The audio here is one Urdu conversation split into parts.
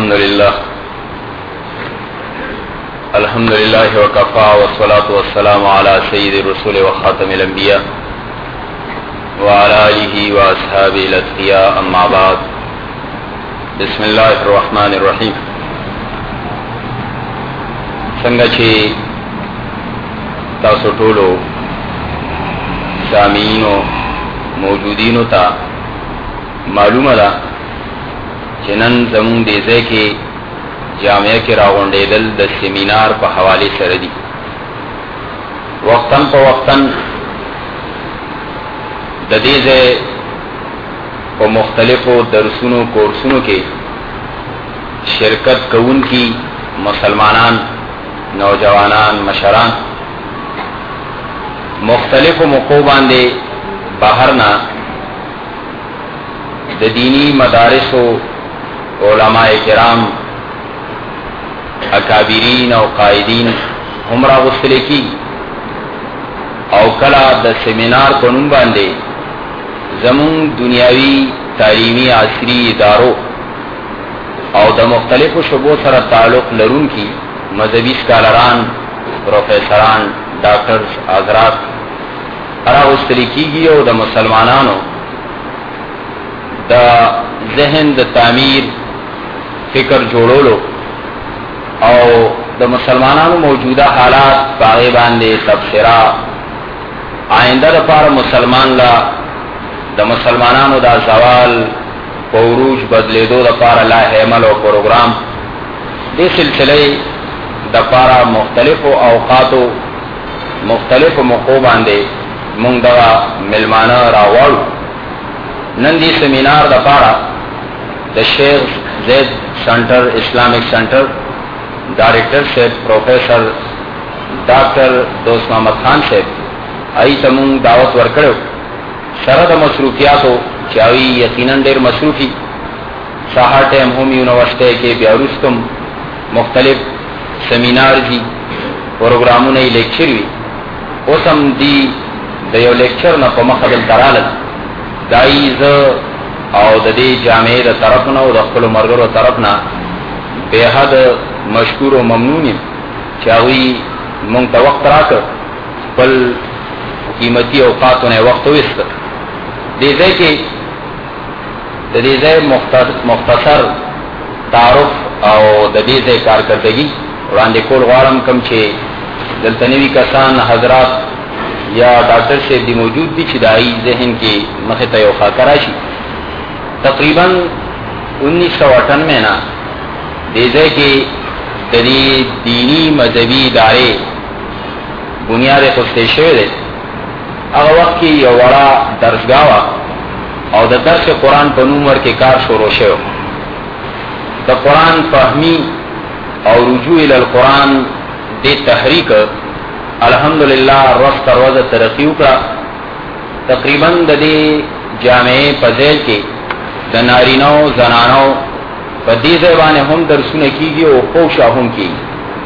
الحمد لله وكفى والصلاة والسلام على سيد الرسول وخاتم الأنبياء وعلى آله وأصحابه الأتقياء أما بعد. بسم الله الرحمن الرحيم. څنګه چې تاسو ټولو سامعینو موجودینو ته معلومه ده چې نن زموږ دې ځای کې جامعه کې راغونډېدل د سیمینار په حواله سره دي. وختاً په وختاً د دې ځای په مختلفو درسونو کورسونو کې شرکت کوونکي مسلمانان، نوجوانان، مشران مختلفو موقعو باندې بهر نه د دینی مدارسو علماء کرام، اکابرین او قائدین هم راغوښتل کی او کله د سیمینار په نوم باندې زمون دنیاوی تعلیمی عصری ادارو او د مختلفو شعبو سره تعلق لرونکي مذهبي سکالران، پروفیسران، ډاکټرز حضرات راغوښتل کیږي او د مسلمانانو د ذهن د تعمیر، فکر جوړولو او د مسلمانانو موجوده حالات باغې باندې تبصره، آئنده لپاره مسلمان لا د مسلمانانو د زوال په عروج بدلیدو لپاره لا عمل او پروګرام دې سلسله د لپاره مختلفو اوقاتو مختلفو موقعو باندې موږ دا ملمانه راوړو. نن دې سیمینار د لپاره د Sheikh Zayed centre Islamic centre director صاحب پروفیسر ڈاکٹر دوست محمد خان صاحب آئی تمون دعوت ورکړو سره د مصروفیاتو چې اوی یقینا ډېر مصروفي سهار ټیم هم یونیورسيټي کې بیا وروستم مختلف سیمینار دي، پروګرامونه یې لیکچر وي. اوس هم دی د یو لیکچر نه په مخه دل درالل دای زه او د دې جامعې د طرف نه او د خپل مرګرو طرف نه به حد مشکور و ممنون یم چې هغوی مونږ ته وخت راکړ، خپل قیمتي اوقاتونه وخت وویسته. دې ځای کې د دې ځای مختصر تعارف او د دې ځای کارکردګي وړاندې کول غواړم. کوم چې دلته نوي کسان حضرات یا ډاکټر صاحب دی موجود دي چې د هغوی ذهن کې مخې ته یو خاطر راشي. تقریباً 1998 نه دې ځای کې د دې دینی مذهبي ادارې بنیاد ایښودل شوی دی. هغه وخت کې یو وړه درسګاه وه او د درس قرآن په نوم ورکې کار شروع شوی. د قرآن فهمی او رجوع الی القرآن دې تحریک الحمدلله ورځ تر ورځه ترقي وکړه. تقریباً د دې جامعې په ځای کې د نارینهو زنانو په دې ځای باندې هم درسونه کیږي او خوشا هم کیږي.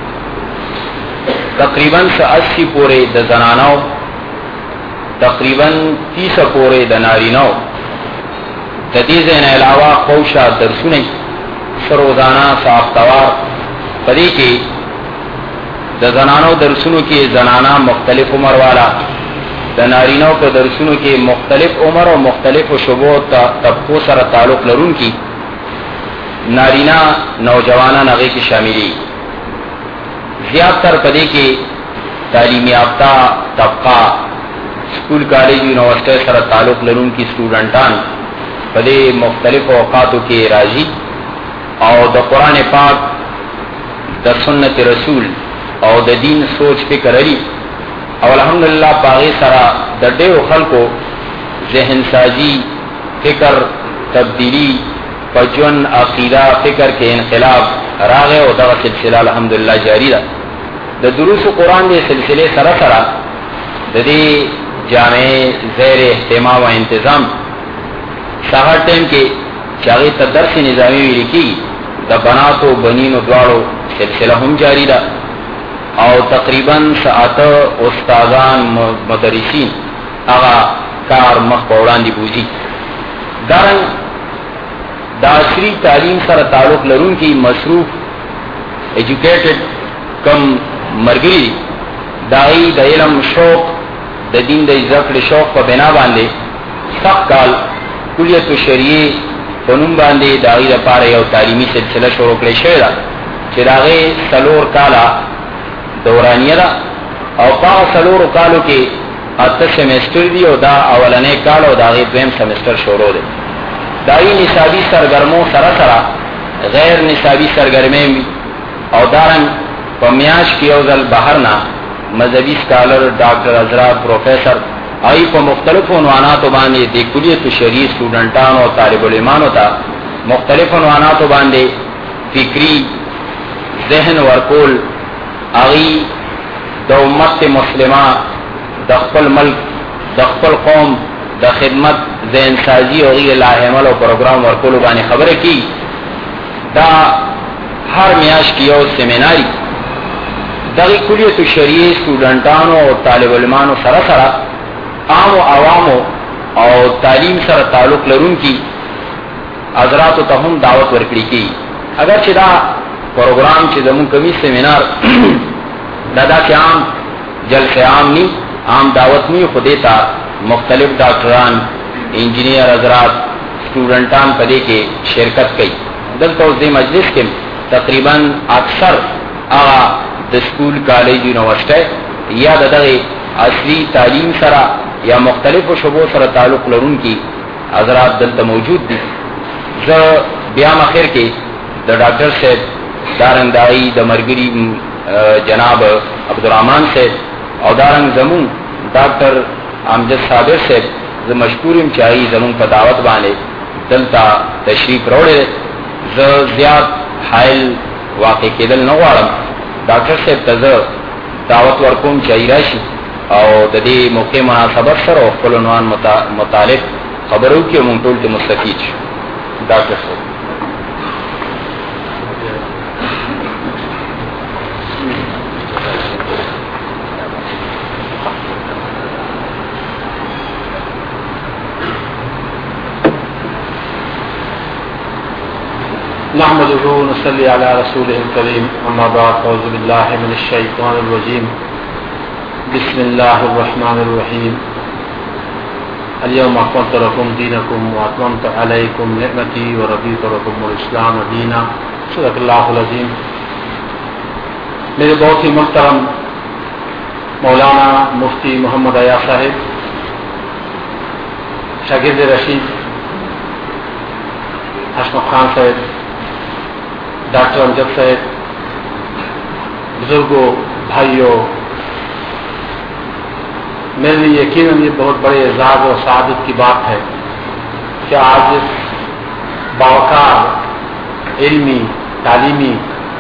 تقریباً 80 پورې د زنانو، تقریباً 30 پورې د نارینهو. د دې ځای نه علاوه خوشا درسونه سروزانه ساختوار په دې کې د زنانو درسونو کې زنانه مختلف عمر والا، د نارینهو په درسونو کې مختلف عمر او مختلف شعبو طبقو سره تعلق لرونکي نارینا نوجوانان هغه کې شاملي. زیات تر پدې کې تعلیم یافتہ طبقه، سکول کالج یونیورسيټي سره تعلق لرونکي سټوډنټان پدې مختلف اوقاتو کې راځي او د قران پاک، د سنت رسول او د دین سوچ فکر لري او الحمدلله باغی سره د ډېرو خلکو ذهن سازی، فکر تبدیلی، پجون عقیدہ فکر کے انقلاب راغه او دا سلسله الحمدلله جاری ده. د دروس قرآن دې سلسله سره سره د دې جامع زیر اهتمام او انتظام سهار ټیم کې چاغي تدرس نظامی ویل کی د بناتو بنینو دواړو سلسله هم جاری ده او تقریباً ساعته استادان مدرسین هغه کار مخ په وړاندې بوزي. دارن دا عصری تعلیم سره تعلق لرونکي مصروف ایجوکیټډ کم مرګري دای د علم شوق د دین د ذکر شوق په بنا باندې سخت کال کلیت شریعه په نوم باندې دای لپاره یو تعلیمي سلسله شروع کړې شوې ده چې داغه سلور کالا دورانیه ده او په سلور کالو کې اته سیمستر دی او دا اولنې کال او داغه دویم سیمستر شروع ده. دای نصابی سرګرمو سره سره غیر نصابی سرګرمې او دارن په میاش کې یو ځل بهرنا مذهبي سکالر ډاکټر حضرات پروفیسر آئی په مختلفو عنواناتو باندې د کلیت شریعه سټوډنټانو او طالب علمانو ته مختلف عنواناتو باندې فکری ذهن ورکول اغي د امت مسلمه د خپل ملک د خپل قوم د خدمت ذهن سازی او غیر لاهمل او پروګرام ورکول باندې خبره کی دا هر میاش کې یو سیمیناری دغه کلیت شریعه سټوډنټانو او طالب علمانو سره سره عام و عوامو او تعلیم سره تعلق لرونکي حضراتو ته هم دعوت ورکړي کی. اگر چې دا پروګرام چې زمون کمی سیمینار دا چې عام جلسه عام ني عام دعوت ني خو دیتا مختلف ډاکټران انجینیر حضرات سټوډنټان پدې کې شرکت کوي. دلته اوس دې مجلس کې تقریبا اکثر هغه د سکول کالج یونیورسيټي یا دغه اصلي تعلیم سره یا مختلفو شعبو سره تعلق لرونکي حضرات دلته موجود دي. زه بیا مخیر کې د ډاکټر صاحب دارندای د مرګري جناب عبدالرحمن صاحب او دارنګ زمون ډاکټر امجد صابر صاحب زه مشکورم چې ای زمون په دعوت باندې دلته تشریف راوړل. زه زیات حائل واقع کېدل نه غواړم. ډاکټر صاحب ته زه دعوت ورکوم چې ای راشي او د دې موقع مناسبت سره خپل عنوان متعلق خبرو کې مونږ ټول ته مستفید شو. ډاکټر صاحب نحمده ونصلي على رسوله الكريم اما بعد اعوذ بالله من الشيطان الرجيم بسم الله الرحمن الرحيم اليوم اكملت لكم دينكم واتممت عليكم نعمتي ورضيت لكم الاسلام دينا صدق الله العظيم. میرے بہت ہی محترم مولانا مفتی محمد عیاض صاحب، شاگرد رشید حشمت خان صاحب، ڈاکٹر امجد صاحب، بزرگوں، بھائیوں، میرے لیے یقیناً یہ بہت بڑے اعزاز اور سعادت کی بات ہے کہ آج اس باوقار علمی تعلیمی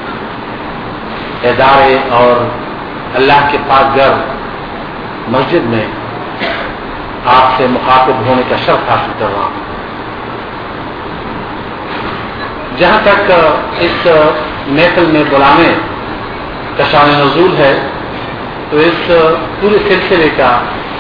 ادارے اور اللہ کے پاک گھر مسجد میں آپ سے مخاطب ہونے کا شرف حاصل کر رہا ہوں. جہاں تک اس محفل میں بلانے کا شان نزول ہے تو اس پورے سلسلے کا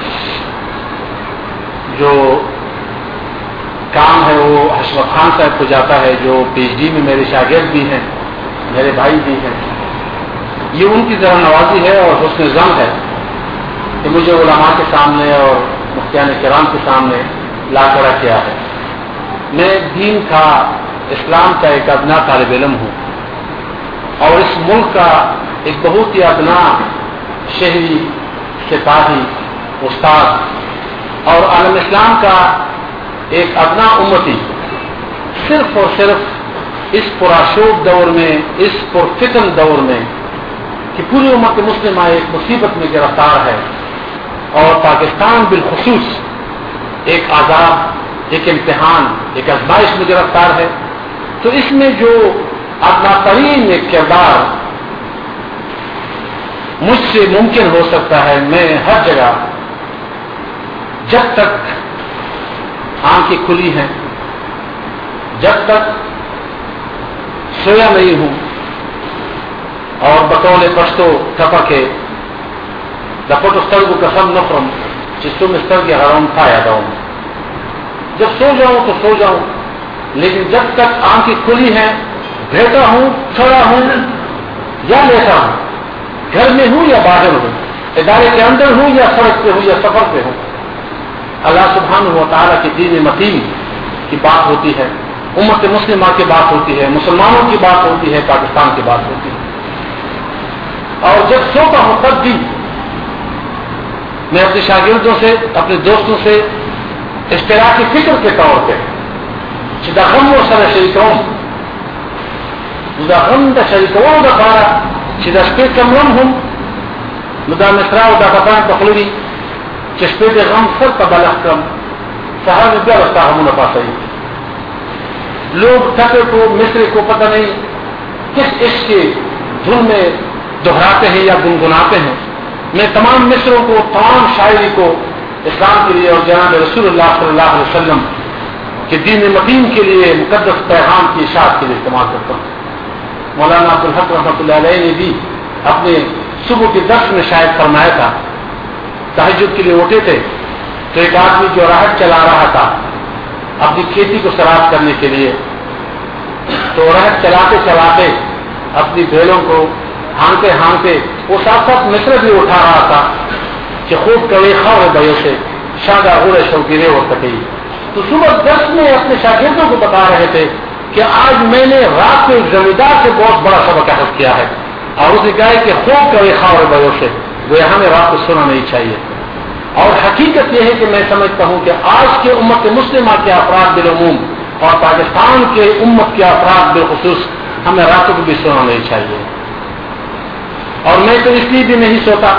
جو کام ہے وہ حشمت خان صاحب کو جاتا ہے، جو پی ایچ ڈی میں میرے شاگرد بھی ہیں، میرے بھائی بھی ہیں. یہ ان کی ذرا نوازی ہے اور حسن ظن ہے کہ مجھے علماء کے سامنے اور مفتیان کرام کے سامنے لا کھڑا کیا ہے. میں دین کا، اسلام کا ایک ادنا طالب علم ہوں اور اس ملک کا ایک بہت ہی ادنا شہری، سپاہی، استاد اور عالم اسلام کا ایک ادنا امتی. صرف اور صرف اس پرآشوب دور میں، اس پرفتن دور میں کہ پوری امت مسلمہ ایک مصیبت میں گرفتار ہے اور پاکستان بالخصوص ایک عذاب، ایک امتحان، ایک آزمائش میں گرفتار ہے، تو اس میں جو ادنا ترین ایک کردار مجھ سے ممکن ہو سکتا ہے، میں ہر جگہ جب تک آنکھیں کھلی ہیں، جب تک سویا نہیں ہوں اور بطول پشتو کھپا کے دپٹ استر کو قسم نفرم چستم استر کے حرام پایا جاؤں. جب سو جاؤں تو سو جاؤں، لیکن جب تک آنکھیں کھلی ہیں، بیٹھا ہوں، کھڑا ہوں یا لیٹا ہوں، گھر میں ہوں یا باہر ہوں، ادارے کے اندر ہوں یا سڑک پہ ہوں یا سفر پہ ہوں، اللہ سبحانہ و تعالیٰ کی دین متین کی بات ہوتی ہے، امت مسلمہ کی بات ہوتی ہے، مسلمانوں کی بات ہوتی ہے، پاکستان کی بات ہوتی ہے. اور جب سوتا ہوں تب بھی میں اپنے شاگردوں سے، اپنے دوستوں سے اشتراکی فکر کے طور پہ چدا غم و سر شریکوم دا غم دا شریکوم دا پارا چدا شپے کمرم ہم دا مصرا و دا کتان پخلوی چشپے دے غم سر تبلغ کم سہر میں بیا رستا ہموں نپا سہی. لوگ تھکے کو مصرے کو پتہ نہیں کس عشق کے دھن میں دہراتے ہیں یا گنگناتے ہیں. میں تمام مصروں کو، تمام شاعری کو اسلام کے لیے اور جناب رسول اللہ صلی اللہ علیہ وسلم کے دین متین کے لیے، مقدس پیغام کی اشاعت کے لیے استعمال کرتا ہوں. مولانا عبدالحق رحمۃ اللہ علیہ نے بھی اپنے صبح کے درس میں شاید فرمایا تھا، تہجد کے لیے اٹھے تھے تو ایک آدمی جو راہٹ چلا رہا تھا اپنی کھیتی کو سراب کرنے کے لیے، تو راہٹ چلاتے چلاتے اپنی بھیڑوں کو ہانکتے ہانکتے وہ ساتھ ساتھ مصر بھی اٹھا رہا تھا کہ خوب کڑے خور بھائیوں سے شادہ غور شوگیرے اور کٹی. تو صبح 10 میں اپنے شاگردوں کو بتا رہے تھے کہ آج میں نے رات کو ایک زمیندار سے بہت بڑا سبق اخذ کیا ہے، اور اسے کہا ہے کہ خوب کڑے خور بھائیوں سے وہ ہمیں رات کو سونا نہیں چاہیے. اور حقیقت یہ ہے کہ میں سمجھتا ہوں کہ آج کے امت مسلمہ کے افراد بالعموم اور پاکستان کے امت کے افراد بالخصوص ہمیں راتوں کو بھی سونا نہیں چاہیے. اور میں تو اس لیے بھی نہیں سوتا،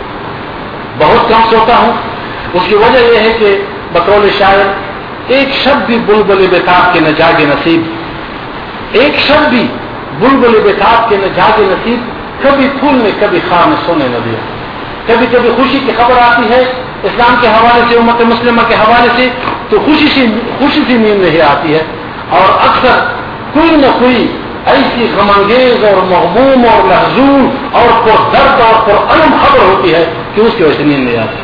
بہت کم سوتا ہوں. اس کی وجہ یہ ہے کہ بقول شاعر ایک شب بھی بلبل بےتاب کے نہ جاگے نصیب، ایک شب بھی بلبل بےتاب کے نہ جاگے نصیب، کبھی پھول نے کبھی خار میں سونے نہ دیا. کبھی کبھی خوشی کی خبر آتی ہے اسلام کے حوالے سے، امت مسلمہ کے حوالے سے، تو خوشی سی نیند نہیں آتی ہے. اور اکثر کوئی نہ کوئی ایسی غمانگیز اور مغموم اور محزون اور پر درد اور پر علم خبر ہوتی ہے کہ اس کی وجہ سے نیند نہیں آتی.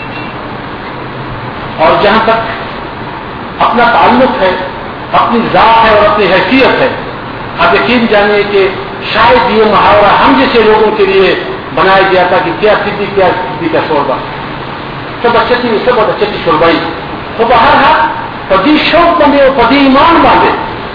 اور جہاں تک اپنا تعلق ہے، اپنی ذات ہے اور اپنی حیثیت ہے، آپ یقین جانیے کہ شاید یہ محاورہ ہم جیسے لوگوں کے لیے بنایا گیا تھا کہ کیا سدھی کا شوربہ، سب اچھی سب بہت اچھی شوربائی تو باہر ہے پدی شوق بندے اور پدی ایمان باندھے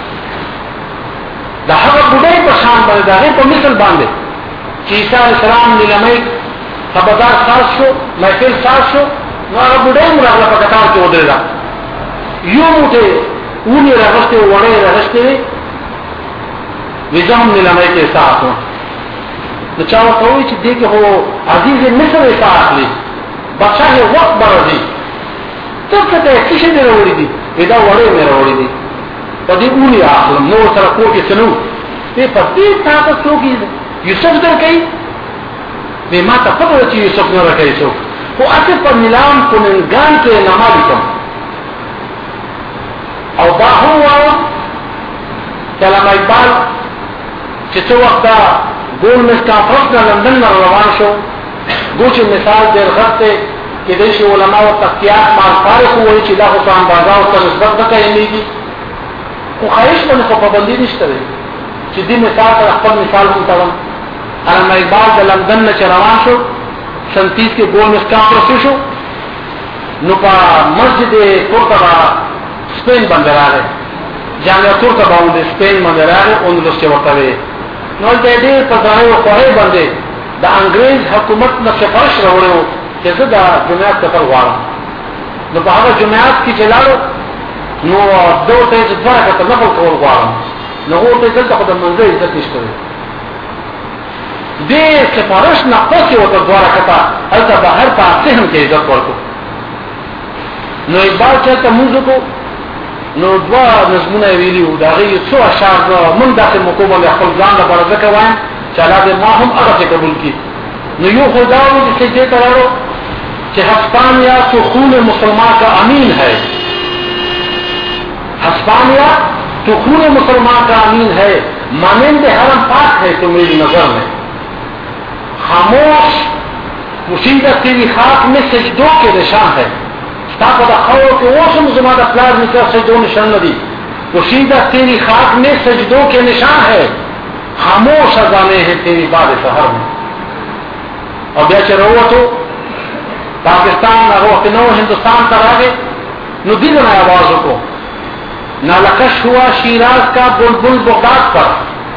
دہاغ بڑھائی پر شان بنے داغے پر مثل باندھے کہ عیسیٰ علیہ السلام نیلمئی خبردار ساز شو محفل ساز شو نہ بڑھائی مراغلہ پر قطار کے ادھر رہا یوں مجھے اونی رہستے وڑے رہستے وزم نیلمئی کے ساتھ ہوں تو چاہو کوئی چیز دیکھے ہو عزیز مصر ساتھ لی بادشاہ وقت برضی تب کہتے ہیں کسی نے روڑی دی ادا وڑے میں روڑی دی پدی اونی آخلم نور سر کو کے سلو یہ پتی طاقت سو کی یوسف در کئی میں ماں تا پتہ رچی یوسف نہ رکھے سو وہ اصل پر نیلام کننگان کے نمالی کم اور باہو والا کہ علامہ اقبال چچو وقت دا گول میں کانفرنس نہ لندن نہ روان شو گوچے مثال دیر غرطے کہ دیشی علماء و تقیات مال فارق ہوئی چیدہ حسان بازا اس کا نسبت نہ کہیں گی وہ خواہش میں کو پابندی نہیں کرے چیدی مثال پر اخبر مثال ہوتا ہوں علامہ اقبال دا لندن نہ روان شو 37 کے گول میں کانفرنس شو نپا مسجد قرطبہ اسپین بندرا ہے جامعہ قرطبہ اندر اسپین بندرا ہے اندلس کے وقت ہے نو دے پتہ وہ کوہے بندے دا انگریز حکومت نہ سفارش روڑے ہو جیسے دا جمعیات سفر ہوا نو بہاگر جمعیات کی چلالو نو دو تیز دوارا کتا نفل کور ہوا نو وہ تیز دلتا خود منظر عزت نشت کرے دے سفارش نہ پسی ہوتا دوارا کتا ایسا باہر پا سہن کے عزت کرتو نو ایک بار چلتا موزو کو نو دوا نظمون ویلی ہو دا غیر سو اشار من دا سے مقوبل اخفل زان دا بڑا ذکر وائن چلا دے ماں ہم اگر سے قبول کی نو یوں خداو جسے دیتا رہو کہ ہسپانیہ تو خون مسلمان کا امین ہے، ہسپانیہ تو خون مسلمان کا امین ہے، مانند حرم پاک ہے تو میری نظر میں خاموش مصیبت تیری خاک میں سجدوں کے نشان ہے تاکہ خو کہ وہ سم زمانہ پلار نکل سجدوں نشان ندی پوشیدہ تیری خاک میں سجدوں کے نشان ہے، خاموش اذانے ہیں تیری باد سحر میں. اور بیچے رہو تو پاکستان اگر نو ہندوستان تر آگے نو دل نہ آوازوں کو نالکش ہوا شیراز کا بلبل بغداد پر،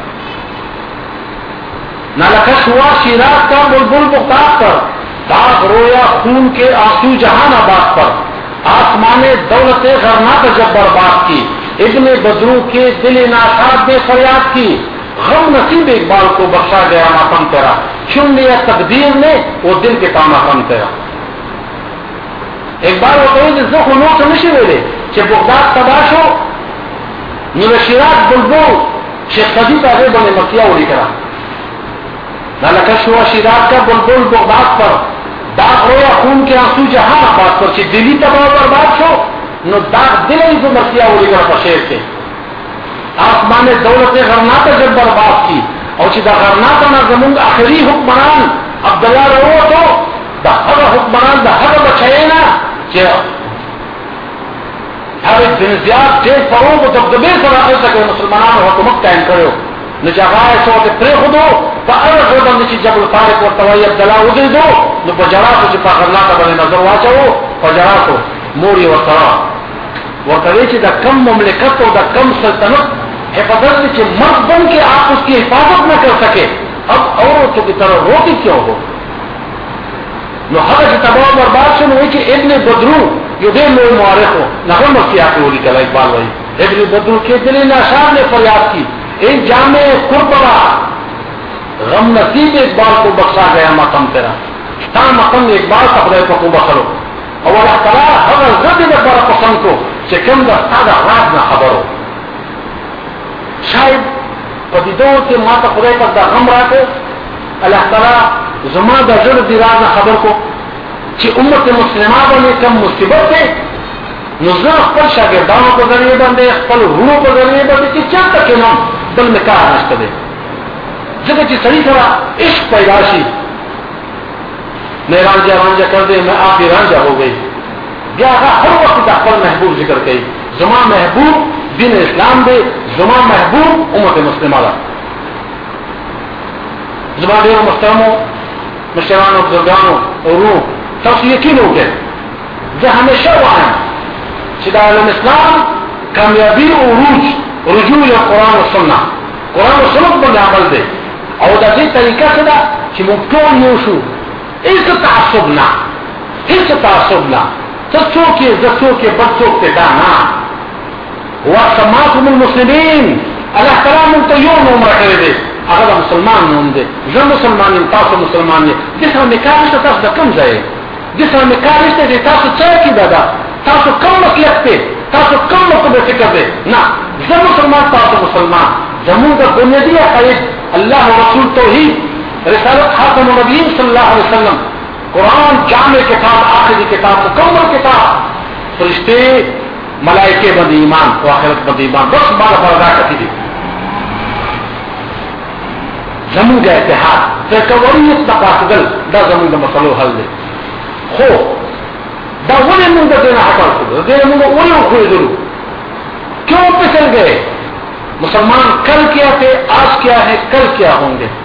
نالکش ہوا شیراز کا بلبل بغداد پر، داغ رویا خون کے آنسو جہان آباد پر، آسمان دولت غرناک جب برباد کی، ابن بدرو کے دل ناشاد نے فریاد کی، غم نصیب اقبال کو بخشا گیا ماتم تیرا، چن لیا تقدیر نے وہ دل کے کام ماتم تیرا. اقبال وہ کہیں کہ زخم نو سے نشی ویلے کہ بغداد تباش ہو نوشیرات بلبل شیخ صدی پہلے بنے مکیہ اڑی کرا، نالکش ہوا شیراز کا بلبل بغداد پر، داغ رویا خون کے آنسو جہاں آباد پر، چھ دلی تباہ برباد شو نو داغ دل ہی جو مکیہ اڑی کرا پشیر کے، آسمان دولت غرناتا جب برباد کی، اور چھ دا غرناتا نا زمون آخری حکمران عبداللہ رو تو دا حق حکمران دا حق بچائینا چھ حضرت بن زیاد جیل فروغ و دبدبے سر آخر تک مسلمانان حکومت قائم کرو نجاغائے سوٹ پرے خودو فا ارخ ودن چھ جبل طارق و طوائی عبداللہ ادھر دو نو بجراتو چھ پا غرناتا بنے نظر واچاو فجراتو موری و سرا وکوے چھ دا کم مملکت و دا کم سلطنت حفاظت سے مرد بن کے آپ اس کی حفاظت نہ کر سکے، اب عورتوں کی طرح روتی کیوں ہو؟ نو حضرت تباہ برباد سے ہوئی کہ ابن بدرو یہ دے لوگ معارف ہو نغم کی آپ ہولی کلا اقبال بھائی، ابن بدرو کے دل ناشار نے فریاد کی، ایک جامع قربا غم نصیب اقبال کو بخشا گیا ماتم تیرا، تا ماتم اقبال تقدر کو بخرو اور اللہ تعالیٰ حضرت زد بڑا پسند کو چکم دا سادہ راز نہ خبر ہو. شاید پدیدوں کے ماتا خدای پر دا غم را کو اللہ تعالیٰ زما دا جڑ دی راز خبر کو چی امت مسلمہ بنے کم مصیبت ہے نظر اخبر شاگردانوں کو ذریعے بندے اخبر روحوں کو ذریعے بندے کہ چند تک نام دل میں کار نشت دے جگہ چی صحیح طرح عشق پیداشی میں رانجا کر دے میں آپ ہی رانجا ہو گئی گیا ہر وقت اخبر محبوب ذکر کئی زما محبوب دین اسلام دے، زما محبوب امت مسلمہ دا زما دیر محترموں مشرانوں بزرگانوں اور روح سب سے یقین ہو گئے جو ہمیشہ وہاں شدہ علم اسلام کامیابی و عروج رجوع یا قرآن و سننا قرآن و سنت پر عمل دے اور دا دی طریقہ سے دا کہ مکتون یوشو اس تعصب نہ اس تعصب نہ سچوں کے زچوں کے بچوں کے دانا وسماكم المسلمين اللہ تعالیٰ منتیوں نوم رکھے دے اگر مسلمان نوم دے زم مسلمان تاسو مسلمان جس میں نکالش تاسو دا کم جائے جس میں نکالش دے تاسو چاہے کی دادا تاسو کم مسلک پہ تاسو کم مطلب فکر دے نا زم مسلمان تاسو مسلمان زمون کا بنیادی عقائد اللہ و رسول توحید رسالت خاتم النبیین صلی اللہ علیہ وسلم قرآن جامع کتاب آخری کتاب مکمل کتاب فرشتے ملائکے بند ایمان و آخرت بند ایمان بس مالا فردا کتی دی زمون کا اتحاد فکوریت مقاصدل دا زمون کا مسئلو حل دے خو دا ولی من دا دینا حقال کرو دینا من دا ولی اخوی دلو کیوں پسل گئے مسلمان کل کیا تھے آج کیا ہے کل کیا ہوں گے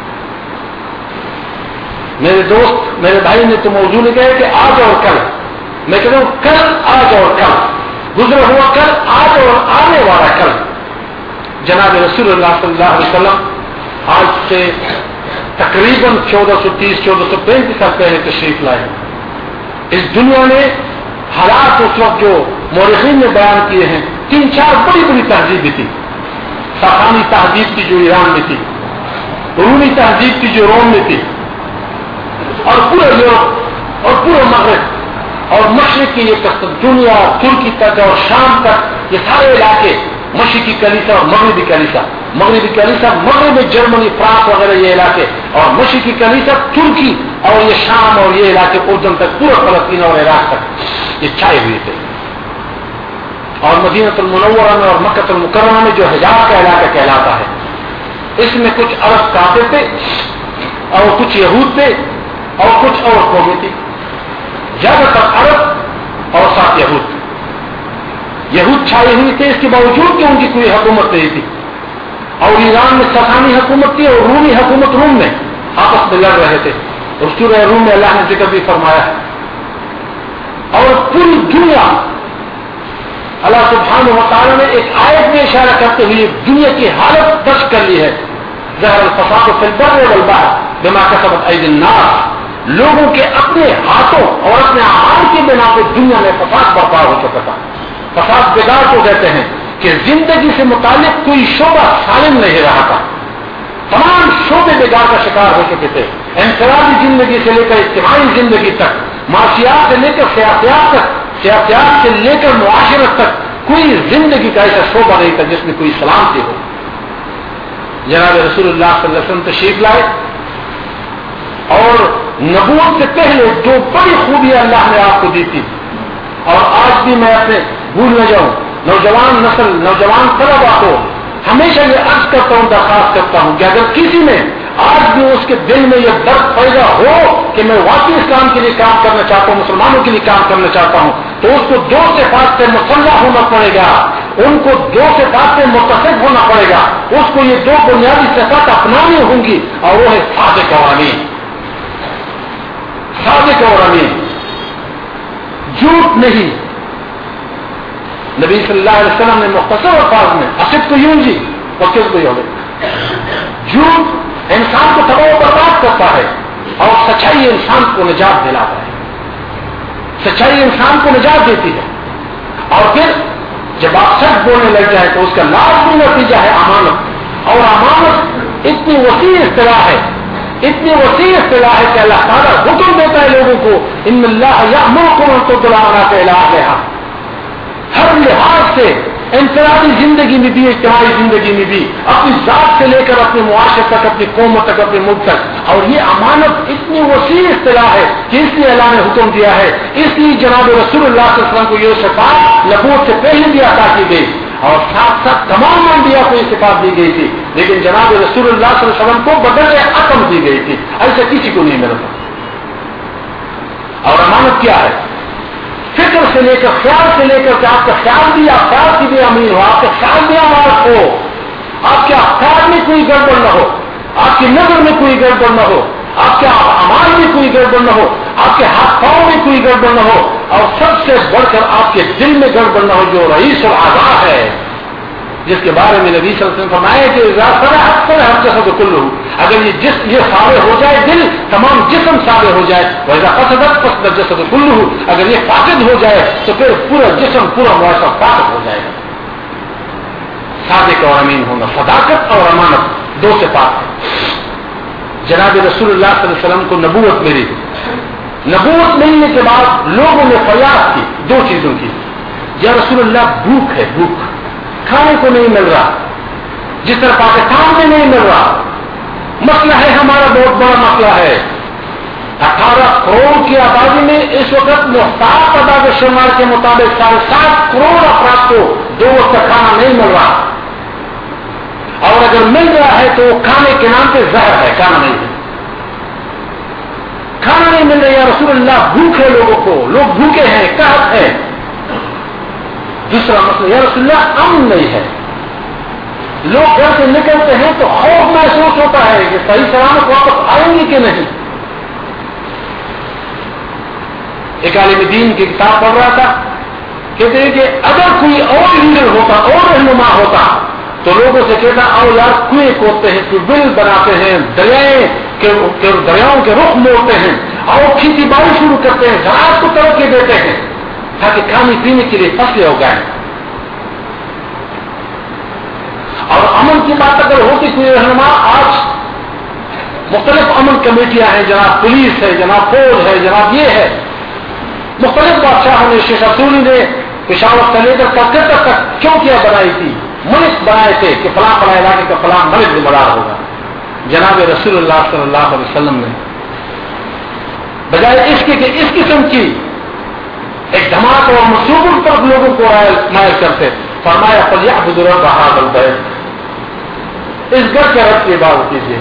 میرے دوست میرے بھائی نے تو موضوع لکھا ہے کہ آج اور کل میں کہتا ہوں کل آج اور کل گزرا ہوا کل آج اور آنے والا کل جناب رسول اللہ صلی اللہ علیہ وسلم آج سے تقریباً 1430-1435 سال پہلے تشریف لائے. اس دنیا میں حالات اس وقت جو مورخین نے بیان کیے ہیں 3-4 بڑی بڑی تہذیب بھی تھی. ساخانی تہذیب کی جو ایران میں تھی، رومی تہذیب کی جو روم میں تھی، اور پورے یورپ اور پورے مغرب اور مشرق کی یہ دنیا ترکی تک اور شام تک یہ سارے علاقے مشرقی کلیسا اور مغربی کلیسا مغرب میں جرمنی فرانس وغیرہ یہ علاقے اور مشرقی کلیسا ترکی اور یہ شام اور یہ علاقے اردن تک پورا فلسطین اور عراق تک یہ چھائے ہوئے تھے. اور مدینہ المنورہ میں اور مکہ المکرمہ میں جو حجاز کا علاقہ کہلاتا ہے اس میں کچھ عرب کافر تھے اور کچھ یہود تھے اور کچھ اور قومیں تھی. زیادہ تر عرب اور ساتھ یہود. یہود چھائے ہوئی تھے، اس کے باوجود کہ ان کی کوئی حکومت نہیں تھی، اور ایران میں ساسانی حکومت تھی اور رومی حکومت روم میں آپس میں لڑ رہے تھے، اور سورہ روم میں اللہ نے ذکر بھی فرمایا ہے. اور پوری دنیا اللہ سبحانہ و تعالیٰ نے ایک آیت میں اشارہ کرتے ہوئے دنیا کی حالت درج کر لی ہے. ظہر الفساد فی البر والبحر بما کسبت ایدی الناس، لوگوں کے اپنے ہاتھوں اور اپنے اعمال کی بنا پر دنیا میں فساد برپا ہو چکا تھا. فساد بگاڑ کو کہتے ہیں کہ زندگی سے متعلق کوئی شعبہ سالم نہیں رہا تھا، تمام شعبے بگاڑ کا شکار ہو چکے تھے. انفرادی زندگی سے لے کر اجتماعی زندگی تک، معاشیات سے لے کر سیاسیات تک، سیاسیات سے لے کر معاشرت تک، کوئی زندگی کا ایسا شعبہ نہیں تھا جس میں کوئی سلامتی ہو. جناب رسول اللہ صلی اللہ علیہ وسلم تشریف لائے، اور نبوت سے پہلے جو بڑی خوبیاں اللہ نے آپ کو دی تھی، اور آج بھی میں اپنے بھول نہ جاؤں، نوجوان نسل، نوجوان طلبا کو ہمیشہ یہ عرض کرتا ہوں، درخواست کرتا ہوں کہ اگر کسی میں آج بھی اس کے دل میں یہ درد پیدا ہو کہ میں واقعی اسلام کے لیے کام کرنا چاہتا ہوں، مسلمانوں کے لیے کام کرنا چاہتا ہوں، تو اس کو دو صفات سے مسلح ہونا پڑے گا، ان کو دو صفات سے متصف ہونا پڑے گا. اس کو یہ دو بنیادی صفات اپنانی ہوں گی، اور وہ ہے صادق اور امین. صادق اور امین، جھوٹ نہیں. نبی صلی اللہ علیہ وسلم نے مختصر الفاظ میں اصد کو یوں جی اور کس کو یوں. جھوٹ انسان کو تباہ و برباد کرتا ہے، اور سچائی انسان کو نجات دلاتا ہے. سچائی انسان کو نجات دیتی ہے. اور پھر جب آپ سچ بولنے لگ جائیں تو اس کا لازمی نتیجہ ہے امانت. اور امانت اتنی وسیع اصطلاح ہے، اتنی وسیع اصطلاح ہے کہ اللہ تعالیٰ حکم دیتا ہے لوگوں کو، ان اللہ یأمرکم ان تؤدوا الامانات الی اہلہا. ہر لحاظ سے انفرادی زندگی میں بھی، اجتماعی زندگی میں بھی، اپنی ذات سے لے کر اپنے معاشرے تک، اپنی قوم تک، اپنے ملک تک. اور یہ امانت اتنی وسیع اصطلاح ہے کہ اس لیے اللہ نے حکم دیا ہے. اس لیے جناب رسول اللہ صلی اللہ علیہ وسلم کو یہ صفات نبوت سے پہلے بھی عطا کی گئی، اور ساتھ ساتھ تمام انبیاء کو یہ صفات دی گئی تھی. لیکن جناب رسول اللہ صلی اللہ علیہ وسلم کو بدل عقم دی گئی تھی، ایسا کسی کو نہیں ملتا. اور امانت کیا ہے؟ فکر سے لے کر، خیال سے لے کر کہ آپ کا خیال بھی، آپ خیال کی بھی امین ہو، آپ کا خیال بھی امانت ہو، آپ کے افکار میں کوئی گڑبڑ نہ ہو، آپ کی نظر میں کوئی گڑبڑ نہ ہو، آپ کے اعمال میں کوئی گڑبڑ نہ ہو، آپ کے ہاتھ پاؤں میں کوئی گڑبڑ نہ ہو، اور سب سے بڑھ کر آپ کے دل میں گڑبڑ نہ ہو، جو رئیس الاعضاء ہے، جس کے بارے میں نبی صلی اللہ علیہ وسلم فرمایا کہ ہر جسد کلہ، اگر یہ صابر ہو جائے، دل تمام جسم صابر ہو جائے، وَإِذَا فَسَدَتْ فَسَدَ الْجَسَدُ كُلُّهُ، اگر یہ فاسد ہو جائے تو پھر پورا جسم، پورا معاشرہ فاسد ہو جائے گا. صادق اور امین ہونا، صداقت اور امانت دو صفات ہیں. جناب رسول اللہ صلی اللہ علیہ وسلم کو نبوت ملی. نبوت ملنے کے بعد لوگوں نے فریاد کی دو چیزوں کی. یا رسول اللہ بھوک ہے، بھوک، کھانے کو نہیں مل رہا، جس طرح پاکستان میں نہیں مل رہا. مسئلہ ہے ہمارا، بہت بڑا مسئلہ ہے. 18 کروڑ کی آبادی میں اس وقت محتاط تعداد و شمار کے مطابق 7.5 کروڑ افراد کو 2 وقت کا کھانا نہیں مل رہا، اور اگر مل رہا ہے تو وہ کھانے کے نام پہ زہر ہے، کھانا نہیں ہے. کھانا نہیں مل رہا. یا رسول اللہ بھوک ہے لوگوں کو، لوگ بھوکے ہیں، قحط ہے. دوسرا مسئلہ، یا رسول اللہ امن نہیں ہے. لوگ گھر سے نکلتے ہیں تو خوف محسوس ہوتا ہے کہ صحیح سلامت واپس آئیں گے کہ نہیں. ایک عالم دین کی کتاب پڑھ رہا تھا، کہتے ہیں کہ اگر کوئی اور لیڈر ہوتا، اور رہنما ہوتا تو لوگوں سے کہتا آؤ یار کنویں کھودتے ہیں، ٹیوبویل بناتے ہیں، دریاؤں کے رخ موڑتے ہیں، اور کھیتی باڑی شروع کرتے ہیں، زراعت کو ترقی دیتے ہیں تاکہ کھانے پینے کے لیے فصلیں ہو گئے. اور امن کی بات اگر ہوتی کوئی رہنما، آج مختلف امن کمیٹیاں ہیں، جناب پولیس ہے، جناب فوج ہے، جناب یہ ہے. مختلف بادشاہوں نے، شیخ رسولی نے پشاور سے لے کر کلکتہ تک کیوں کیا بنائی تھی، ملک بنائے تھے کہ فلاں فلاں علاقے کا فلاں ملک ذمہ ہوگا. جناب رسول اللہ صلی اللہ علیہ وسلم نے بجائے اس کے کہ اس قسم کی ایک دھماک اور منصوبوں پر لوگوں کو مائل کرتے، فرمایا فَلْيَعْبُدُوا رَبَّ هَٰذَا الْبَيْتِ، اس گھر کے رب کی عبادت کیجیے.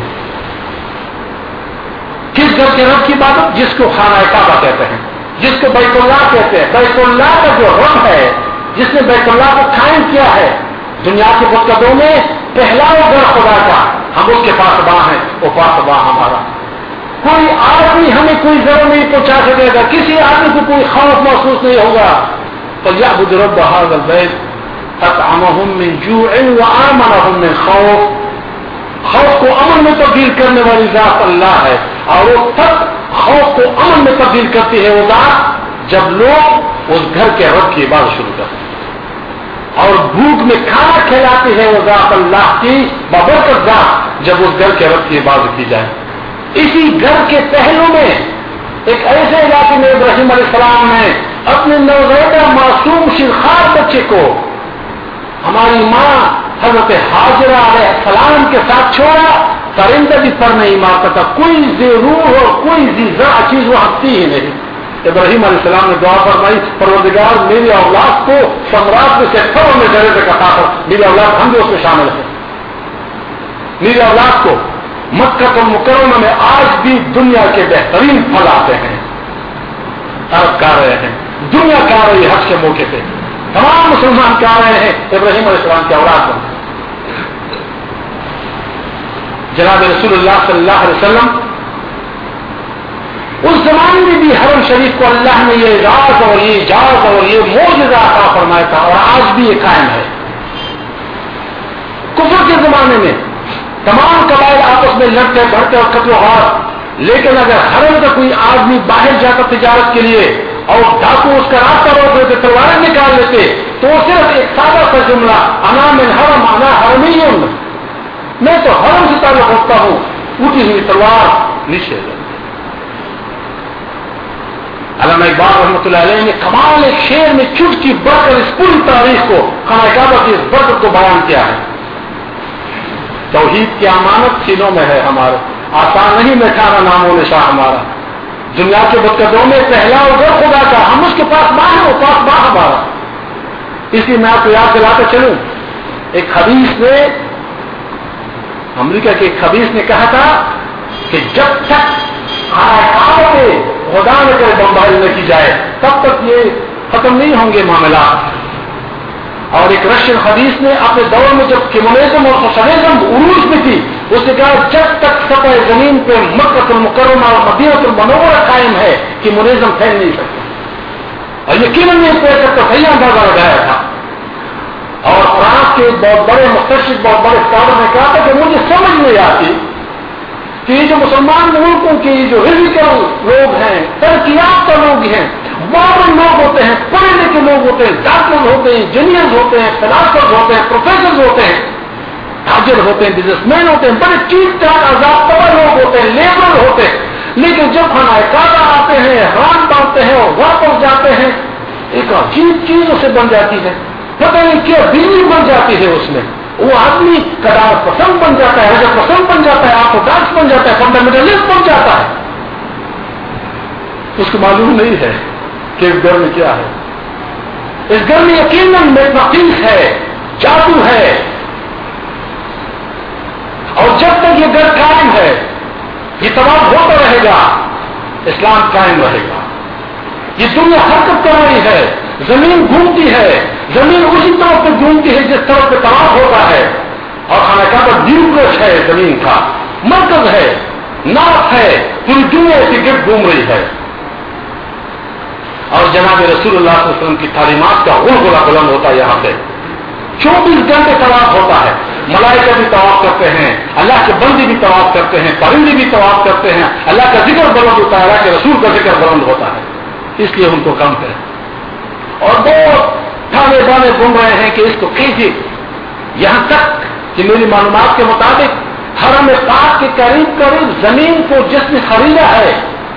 کس گھر کے رب کی عبادت؟ جس کو خانہ کعبہ کہتے ہیں، جس کو بیت اللہ کہتے ہیں. بیت اللہ کا جو رب ہے جس نے بیت اللہ کو قائم کیا ہے دنیا کے بتوں میں پہلا وہ گھر خدا کا، ہم اس کے پاسباں ہیں، وہ پاسباں ہمارا۔ کوئی آدمی ہمیں کوئی ضرر نہیں پہنچا سکے گا، کسی آدمی کو کوئی خوف محسوس نہیں ہوگا۔ فَلْيَعْبُدْ رَبَّ هَذَا الْبَيْتِ أَطْعَمَهُم مِّن جُوعٍ وَآمَنَهُم مِّن خَوْفٍ۔ خوف کو امن میں تبدیل کرنے والی ذات اللہ ہے، اور وہ تب خوف کو امن میں تبدیل کرتی ہے وہ ذات جب لوگ اس گھر کے رب کی عبادت شروع کرتے ہیں، اور بھوک میں کھانا کھلاتی ہے وہ ذات اللہ کی بابرکت ذات جب اس گھر کے رب کی عبادت کی جائے۔ اسی گھر کے پہلو میں ایک ایسے علاقے میں ابراہیم علیہ السلام نے اپنے نوزائیدہ معصوم شرخار بچے کو ہماری ماں حضرت حاجرہ علیہ السلام کے ساتھ چھوڑا، پرندہ بھی پر نہیں مارتا تھا، کوئی ضرور ہو کوئی زیزا چیز وہ ہٹتی ہی نہیں۔ ابراہیم علیہ السلام نے دعا فرمائی، پروردگار میری اولاد کو سمراٹ میں سے خبر میں ڈرے سے کہا تھا، میری اولاد ہم بھی اس میں شامل ہیں، میری اولاد کو مکہ المکرمہ میں آج بھی دنیا کے بہترین پھل آتے ہیں، عرب کھا رہے ہیں، دنیا کھا رہی ہے، حج کے موقع پہ تمام مسلمان کہہ رہے ہیں ابراہیم علیہ السلام کی اولاد بن۔ جناب رسول اللہ صلی اللہ علیہ وسلم اس زمانے میں بھی حرم شریف کو اللہ نے یہ راز اور یہ اجازت اور یہ معجزہ عطا فرمایا تھا، اور آج بھی یہ قائم ہے۔ کفر کے زمانے میں تمام قبائل آپس میں لڑتے بڑھتے اور قتل و غارت، لیکن اگر حرم کا کوئی آدمی باہر جا کر تجارت کے لیے اور ڈاکو اس کا راستہ روک لیتے، تلواریں نکال لیتے، تو وہ صرف ایک سادہ سا جملہ انا من حرم انا حرمی، میں تو حرم سے تعلق رکھتا ہوں، اٹھی ہوئی تلوار نیچے۔ علامہ اقبال رحمۃ اللہ علیہ نے کمال ایک شعر میں چٹکی بڑھ کر اس پوری تاریخ کو، خانہ کعبہ کی اس برکت کو بیان کیا ہے۔ توحید کی امانت سینوں میں ہے ہمارے، آسان نہیں مٹھانا نام و نشان ہمارا۔ دنیا کے بدقدوں میں پہلا اور خدا کا، ہم اس کے پاس ماں ہیں، وہ پاس ماں ہمارا۔ اس لیے میں آپ کو یاد دلاتا چلوں، ایک حدیث نے، امریکہ کے ایک حدیث نے کہا تھا کہ جب تک خدا نہ کرے بمباری نہ کی جائے تب تک یہ ختم نہیں ہوں گے معاملات۔ اور ایک رشین حدیث نے اپنے دور میں جب کمیونزم اور سوشلزم عروج میں تھی، اس نے کہا جب تک سطح زمین پہ مکہ المکرمہ اور مدینہ المنورہ قائم ہے کمیونزم پھیل نہیں سکتا، اور یقیناً یہ پھیل سکتا، صحیح اندازہ لگایا تھا۔ اور فرانس کے بہت بڑے مستشرق، بہت بڑے اسکالر نے کہا تھا کہ مجھے سمجھ نہیں آتی کہ یہ جو مسلمان ملکوں کے جو ریلیجل لوگ ہیں، ترقی یافتہ لوگ ہیں، ماڈرن لوگ ہوتے ہیں، پڑھے لکھے لوگ ہوتے ہیں، ڈاکٹر ہوتے ہیں، انجینئر ہوتے ہیں، فلاسفر ہوتے ہیں، پروفیسر ہوتے ہیں، تاجر ہوتے ہیں، بزنس مین ہوتے ہیں، بڑے ٹھیک ٹھاک آزاد طبع لوگ ہوتے ہیں، لیبر ہوتے ہیں، لیکن جب خانہ کعبہ آتے ہیں، حرام باندھتے ہیں اور واپس جاتے ہیں، ایک عجیب چیز اسے بن جاتی ہے، پتہ نہیں کیا بجلی بن جاتی ہے اس میں، وہ آدمی قدامت پسند بن جاتا ہے، حضرت پسند بن جاتا ہے، آرتھوڈاکس بن جاتا ہے، فنڈامنٹلسٹ بن جاتا ہے۔ اس کو معلوم نہیں ہے کہ اس گھر میں کیا ہے، اس گھر میں یقیناً مقیس ہے، جادو ہے، اور جب تک یہ گھر قائم ہے، یہ تمام ہوتا رہے گا، اسلام قائم رہے گا۔ یہ دنیا حرکت کر رہی ہے، زمین گھومتی ہے، زمین اسی طرف پہ گھومتی ہے جس طرف پہ طواف ہوتا ہے، اور خانہ کعبہ نیوکلس ہے، زمین کا مرکز ہے، ناف ہے، پوری دنیا اس کے گرد گھوم رہی ہے۔ اور جناب رسول اللہ صلی اللہ علیہ وسلم کی تعلیمات کا غلغلہ بلند ہوتا ہے، یہاں پہ 24 گھنٹے طواف ہوتا ہے، ملائکہ بھی طواف کرتے ہیں، اللہ کے بندے بھی طواف کرتے ہیں، پرندے بھی طواف کرتے ہیں، اللہ کا ذکر بلند ہوتا ہے، اللہ کے رسول کا ذکر بلند ہوتا ہے، اس لیے ان کو کم ہے۔ اور بہت تھانے بانے گھوم رہے ہیں کہ اس کو کیجیے، یہاں تک کہ میری معلومات کے مطابق حرم پاک کے قریب زمین کو جس نے خریدا ہے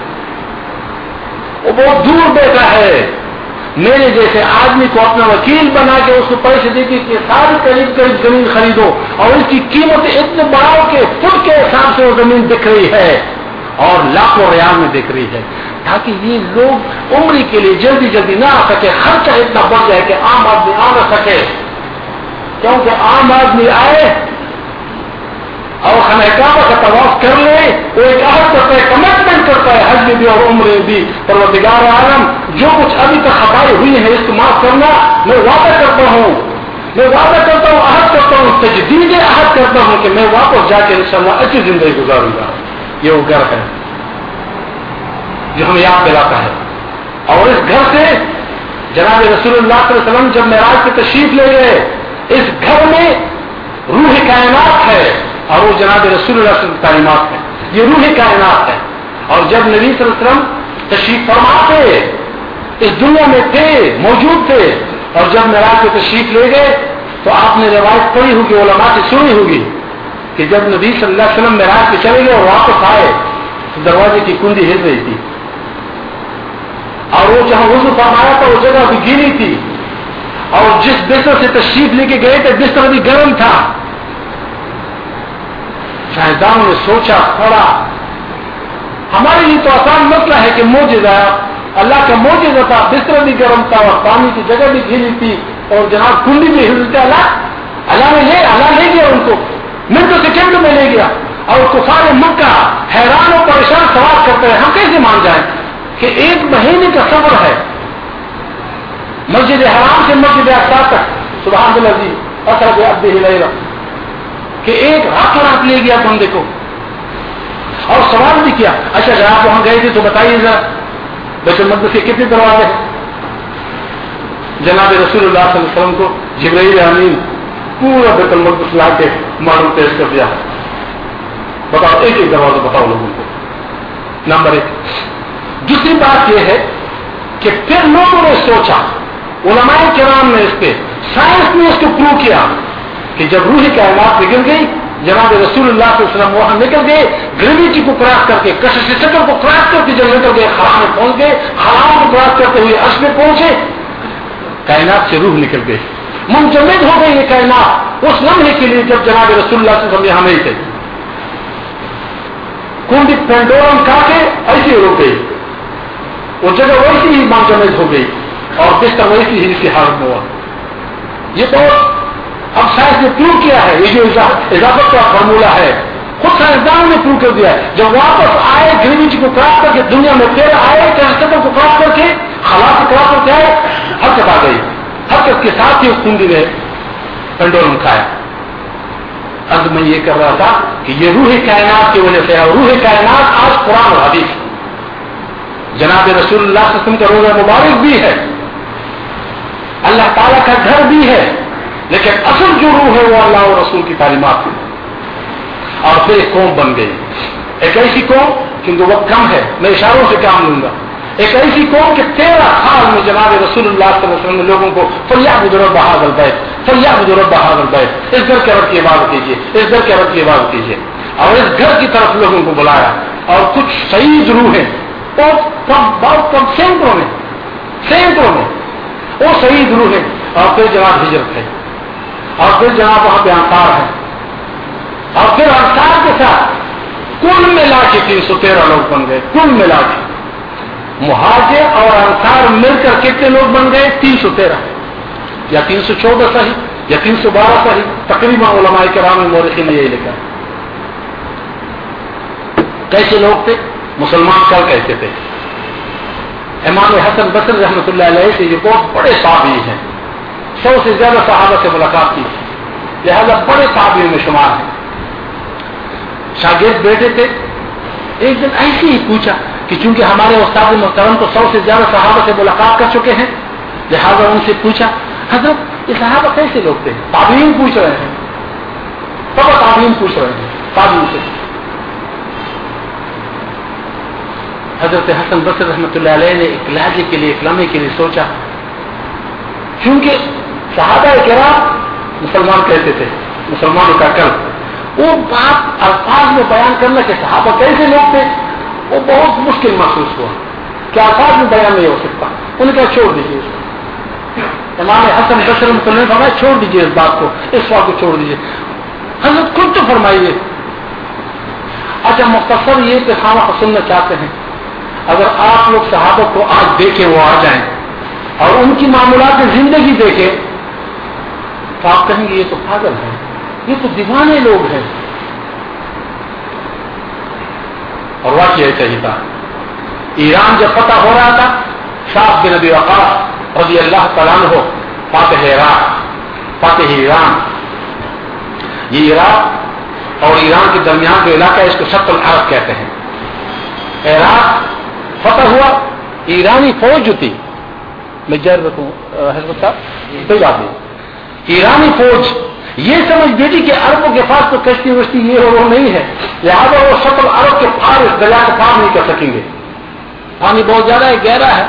وہ بہت دور بیٹھا ہے، میرے جیسے آدمی کو اپنا وکیل بنا کے اس کو پیسے دے کے کہ ساری قریب زمین خریدو، اور اس کی قیمت اتنے بڑھاؤ کہ فٹ کے حساب سے وہ زمین دکھ رہی ہے اور لاکھوں ریال میں دکھ رہی ہے، تاکہ یہ لوگ عمری کے لیے جلدی جلدی نہ آ سکے، خرچہ اتنا بڑھ جائے کہ عام آدمی آ نہ سکے، کیونکہ عام آدمی آئے اور خانہ کعبہ کا طواف کر لے، وہ ایک عہد کرتا ہے، کمٹمنٹ کرتا ہے حج میں بھی اور عمرے میں بھی، پروردگار عالم جو کچھ ابھی تک خطائیں ہوئی ہیں اس کو معاف کرنا، میں وعدہ کرتا ہوں، عہد کرتا ہوں، تجدید عہد کرتا ہوں کہ میں واپس جا کے انشاءاللہ اچھی زندگی گزاروں گا۔ یہ وہ گھر ہے جو ہمیں یاد دلاتا ہے، اور اس گھر سے جناب رسول اللہ صلی اللہ علیہ وسلم جب معراج پہ تشریف لے گئے، اس گھر میں روح کائنات ہے اور وہ جناب رسول اللہ صلی اللہ علیہ وسلم کی تعلیمات ہے، یہ روح کائنات ہے۔ اور جب نبی صلی اللہ علیہ وسلم تشریف فرما تھے، اس دنیا میں تھے، موجود تھے، اور جب معراج پہ تشریف لے گئے تو آپ نے روایت پڑھی ہوگی، علماء سے سنی ہوگی کہ جب نبی صلی اللہ علیہ وسلم معراج پہ چلے گئے اور واپس آئے تو دروازے کی کنڈی ہل رہی تھی، اور وہ جہاں وضو فرمایا تھا وہ جگہ بھی گیلی تھی، اور جس بستر سے تشریف لے کے گئے تھے بستر بھی گرم تھا۔ شاہدانوں نے سوچا پڑا، ہمارے لیے تو آسان مسئلہ ہے کہ معجزہ، اللہ کا معجزہ تھا، بستر بھی گرم تھا اور پانی کی جگہ بھی گیلی تھی اور جناب کنڈی بھی ہلتے، اللہ نے لے گیا ان کو، منٹوں سیکنڈ میں لے گیا، اور کفار مکہ حیران و پریشان سوال کرتے ہیں ہم کیسے مان جائیں کہ 1 مہینے کا سفر ہے مسجد حرام سے مسجد اقصی تک، سبحان اللہ جی اثر عبد ہلیرہ، کہ ایک رات لے گیا بندے کو، اور سوال بھی کیا، اچھا اگر آپ وہاں گئے تھے تو بتائیے ذرا بیت المقدس کے کتنے دروازے ہیں؟ جناب رسول اللہ صلی اللہ علیہ وسلم کو جبرائیل امین پورا بیت المقدس لا کے معلوم پیش کر دیا، بتاؤ ایک ایک دروازہ بتاؤ لوگوں کو۔ نمبر 1۔ دوسری بات یہ ہے کہ پھر لوگوں نے سوچا، علماء کرام نے اس پہ، سائنس نے اس کو پروو کیا کہ جب روح کائنات نکل گئی، جناب رسول اللہ صلی اللہ علیہ وسلم وہاں نکل گئے، گریویٹی کو کراس کر کے، کشش شکل کو کراس کر کے جب نکل گئے، خلا میں پہنچ گئے، خلا کو کراس کرتے ہوئے عرش میں پہنچے، کائنات سے روح نکل گئی، منجمد ہو گئی یہ کائنات اس لمحے کے لیے جب جناب رسول اللہ صلی اللہ علیہ وسلم یہاں نہیں تھے۔ کنڈی پینڈورم کھا کے ایسی رک گئی، وہ جگہ ویسی ہی منجمد ہو گئی اور بستر ویسی ہی اس کی حالت میں ہوا۔ یہ بہت اب سائنس نے پروو کیا ہے، یہ جو اضافت کا فارمولہ ہے خود سائنسدانوں نے پروو کر دیا ہے۔ جب واپس آئے گریویٹی کو کراس کر کے دنیا میں پھر آئے، چکر کو کراس کر کے، خلا کو کراس کر کے آئے، حرکت آ گئی، حرکت کے ساتھ ہی اس کنڈی نے پینڈولم کھایا۔ اب میں یہ کر رہا تھا کہ یہ روح کائنات کی وجہ سے ہے، اور روح کائنات آج قرآن اور حدیث جناب رسول اللہ صلی اللہ علیہ وسلم کا روزہ مبارک بھی ہے، اللہ تعالیٰ کا گھر بھی ہے، لیکن اصل جو روح ہے وہ اللہ اور رسول کی تعلیمات ہے۔ اور پھر ایک قوم بن گئی، ایک ایسی قوم، کیونکہ وقت کم ہے میں اشاروں سے کام لوں گا، ایک ایسی قوم کہ 13 سال میں جناب رسول اللہ صلی اللہ علیہ وسلم نے لوگوں کو فلیعبدوا رب هذا البیت، فلیعبدوا رب هذا البیت، اس گھر کے رب کی عبادت کیجیے، اس گھر کے رب کی عبادت کیجیے، اور اس گھر کی طرف لوگوں کو بلایا۔ اور کچھ شہید روحیں بہت کم سینکڑوں میں وہ شہید روحیں، اور پھر جناب ہجرت ہے، اور پھر جناب وہاں پہ انصار ہے، اور پھر انصار کے ساتھ کل ملا کے 313 لوگ بن گئے، کل ملا کے مہاجر اور انصار مل کر کتنے لوگ بن گئے؟ 313 یا 314 صحیح یا 312 صحیح، تقریباً علماء کرام مورخین نے یہی لکھا۔ کیسے لوگ تھے؟ مسلمان کل کیسے تھے؟ امام حسن بصری رحمۃ اللہ علیہ سے یہ بہت بڑے صحابی ہیں، 100 سے زیادہ صحابہ سے ملاقات کی، لہذا بڑے صحابیوں میں شمار ہیں۔ شاگرد بیٹے تھے، ایک دن ایسے ہی پوچھا کہ چونکہ ہمارے استاد محترم تو 100 سے زیادہ صحابہ سے ملاقات کر چکے ہیں، لہذا ان سے پوچھا حضرت یہ صحابہ کیسے لوگ تھے؟ تابعین پوچھ رہے ہیں، تابعین پوچھ رہے ہیں تابعین سے۔ حضرت حسن بصری رحمۃ اللہ علیہ نے ایک لہجے کے لیے، ایک لمحے کے لیے سوچا، چونکہ صحابہ کرام مسلمان کہتے تھے، مسلمانوں کا کل وہ بات الفاظ میں بیان کرنا کہ صحابہ کیسے لوگ تھے وہ بہت مشکل محسوس ہوا، کیا الفاظ میں بیان نہیں ہو سکتا۔ انہوں نے کہا چھوڑ دیجیے اس کو، امام حسن بصری رحمۃ اللہ نے فرمایا چھوڑ دیجیے اس بات کو، اس بات کو چھوڑ دیجیے، حضرت خود تو فرمائیے۔ اچھا مختصر یہ کہ خواہ سننا چاہتے ہیں، اگر آپ لوگ صحابہ کو آج دیکھیں، وہ آ جائیں اور ان کی معمولات زندگی دیکھیں تو آپ کہیں گے یہ تو پاگل ہیں، یہ تو دیوانے لوگ ہیں، اور واقعہ صحیح تھا. ایران جب فتح ہو رہا تھا، سعد بن ابی وقاص رضی اللہ تعالیٰ عنہ فاتح ایران. یہ عراق اور ایران کے درمیان جو علاقہ ہے اس کو شط العرب کہتے ہیں. عراق فتح ہوا، ایرانی فوج جو تھی، میں جر رکھوں حضرت صاحب کوئی بات نہیں، ایرانی فوج یہ سمجھ بیٹی کہ عربوں کے پاس تو کشتی وشتی یہ ہو وہ نہیں ہے، لہٰذا وہ شط العرب کے پار اس دریا کے پار نہیں کر سکیں گے، پانی بہت زیادہ ہے، گہرا ہے،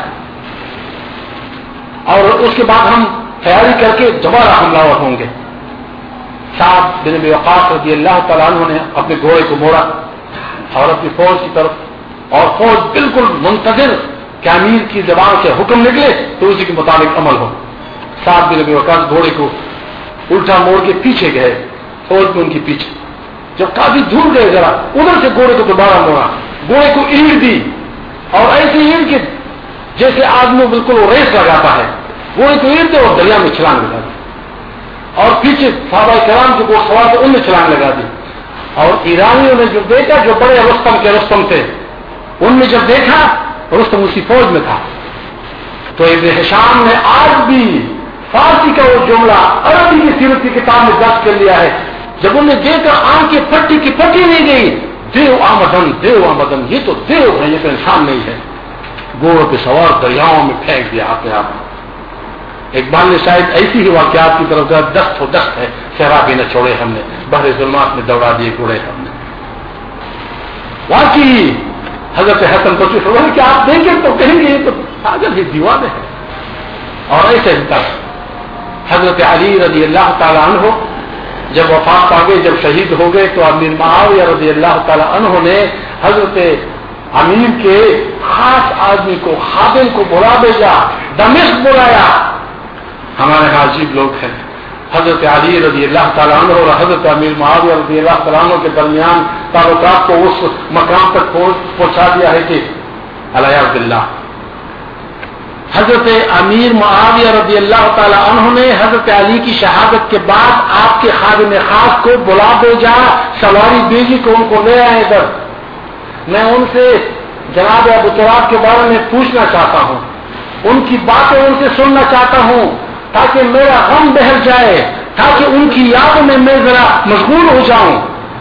اور اس کے بعد ہم تیاری کر کے دوبارہ حملہ ہوں گے. سعد بن ابی وقاص رضی اللہ تعالیٰ عنہ نے اپنے گھوڑے کو موڑا اور اپنی فوج کی طرف، اور فوج بالکل منتظر کہ امیر کی زبان سے حکم نکلے تو اسی کے مطابق عمل ہو. سعد بن ابی وقاص گھوڑے کو الٹا موڑ کے پیچھے گئے، فوج میں ان کے پیچھے. جب کافی دور گئے ذرا ادھر سے گھوڑے کو دوبارہ موڑا، گھوڑے کو اینٹ دی، اور ایسے اینٹ کے جیسے آدمی بالکل وہ ریس لگاتا ہے، گھوڑے کو اینٹ دے اور دریا میں چھلانگ لگا دی، اور پیچھے صحابہ کرام جو گھوڑ سوار تھے ان نے چھلانگ لگا دی. اور ایرانیوں نے جو دیکھا، جو بڑے رستم تھے، ان نے جب دیکھا رستم اسی فوج میں تھا، تو ابن ہشام نے آج بھی فارسی کا وہ جملہ عربی کی سیرت کی کتاب میں درج کر لیا ہے. جب انہوں نے دیکھا آنکھیں پھٹی کی پھٹی نہیں گئی، دیو آمدن، یہ تو دیو ہے، یہ تو انسان نہیں ہے. گھوڑوں پہ سوار دریاؤں میں پھینک دیا اپنے آپ. اقبال نے شاید ایسی ہی واقعات کی طرف دست ہو دست ہے، صحرا بھی نہ چھوڑے ہم نے، بحر ظلمات میں دوڑا دیے گھوڑے ہم نے. واقعی حضرت حسن بصری فرماتے ہیں کہ آپ دیکھیں تو کہیں گے یہ تو پاگل ہی دیوانے ہے. اور ایسے ہی تک حضرت علی رضی اللہ تعالیٰ عنہ جب وفات پا گئے، جب شہید ہو گئے، تو امیر معاویہ رضی اللہ تعالیٰ عنہ نے حضرت امیر کے خاص آدمی کو، خادم کو بلا بھیجا، دمشق بلایا. ہمارے یہاں عجیب لوگ ہیں. حضرت علی رضی اللہ تعالیٰ عنہ اور حضرت امیر معاویہ رضی اللہ تعالیٰ عنہ کے درمیان تعلقات کو اس مقام تک پہنچا دیا ہے کہ علیہ باللہ حضرت امیر معاویہ رضی اللہ تعالیٰ عنہ نے حضرت علی کی شہادت کے بعد آپ کے خادم خاص کو بلا بھیجا، سواری بھیجی کہ ان کو لے آئے ادھر. میں ان سے جناب ابو تراب کے بارے میں پوچھنا چاہتا ہوں، ان کی باتیں ان سے سننا چاہتا ہوں، تاکہ میرا غم بہل جائے، تاکہ ان کی یادوں میں میں ذرا مشغول ہو جاؤں.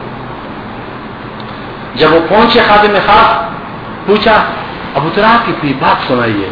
جب وہ پہنچے خادم خاص، پوچھا ابو تراب کی کوئی بات سنائیے،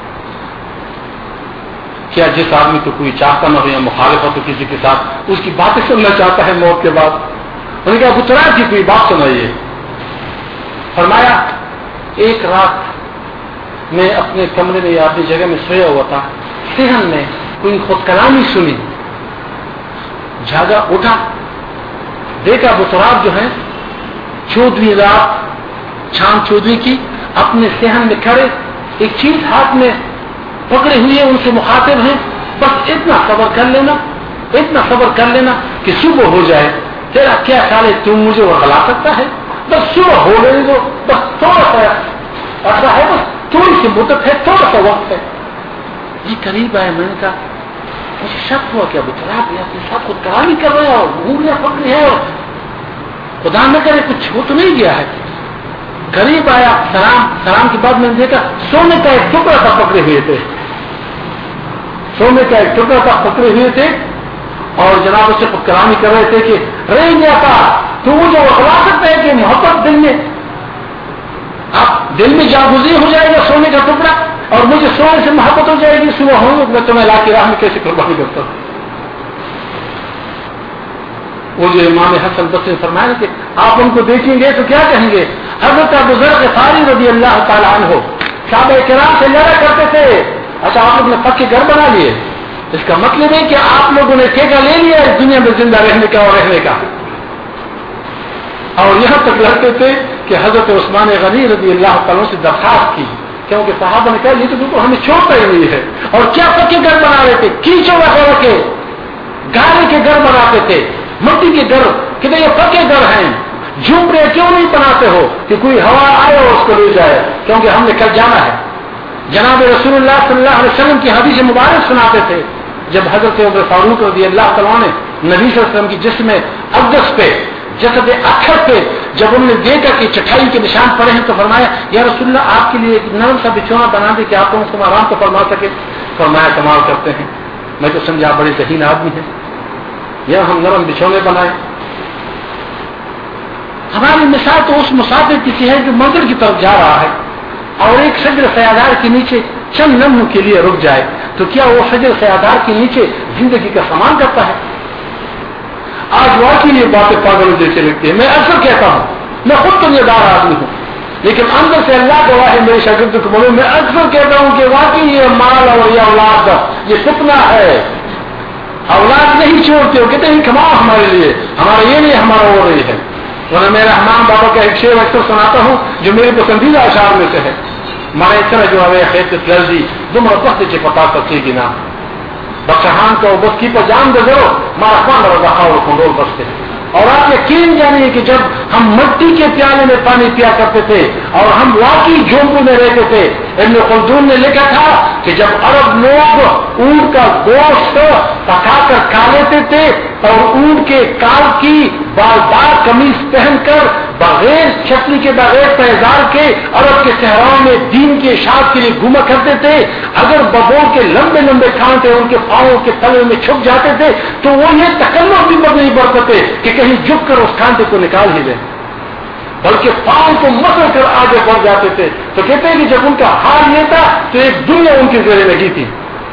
کیا جس آدمی کو کوئی چاہتا نہ ہو یا مخالفت ہو کسی کے ساتھ، اس کی باتیں سننا چاہتا ہے موت کے بعد. انہوں نے کہا ابو تراب کی کوئی بات سنائیے. فرمایا ایک رات میں اپنے کمرے میں یا اپنی جگہ میں سویا ہوا تھا، صحن میں کوئی خود کلامی سنی، جھاگا اٹھا، دیکھا ابو تراب جو ہے 14ویں رات شام 14ویں کی اپنے صحن میں کھڑے، ایک چیز ہاتھ میں پکڑے ہوئے ان سے مخاطب ہیں. بس اتنا صبر کر لینا کہ صبح ہو جائے. تیرا کیا خیال ہے، تم مجھے ورغلا سکتا ہے؟ بس صبح ہو گئی تو بس تھوڑا سا ایسا ہے، بس تھوڑی سی مدت ہے، تھوڑا سا وقت ہے. یہ قریب آئے، میں نے کہا مجھے شک ہوا کہ ابو تراب اپنے ساتھ خود کلامی کر رہے ہیں اور انگلیاں پکڑی ہیں، اور خدا نہ کرے کچھ ہو تو نہیں گیا ہے. قریب آیا، سلام کے بعد میں نے دیکھا سونے کا ایک ٹکڑا تھا پکڑے ہوئے تھے، اور جناب اسے کلامی کر رہے تھے کہ رہ گیا تھا تو مجھے بتا سکتے ہیں کہ محبت دل میں آپ دل میں جاگزی ہو جائے گا سونے کا ٹکڑا، اور مجھے سونے سے محبت ہو جائے گی، صبح ہوں میں تمہیں لا کے راہ میں کیسے قربانی کرتا ہوں. وہ جو امام حسن بصری فرمایا کہ آپ ان کو دیکھیں گے تو کیا کہیں گے؟ حضرت ابو ذر غفاری رضی اللہ تعالیٰ عنہ صحابہ کرام سے لڑا کرتے تھے، اچھا آپ لوگوں نے پکے گھر بنا لیے، اس کا مطلب ہے کہ آپ لوگوں نے ٹھیکہ لے لیا اس دنیا میں زندہ رہنے کا اور رہنے کا. اور یہاں تک لڑتے تھے کہ حضرت عثمان غنی رضی اللہ تعالیٰ سے درخواست کی، کیونکہ صحابہ نے کہا یہ تو بالکل ہمیں چھوڑتا ہی نہیں ہے. اور کیا پکے گھر بنا رہے تھے، کیچڑ وغیرہ کے گارے کے گھر بناتے تھے، مٹی کے گھر، کہ یہ پکے گھر ہیں، جھوپڑے کیوں نہیں بناتے ہو کہ کوئی ہوا آئے اور اس کو لے جائے، کیونکہ ہم نے کل جانا ہے. جناب رسول اللہ صلی اللہ علیہ وسلم کی حدیث مبارک سناتے تھے، جب حضرت عمر فاروق رضی اللہ تعالیٰ نے نبی صلی اللہ علیہ وسلم کی جسم اقدس پہ، جسد اکھر پہ جب انہوں نے دیکھا کہ چٹائی کے نشان پڑے ہیں تو فرمایا یا رسول اللہ آپ کے لیے ایک نرم سا بچھونا بنا دے کہ آپ لوگوں کو آرام تو فرما سکے. فرمایا کمال کرتے ہیں, میں تو سمجھا بڑے ذہین آدمی ہیں, یا ہم نرم بچھونے بنائے. ہماری مثال تو اس مسافر کی سی ہے جو منزل کی طرف جا رہا ہے اور ایک شجر سیادار کے نیچے چند لمحوں کے لیے رک جائے, تو کیا وہ شجر سیادار کے نیچے زندگی کا سامان کرتا ہے؟ آج واقعی یہ باتیں پاگلوں جیسے لگتی ہیں. میں اکثر کہتا ہوں, میں خود تو دار آدمی ہوں, لیکن اندر سے اللہ گواہ ہے میرے شاگرد کو بولے, میں اکثر کہتا ہوں کہ واقعی یہ مال اور یہ اولاد یہ فتنہ ہے. اولاد نہیں چھوڑتے ہو, کہتے ہیں کماؤ ہمارے لیے, ہمارا یہ نہیں ہمارا وہ نہیں ہے. ورنہ میں رحمان بابا کا ایک شعر اکثر سناتا ہوں جو میرے پسندیدہ اشعار میں سے ہے. مارے طرح جو ہے خیت لرزی تم ربت سے پتا سکے گی نا بخشان کا بس کی پر جان دے دو مارا کون رکھا اور کنڈول بستے. اور آپ یقین جانیے کہ جب ہم مٹی کے پیالے میں پانی پیا کرتے تھے اور ہم واقعی جھونپوں میں رہتے تھے, ابن خلدون نے لکھا تھا کہ جب عرب لوگ اونٹ کا گوشت پکا کر کھا لیتے تھے اور اونٹ کے کال کی بالدار قمیص پہن کر بغیر چھتری کے بغیر پیزار کے عرب کے صحراؤں میں دین کے اشاعت کے لیے گھوما کرتے تھے, اگر ببوں کے لمبے لمبے کان تھے ان کے پاؤں کے تلے میں چھپ جاتے تھے تو وہ یہ تکلف بھی نہیں برتتے کہ کہیں جھک کر اس کانٹے کو نکال ہی دیں, بلکہ پاؤں کو مسل کر آگے بڑھ جاتے تھے. تو کہتے ہیں کہ جب ان کا حال یہ تھا تو ایک دنیا ان کے زیر لگی تھی.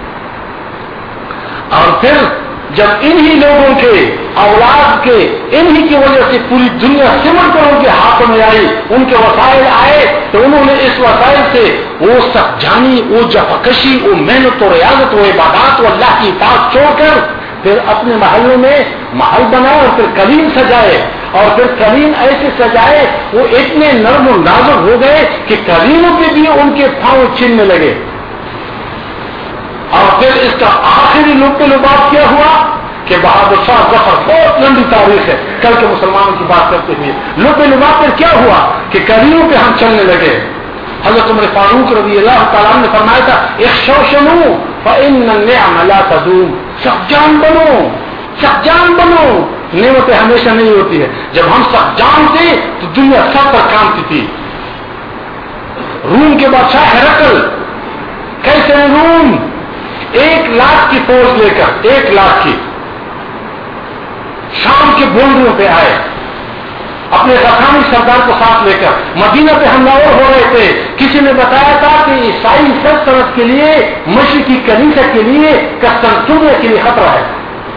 اور پھر جب انہی لوگوں کے اولاد کے انہی کی وجہ سے پوری دنیا سمٹ کر ان کے ہاتھوں میں آئی, ان کے وسائل آئے, تو انہوں نے اس وسائل سے وہ سخت جانی, وہ جفاکشی, وہ محنت و ریاضت, وہ عبادات و اللہ کی اطاعت چھوڑ کر پھر اپنے محلوں میں محل بنائے اور پھر کلیم سجائے, اور پھر کلیم ایسے سجائے وہ اتنے نرم و نازک ہو گئے کہ کلیموں کے بھی ان کے پاؤں چھیننے لگے. اور پھر اس کا آخری لطف لباس کیا ہوا کہ بہادر شاہ ظفر, بہت لمبی تاریخ ہے, کل کے مسلمانوں کی بات کرتے ہوئے لطف لباس پھر کیا ہوا کہ کلیموں پہ ہم چلنے لگے. حضرت عمر فاروق رضی اللہ تعالیٰ نے فرمایا تھا اخشوشنوا فإن النعم لا تدوم, سخت جان بنو, سخت جان بنو, نعمتیں ہمیشہ نہیں ہوتی ہے. جب ہم سخت جان تھے تو دنیا سب پر کامتی تھی. روم کے بادشاہ ہرقل, کیسے روم 1,00,000 کی فوج لے کر 1,00,000 کی شام کے بولڈروں پہ آئے, اپنے غسانی سردار کو ساتھ لے کر مدینہ پہ حملہ ہو رہے تھے. کسی نے بتایا تھا کہ عیسائی سلطنت کے لیے, مشرقی کنیسہ کے لیے, قسطنطنیہ کے لیے خطرہ ہے.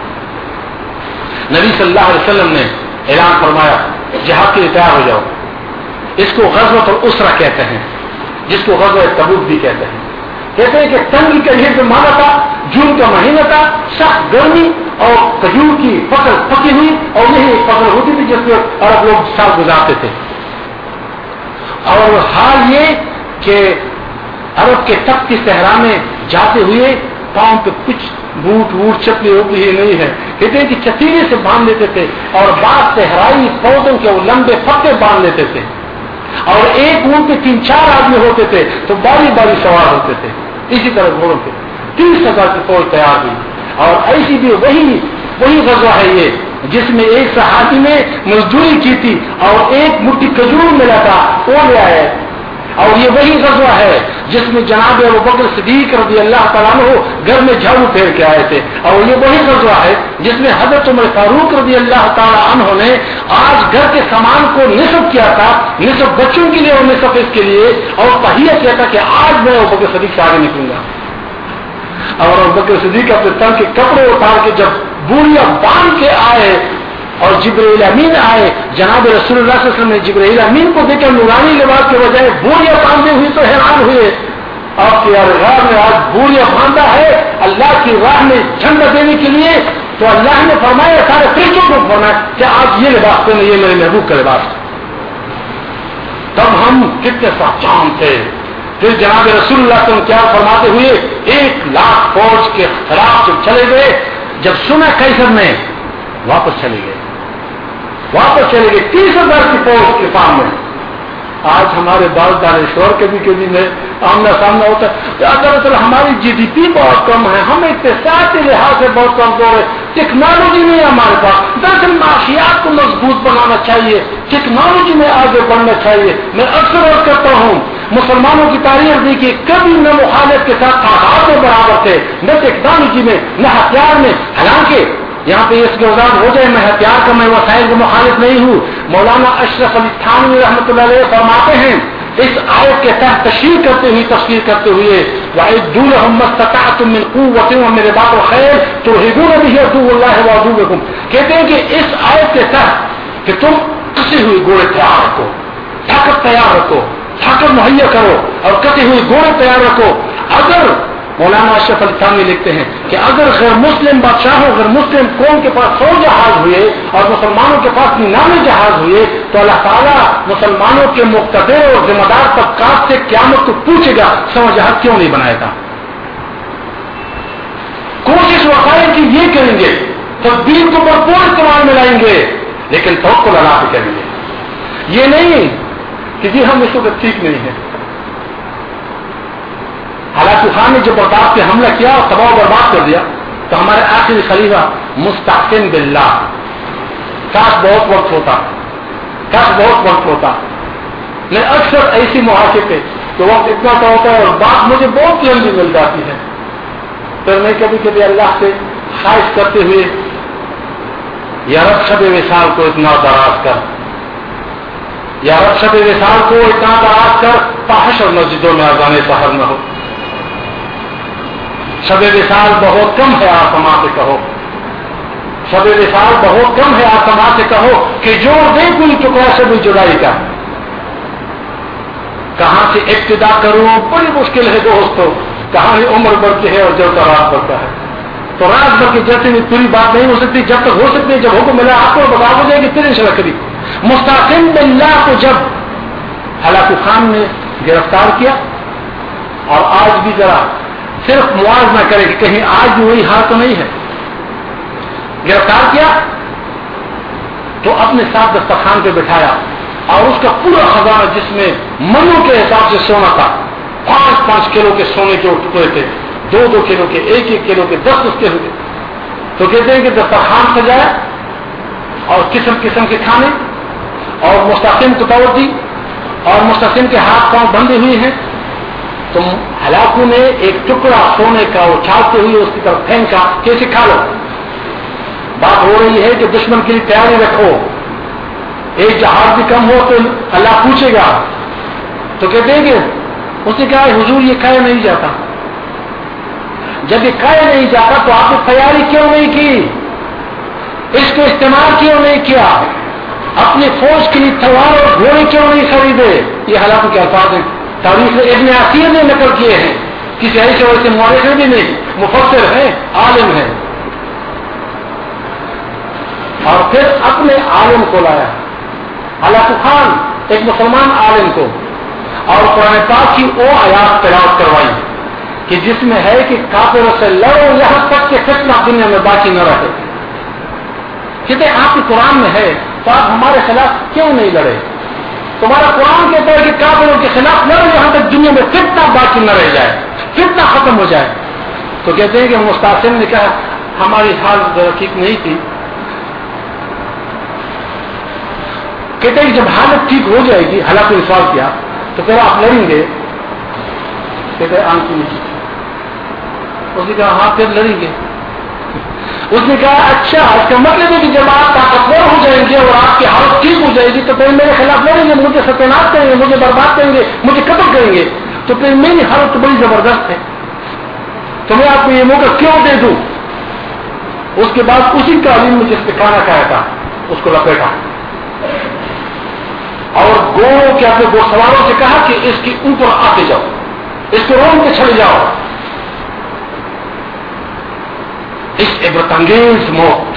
نبی صلی اللہ علیہ وسلم نے اعلان فرمایا جہاد کے لیے تیار ہو جاؤ. اس کو غزوۃ الاسرہ کہتے ہیں, جس کو غزوہ تبوک بھی کہتے ہیں. کہتے ہیں کہ تنگی کا یہ زمانہ تھا, جون کا مہینہ تھا, سخت گرمی اور کھجور کی فصل پکی ہوئی, اور یہی ایک فصل ہوتی تھی جس میں عرب لوگ سال گزارتے تھے. اور حال یہ کہ عرب کے تب کی صحرا میں جاتے ہوئے پاؤں پہ کچھ بوٹ ووٹ چپلی ہوتی ہی نہیں ہے. کہتے ہیں کہ چتیلے سے باندھ لیتے تھے, اور بعض صحرائی پودوں کے وہ لمبے پتے باندھ لیتے تھے, اور ایک اونٹ پہ 3-4 آدمی ہوتے تھے تو باری باری سوار ہوتے تھے. اسی طرح گھوڑوں پہ 30,000 کی فوج تیار ہوئی. اور ایسی بھی وہی غزوہ ہے یہ جس میں ایک صحابی نے مزدوری کی تھی اور ایک مٹھی کھجور ملا تھا وہ لے آئے. اور یہ وہی غزوہ ہے جس میں جناب ابوبکر صدیق رضی اللہ تعالیٰ عنہ گھر میں جھاڑو پھیر کے آئے تھے. اور یہ وہی غزوہ ہے جس میں حضرت عمر فاروق رضی اللہ تعالیٰ عنہ نے آج گھر کے سامان کو نصب کیا تھا, نصب بچوں کے لیے اور نصب اس کے لیے, اور تہیہ کیا تھا کہ آج میں ابوبکر صدیق سے آگے نکلوں گا. اور ابوبکر صدیق اپنے تن کے کپڑے اتار کے جب بوریاں باندھ کے آئے اور جبرائیل امین آئے, جناب رسول اللہ صلی اللہ علیہ وسلم نے جبرائیل امین کو دیکھا نورانی لباس کے بجائے بوریاں باندھے ہوئی تو حیران ہوئے. آپ کی راہ میں آج بوریاں باندھا ہے اللہ کی راہ میں جھنڈا دینے کے لیے, تو اللہ نے فرمایا سارے فرشتوں کو فرمایا کہ آج یہ لباس پہنے, یہ میرے محبوب کا لباس. تب ہم کتنے سچام تھے. پھر جناب رسول اللہ صلی اللہ علیہ وسلم کیا فرماتے ہوئے 1,00,000 فوج کے خلاف جب چلے گئے, جب سنا کیسر نے واپس چلے گئے 30,000 کی فوج کے سامنے. آج ہمارے بال دانشور کے بھی میں آمنا سامنا ہوتا ہے. دراصل ہماری GDP بہت کم ہے, ہم اقتصادی لحاظ سے بہت کمزور ہے. ٹیکنالوجی نہیں ہے ہمارے پاس. دراصل معاشیات کو مضبوط بنانا چاہیے, ٹیکنالوجی میں آگے بڑھنا چاہیے. میں اکثر عرض کرتا ہوں مسلمانوں کی تاریخ دیکھیے, کبھی نہ مخالف کے ساتھ تعداد میں برابر تھے, نہ ٹیکنالوجی میں, نہ ہتھیار میں. حالانکہ یہاں پہ اس کے وضاحت ہو جائے, میں ہتھیار کا, میں وسائل کا مخالف نہیں ہوں. مولانا اشرف علی تھانوی رحمۃ اللہ علیہ فرماتے ہیں اس آیت کے تحت تفسیر کرتے ہوئے وَأَعِدُّوا لَهُم مَّا اسْتَطَعْتُم مِّن قُوَّةٍ وَمِن رِّبَاطِ الْخَيْلِ تُرْهِبُونَ بِهِ عَدُوَّ اللَّهِ وَعَدُوَّكُمْ. کہتے ہیں کہ اس آیت کے تحت کہ تم کسے ہوئے گھوڑے تیار رکھو, طاقت تیار رکھو, طاقت مہیا کرو اور کسے ہوئے گھوڑے تیار رکھو. اگر مولانا اشرف علی تھانوی لکھتے ہیں کہ اگر غیر مسلم بادشاہوں, غیر مسلم قوم کے پاس 100 جہاز ہوئے اور مسلمانوں کے پاس 99 جہاز ہوئے تو اللہ تعالیٰ مسلمانوں کے مقتدر اور ذمہ دار طبقات سے قیامت کو پوچھے گا 100 جہاز کیوں نہیں بنایا تھا. کوشش وسائل کی یہ کریں گے, تدبیر کو بھرپور استعمال میں لائیں گے, لیکن توکل اللہ پہ کریں گے. یہ نہیں کہ جی ہم اس وقت ٹھیک نہیں ہیں. حالانکہ خان نے جب بغداد پہ حملہ کیا اور تباہ و برباد کر دیا تو ہمارے آخری خلیفہ مستحسن باللہ, کاش بہت وقت ہوتا. میں اکثر ایسی مواقع پہ تو وقت اتنا سا ہوتا ہے اور بات مجھے بہت لمبی مل جاتی ہے, پھر میں کبھی کبھی اللہ سے خواہش کرتے ہوئے یا رب شب وصال کو اتنا دراز کر, یا رب شب وصال کو اتنا دراز کر فحش اور مسجدوں میں اذان سحر نہ ہو. شب وصال بہت کم ہے آسماں سے کہو, شب وصال بہت کم ہے آسماں سے کہو کہ جوڑ دے کوئی ٹکڑا سے بھی جدائی کا. کہاں سے ابتدا کروں بڑی مشکل ہے دوستو, کہاں سے عمر بڑھتی ہے اور جب تک رات بڑھتا ہے تو رات بھر کی جیسے بھی پوری بات نہیں ہو سکتی, جب تک ہو سکتی ہے جب حکم ملا آپ کو بتا ہو جائے گی پھر انشاءاللہ کبھی. مستحسن باللہ کو جب ہلاکو خان نے گرفتار کیا اور آج بھی ذرا صرف موازنہ کرے کہ کہیں آج بھی وہی حال تو نہیں ہے, گرفتار کیا تو اپنے ساتھ دسترخوان پہ بٹھایا اور اس کا پورا خزانہ جس میں منوں کے حساب سے سونا تھا, 5-5 کلو کے سونے کے ٹکڑے تھے, 2-2 کلو کے, 1-1 کلو کے, 10-10 کلو کے. تو کہتے ہیں کہ دسترخوان سجایا اور قسم قسم کے کھانے اور مستحسن کو دعوت دی اور مستحسن کے ہاتھ پاؤں بندھے ہوئے ہیں. تو ہلاکو نے ایک ٹکڑا سونے کا اچھالتے ہوئے اس کی طرف پھینکا کہ اسے کھا لو. بات ہو رہی ہے کہ دشمن کے لیے تیاری رکھو, ایک جہاز بھی کم ہو تو اللہ پوچھے گا. تو کہتے ہیں کہ اس نے کہا حضور یہ کھایا نہیں جاتا. جب یہ کھایا نہیں جاتا تو آپ نے تیاری کیوں نہیں کی, اس کو استعمال کیوں نہیں کیا, اپنی فوج کے لیے تلوار اور گھوڑے کیوں نہیں خریدے. یہ ہلاکو کے الفاظ ہیں, تاریخ ابن عثیر نے نقل کیے ہیں, کسی ایسے ویسے مورخ بھی نہیں, مفسر ہے, عالم ہے. اور پھر اپنے عالم کو لایا, ہلاکو خان ایک مسلمان عالم کو, اور قرآن پاک کی وہ آیات تلاوت کروائی کہ جس میں ہے کہ کافروں سے لڑو یہاں تک کہ فتنہ دنیا میں باقی نہ رہے. کہتے آپ کے قرآن میں ہے تو آپ ہمارے خلاف کیوں نہیں لڑے. تمہارا قرآن کہتا ہے کہ کافروں کے خلاف لڑو یہاں تک دنیا میں فتنہ باقی نہ رہ جائے, فتنہ ختم ہو جائے. تو کہتے ہیں کہ مستحسن نے کہا ہماری حالت ذرا ٹھیک نہیں تھی. کہتے ہیں کہ جب حالت ٹھیک ہو جائے گی, ہلاکو نے سوال کیا تو پھر آپ لڑیں گے. کہتے ہیں آنکھ نہیں. اس نے کہا ہاں پھر لڑیں گے. اس نے کہا اچھا اس کا مطلب ہے کہ جب آپ طاقتور ہو جائیں گے اور آپ کی حالت ٹھیک ہو جائے گی تو پھر میرے خلاف لڑیں گے, مجھے ستیانات کریں گے, مجھے برباد کریں گے, مجھے قتل کریں گے. تو پھر میری حالت بڑی زبردست ہے, تو میں آپ کو یہ موقع کیوں دے دوں. اس کے بعد اسی تعلیم میں جس نے کھانا کھایا تھا اس کو لپیٹا اور گھوڑوں کے اپنے گھوڑ سواروں سے کہا کہ اس کے اوپر آتے جاؤ, اس کو روم کے چلے جاؤ. اس عبرت انگیز موت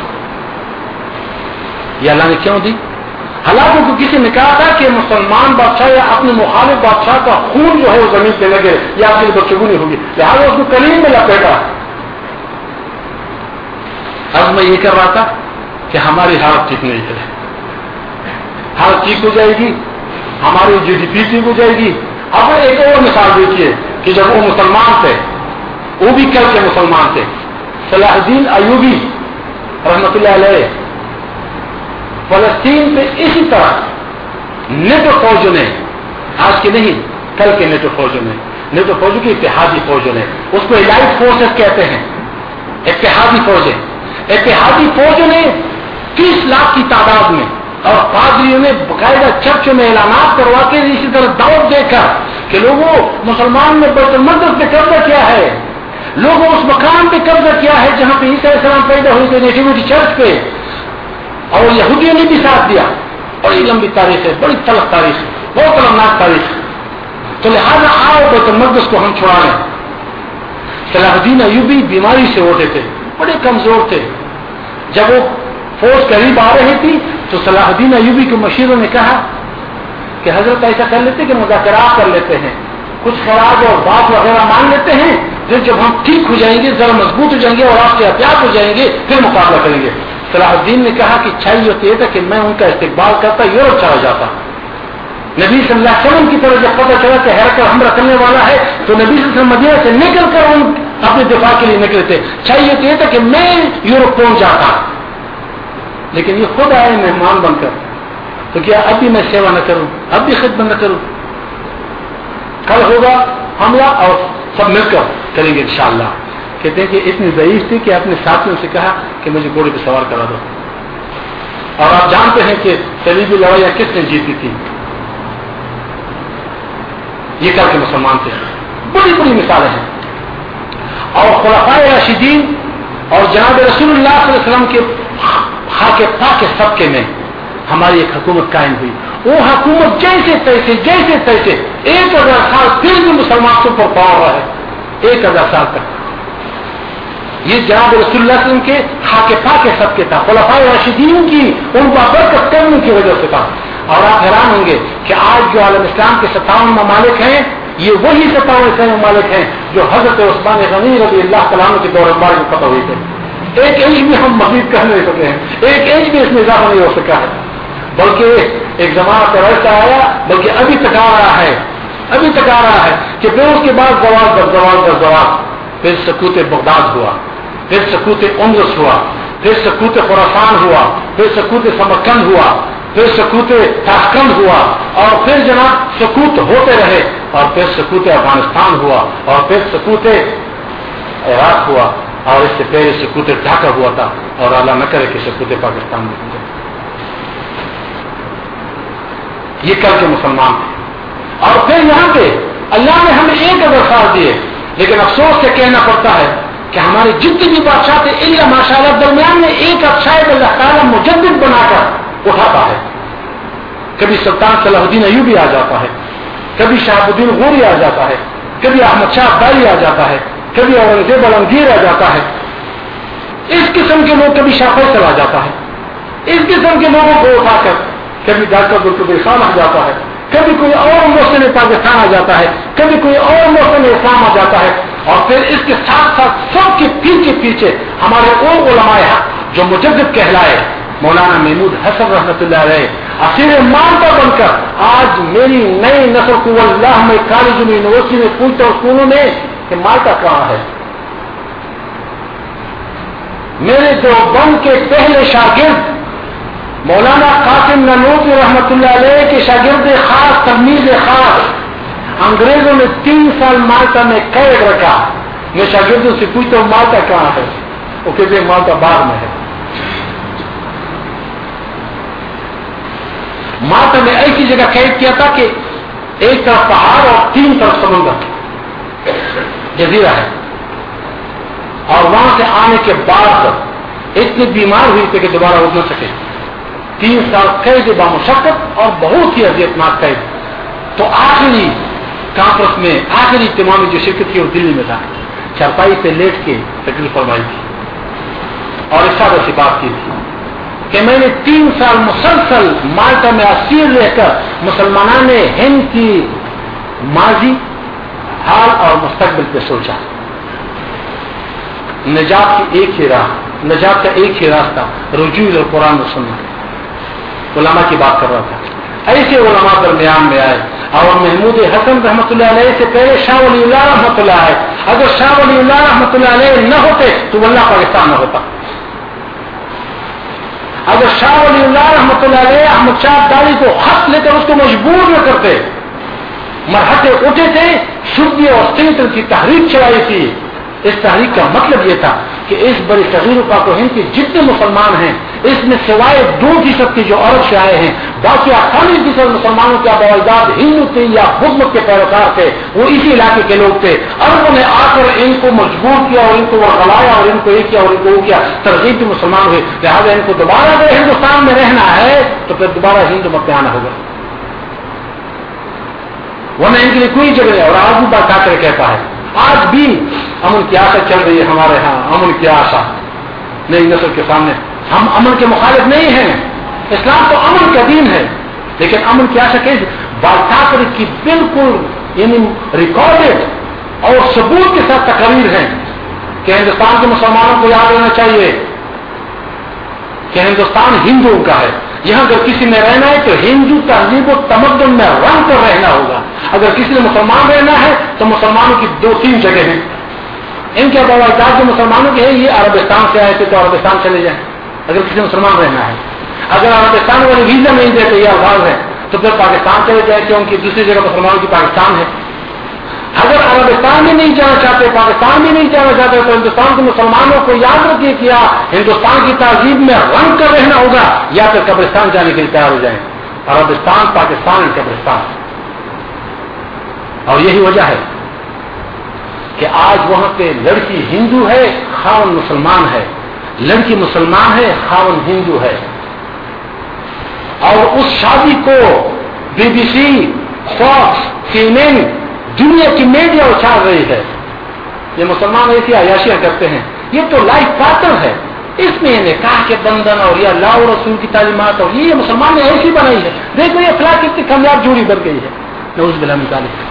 یہ اللہ نے کیوں دی. حالانکہ کو کسی نے کہا تھا کہ مسلمان بادشاہ یا اپنے مخالف بادشاہ کا خون جو ہے وہ زمین پہ لگے یا آپ کے لیے بدشگونی ہوگی, لہٰذا اس کو کلیم میں لپیٹا. اب میں یہ کر رہا تھا کہ ہماری حالت ٹھیک نہیں ہے, حالت ٹھیک ہو جائے گی, ہماری GDP ٹھیک ہو جائے گی. اب ایک اور مثال دیکھیے کہ جب وہ مسلمان تھے, وہ بھی کل کے مسلمان تھے, صلاح الدین ایوبی رحمت اللہ علیہ فلسطین پہ اسی طرح نیٹو فوجوں نے، آج کے نہیں کل کے نیٹو فوجوں نے، نیٹو فوجوں کی اتحادی فوجوں نے، اس کو الائٹ فورسز کہتے ہیں، اتحادی فوجیں، اتحادی فوجوں نے 30 لاکھ کی تعداد میں اور پادریوں نے باقاعدہ چرچوں میں اعلانات کروا کے اسی طرح دعوت دے کر کہ لوگوں مسلمان نے بیت المقدس پہ قبضہ کیا ہے، لوگوں اس مکان پہ قبضہ کیا ہے جہاں پہ عیسیٰ علیہ السلام پیدا ہوئے تھے، نیٹیوٹی چرچ پہ، اور یہودیوں نے بھی ساتھ دیا. بڑی لمبی تاریخ ہے، بڑی تلخ تاریخ ہے، بہت المناک تاریخ ہے. تو لہذا آؤ بیت المقدس کو ہم چھڑا لیں. صلاح الدین ایوبی بیماری سے ہوتے تھے، بڑے کمزور تھے. جب وہ فوج قریب آ رہی تھی تو صلاح الدین ایوبی کے مشیروں نے کہا کہ حضرت ایسا کر لیتے کہ مذاکرات کر لیتے ہیں، کچھ خراج اور بات وغیرہ مان لیتے ہیں، پھر جب ہم ٹھیک ہو جائیں گے، ذرا مضبوط ہو جائیں گے اور آپ سے احتیاط ہو جائیں گے، پھر مقابلہ کریں گے. صلاح الدین نے کہا کہ چاہیے ہوتی ہے کہ میں ان کا استقبال کرتا، یورپ چلا جاتا. نبی صلی اللہ علیہ وسلم کی طرف جب پتہ چلا کہ ہیرکل حملہ کرنے والا ہے تو نبی صلی اللہ علیہ وسلم مدینہ سے نکل کر ان اپنے دفاع کے لیے نکلے تھے. چاہیے تو یہ تھا کہ میں یورپ پہنچ جاتا، لیکن یہ خود آئے مہمان بن کر، تو کیا اب بھی میں سیوا نہ کروں، اب بھی خدمت نہ کروں؟ کل ہوگا حملہ اور سب مل کر کریں گے انشاءاللہ. کہتے ہیں کہ اتنی ضعیف تھی کہ اپنے ساتھیوں سے کہا کہ مجھے گھوڑے پہ سوار کرا دو. اور آپ جانتے ہیں کہ صلیبی لڑائیاں کس نے جیتی تھی؟ یہ کل کے مسلمان تھے. بڑی بڑی مثالیں ہیں. اور خلفائے راشدین اور جناب رسول اللہ صلی اللہ علیہ وسلم کے خاک پاک کے صدقے میں ہماری ایک حکومت قائم ہوئی. وہ حکومت جیسے تیسے 1000 سال پھر بھی مسلمان کو پر پاؤ رہا ہے. 1000 سال تک یہ جناب رسول اللہ صلی اللہ علیہ وسلم کے خاک پاک کے صدقے تھا، خلفائے راشدین کی ان بابرکت کرنے کی وجہ سے تھا. اور آپ حیران ہوں گے کہ آج جو عالم اسلام کے 57 ممالک ہیں، یہ وہی 57 ممالک ہیں جو حضرت عثمان غنی رضی اللہ تعالیٰ عنہ کے دور بار میں فتح ہوئی تھے. ایک انچ بھی ہم مزید کر نہیں سکے ہیں، ایک انچ بھی اس میں اضافہ نہیں ہو سکا ہے. بلکہ ایک زمانہ تو ایسا آیا، بلکہ ابھی تک آ رہا ہے کہ پھر اس کے بعد زوال، پھر سکوت بغداد ہوا، پھر سکوت اندلس ہوا، پھر سکوت خراسان ہوا، پھر سکوت سمرقند ہوا، پھر سکوت تاشقند ہوا، اور پھر جناب سکوت ہوتے رہے، اور پھر سکوت افغانستان ہوا، اور پھر سکوت عراق ہوا، اور اس سے پہلے سکوت ڈھاکہ ہوا تھا، اور اللہ نہ کرے کہ سکوت پاکستان میں ہو جائے. یہ کل کے مسلمان تھے. اور پھر یہاں پہ اللہ نے ہمیں 1000 سال دیے، لیکن افسوس سے کہنا پڑتا ہے کہ ہمارے جتنے بھی بادشاہ تھے اللہ ماشاء اللہ درمیان میں ایک شاید اللہ تعالیٰ مجدد بنا کر اٹھاتا ہے. کبھی سلطان صلاح الدین ایوبی آ جاتا ہے، کبھی شہاب الدین غوری آ جاتا ہے، کبھی احمد شاہ ابدالی آ جاتا ہے، کبھی اورنگزیب عالمگیر آ جاتا ہے. اس قسم کے لوگ، کبھی شاہ فیصل آ جاتا ہے. اس قسم کے لوگوں کو اٹھا کر کبھی ڈاکٹر عبدالقدیر خان آ جاتا ہے، کبھی کوئی اور محسن پاکستان آ جاتا ہے، کبھی کوئی اور محسن اسلام آ جاتا ہے. اور پھر اس کے ساتھ ساتھ سب کے پیچھے ہمارے وہ علماء حق جو مجدد کہلائے، مولانا محمود حسن رحمۃ اللہ علیہ اسیر مانتا بن کر آج میری نئی نسل کو اللہ میں کالج میں یونیورسٹی میں پوچھتا ہوں اسکولوں میں کہ مالٹا کہاں ہے. میرے دیوبند کے پہلے شاگرد مولانا قاسم نانوتوی رحمۃ اللہ علیہ کے شاگرد خاص، تلمیذ خاص، انگریزوں نے 3 سال مالٹا میں قید رکھا. میں شاگردوں سے پوچھتا ہوں مالٹا کہاں ہے، وہ کہتے ہیں مالٹا باغ میں ہے. مالٹا میں ایسی جگہ قید کیا تھا کہ ایک طرف پہاڑ اور 3 طرف سمندر، جزیرہ ہے. اور وہاں سے آنے کے بعد اتنے بیمار ہوئی تھے کہ دوبارہ اٹھ نہ سکے. 3 سال قید بامشقت اور بہت ہی اذیتناک قید. تو آخری کانفرنس میں، آخری اجتماع میں جو شرکت کی وہ دلی میں تھا. چرپائی پہ لیٹ کے تقریر فرمائی تھی اور اس طرح سے بات کی تھی کہ میں نے 3 سال مسلسل مالٹا میں اسیر رہ کر مسلمانان ہند کی ماضی، حال اور مستقبل پہ سوچا. نجات کی ایک ہی راہ، نجات کا ایک ہی راستہ رجوع قرآن و سنت. علماء کی بات کر رہا تھا. ایسے علماء درمیان میں آئے. اور محمود حسن رحمۃ اللہ علیہ سے پہلے شاہ ولی اللہ رحمۃ اللہ علیہ، اگر شاہ ولی اللہ رحمۃ اللہ علیہ نہ ہوتے تو واللہ پاکستان نہ ہوتا. اگر شاہ ولی اللہ رحمۃ اللہ علیہ احمد شاہ ابدالی کو خط لے کر اس کو مجبور نہ کرتے، مرحلے اٹھے تھے، شبی اور سنتر کی تحریک چلائی تھی. اس تحریک کا مطلب یہ تھا کہ اس بڑے صغیر و پاک و ہند کے جتنے مسلمان ہیں، اس میں سوائے 2% کے جو عرب سے آئے ہیں، باقی 98% مسلمانوں کے باوجود ہندو تھے یا بدھ مت کے پیروکار تھے، وہ اسی علاقے کے لوگ تھے. عربوں نے آ کر ان کو مجبور کیا اور ان کو ورغلایا اور ان کو یہ کیا اور ان کو وہ کیا، ترغیب بھی مسلمان ہوئے. لہٰذا ان کو دوبارہ اگر ہندوستان میں رہنا ہے تو پھر دوبارہ ہندو مت میں آنا ہوگا، ورنہ ان کے لیے کوئی جگہ ہے. اور آج بھی بات کر کہتا ہے، آج بھی امن کی آشا چل رہی ہے ہمارے ہاں، امن کی آشا نئی نسل کے سامنے. ہم امن کے مخالف نہیں ہیں، اسلام تو امن کا دین ہے، لیکن امن کی آشا کیسے بالٹاکر کی بالکل یعنی ریکارڈڈ اور ثبوت کے ساتھ تقریر ہیں کہ ہندوستان کے مسلمانوں کو یاد رہنا چاہیے کہ ہندوستان ہندوؤں کا ہے. یہاں اگر کسی نے رہنا ہے تو ہندو تہذیب و تمدن میں رنگ کر رہنا ہوگا. اگر کسی نے مسلمان رہنا ہے تو مسلمانوں کی 2-3 جگہ ہیں. ان کے باوجود جو مسلمانوں کے ہیں یہ عربستان سے آئے تھے تو عربستان چلے جائیں اگر کسی نے مسلمان رہنا ہے. اگر عربستان والے ویزا نہیں دیتے یہ الفاظ ہے تو پھر پاکستان چلے جائیں کیونکہ دوسری جگہ مسلمانوں کی پاکستان ہے. اگر عربستان بھی نہیں جانا چاہتے، پاکستان بھی نہیں جانا چاہتے تو ہندوستان کے مسلمانوں کو یاد رکھیے کیا ہندوستان کی تہذیب میں رنگ کر رہنا ہوگا یا پھر قبرستان جانے کے لیے تیار ہو جائیں. عربستان، پاکستان، قبرستان. اور یہی وجہ ہے کہ آج وہاں پہ لڑکی ہندو ہے، خاون مسلمان ہے، لڑکی مسلمان ہے، خاون ہندو ہے. اور اس شادی کو BBC، فاکس، CNN، دنیا کی میڈیا اچھال رہی ہے. یہ مسلمان ایسی عیاشیاں کرتے ہیں. یہ تو لائف پارٹنر ہے، اس میں نکاح کے بندھن اور یہ اللہ اور رسول کی تعلیمات اور یہ مسلمان نے ایسی بنائی ہے. دیکھو یہ فلاں کتنی کامیاب جوڑی بن گئی ہے. نعوذ باللہ من ذالک.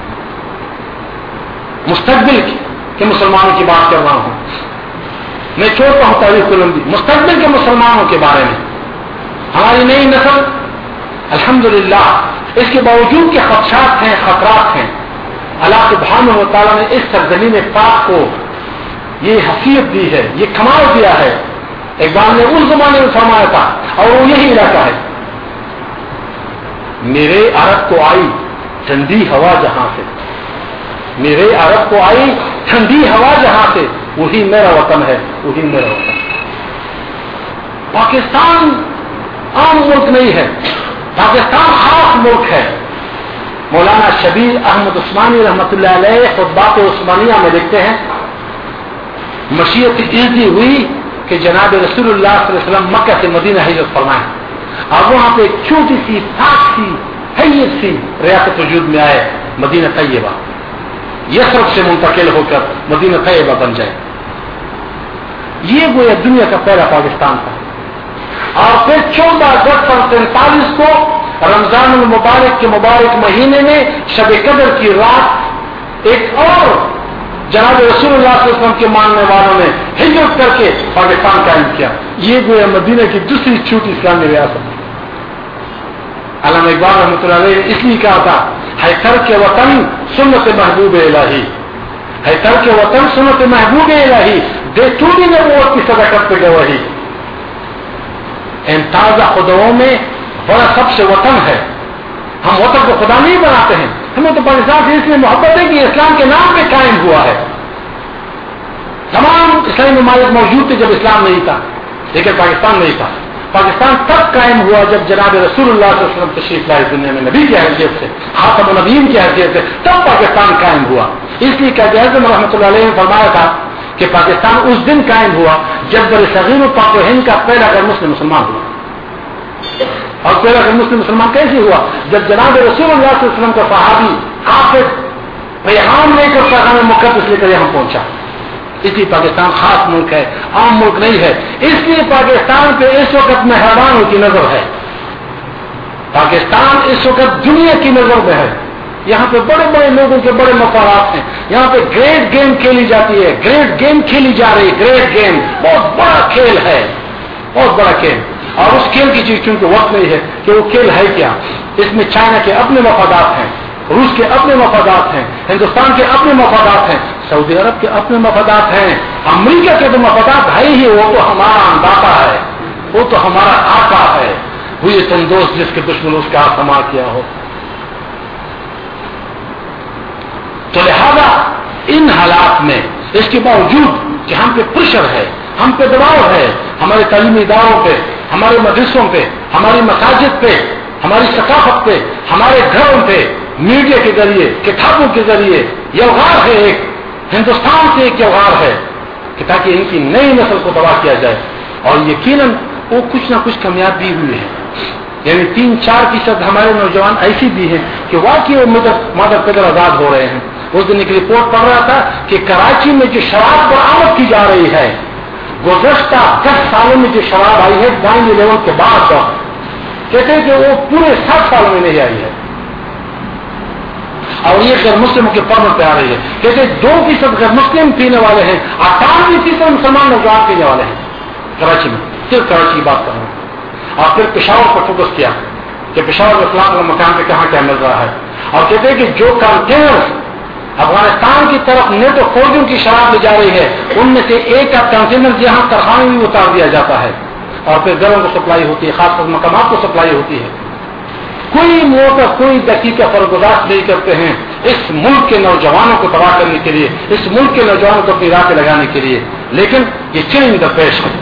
مستقبل کے مسلمانوں کی بات کر رہا ہوں میں، چھوڑتا ہوں تاریخ کو لمبی. مستقبل کے مسلمانوں کے بارے میں ہماری نئی نسل الحمدللہ اس کے باوجود کے خدشات ہیں، خطرات ہیں، اللہ سبحانہ و تعالیٰ نے اس سرزمین پاک کو یہ حیثیت دی ہے، یہ کمال دیا ہے. اقبال نے اس زمانے میں فرمایا تھا اور وہ یہی علاقہ ہے. میرے عرب کو آئی ٹھنڈی ہوا جہاں سے، میرے عرب کو آئی ٹھنڈی ہوا جہاں سے، وہی میرا وطن ہے، وہی میرا وطن. پاکستان عام ملک نہیں ہے، پاکستان خاص ملک ہے. مولانا شبیر احمد عثمانی رحمۃ اللہ علیہ خطبات عثمانیہ میں لکھتے ہیں مشیت ایزی ہوئی کہ جناب رسول اللہ صلی اللہ علیہ وسلم مکہ سے مدینہ ہجرت فرمائیں اور وہاں پہ ایک چھوٹی سی پاک سی حیث سی ریاست وجود میں آئے، مدینہ طیبہ. یثرب سے منتقل ہو کر مدینہ طیبہ بن جائے. یہ گویا دنیا کا پہلا پاکستان تھا. اور پھر 14 اگست 1947 کو رمضان المبارک کے مبارک مہینے میں شب قدر کی رات ایک اور جناب رسول اللہ صلی اللہ علیہ وسلم کے ماننے والوں نے ہجرت کر کے پاکستان قائم کیا. یہ گویا مدینہ کی دوسری چھوٹی اسلامی ریاست. علامہ اقبال رحمۃ اللہ علیہ نے اس لیے کہا تھا ہے ترک وطن سنت محبوب الہی، ہے ترک وطن سنت محبوب الہی، دے چوڑی نے وہ کی صداقت پہ گواہی. ان تازہ خداؤں میں بڑا سب سے وطن ہے. ہم وطن کو خدا نہیں بناتے ہیں، ہمیں تو پاکستان سے اس لیے محبت ہے کہ اسلام کے نام پہ قائم ہوا ہے. تمام اسلامی ممالک موجود تھے جب اسلام نہیں تھا، لیکن پاکستان نہیں تھا. پاکستان تب قائم ہوا جب جناب رسول اللہ صلی اللہ علیہ وسلم تشریف لائے دنیا میں، نبی کی حیثیت سے، خاتم النبیین کی حیثیت سے، تب پاکستان قائم ہوا. اس لیے کہ اعظم رحمۃ اللہ علیہ نے فرمایا تھا کہ پاکستان اس دن قائم ہوا جب بر صغیر و پاک و ہند کا پہلا غیر مسلم مسلمان ہوا. اور پہلا غیر مسلم مسلمان کیسے ہوا؟ جب جناب رسول اللہ صلی اللہ علیہ وسلم کا صحابی حافظ پیغام لے کر پیغام مقدس لے کر یہاں پہنچا. اس لیے پاکستان خاص ملک ہے، عام ملک نہیں ہے. اس لیے پاکستان پہ اس وقت مہربانوں کی نظر ہے. پاکستان اس وقت دنیا کی نظر میں ہے. یہاں پہ بڑے بڑے لوگوں کے بڑے مفادات ہیں. یہاں پہ گریٹ گیم کھیلی جاتی ہے، گریٹ گیم کھیلی جا رہی ہے. گریٹ گیم بہت بڑا کھیل ہے، بہت بڑا کھیل. اور اس کھیل کی چیز چونکہ وقت نہیں ہے کہ وہ کھیل ہے کیا. اس میں چائنا کے اپنے مفادات ہیں، روس کے اپنے مفادات ہیں، ہندوستان کے اپنے مفادات ہیں، سعودی عرب کے اپنے مفادات ہیں، امریکہ کے تو مفادات ہے ہی، وہ تو ہمارا انداتا ہے. وہ تو ہمارا آقا ہے، ہوئے تم دوست جس کے دشمن اس کا سما کیا ہو. تو لہذا ان حالات میں اس کے باوجود کہ ہم پہ پریشر ہے، ہم پہ دباؤ ہے، ہمارے تعلیمی اداروں پہ، ہمارے مدرسوں پہ، ہماری مساجد پہ، ہماری ثقافت پہ، ہمارے گھروں پہ، میڈیا کے ذریعے، کتابوں کے ذریعے یوغار ہے، ایک ہندوستان سے ایک یوغار ہے کہ تاکہ ان کی نئی نسل کو تباہ کیا جائے. اور یقیناً وہ کچھ نہ کچھ کامیاب بھی ہوئی ہے. یعنی 3-4% ہمارے نوجوان ایسی بھی ہیں کہ واقعی وہ مادر قدر آزاد ہو رہے ہیں. اس دن ایک رپورٹ پڑھ رہا تھا کہ کراچی میں جو شراب برآمد کی جا رہی ہے، گزشتہ 10 سالوں میں جو شراب آئی ہے 9/11 کے بعد، کہتے ہیں کہ وہ پورے 7 سالوں میں نہیں آئی ہے. اور یہ غیر مسلموں کے پرمٹ پہ آ رہی ہے. کہتے ہیں 2% غیر مسلم پینے والے ہیں، 98% مسلمان نوجوان پینے والے ہیں کراچی میں. صرف کراچی کی بات کر رہا ہوں. اور پھر پشاور پر فوکس کیا کہ پشاور میں فلاں مکان پہ کہاں کیا مل رہا ہے. اور کہتے ہیں کہ جو کنٹینر افغانستان کی طرف نیٹو فوجوں کی شراب لے جا رہی ہے، ان میں سے ایک کا کنٹینر یہاں ترخانے میں اتار دیا جاتا ہے اور پھر گھروں کو سپلائی ہوتی ہے، خاص طور مقامات کو سپلائی ہوتی ہے. کوئی موقع کوئی دقیقہ فرگزاشت نہیں کرتے ہیں اس ملک کے نوجوانوں کو تباہ کرنے کے لیے، اس ملک کے نوجوانوں کو اپنی راہ پہ لگانے کے لیے. لیکن یہ چینج دا پیش ہے.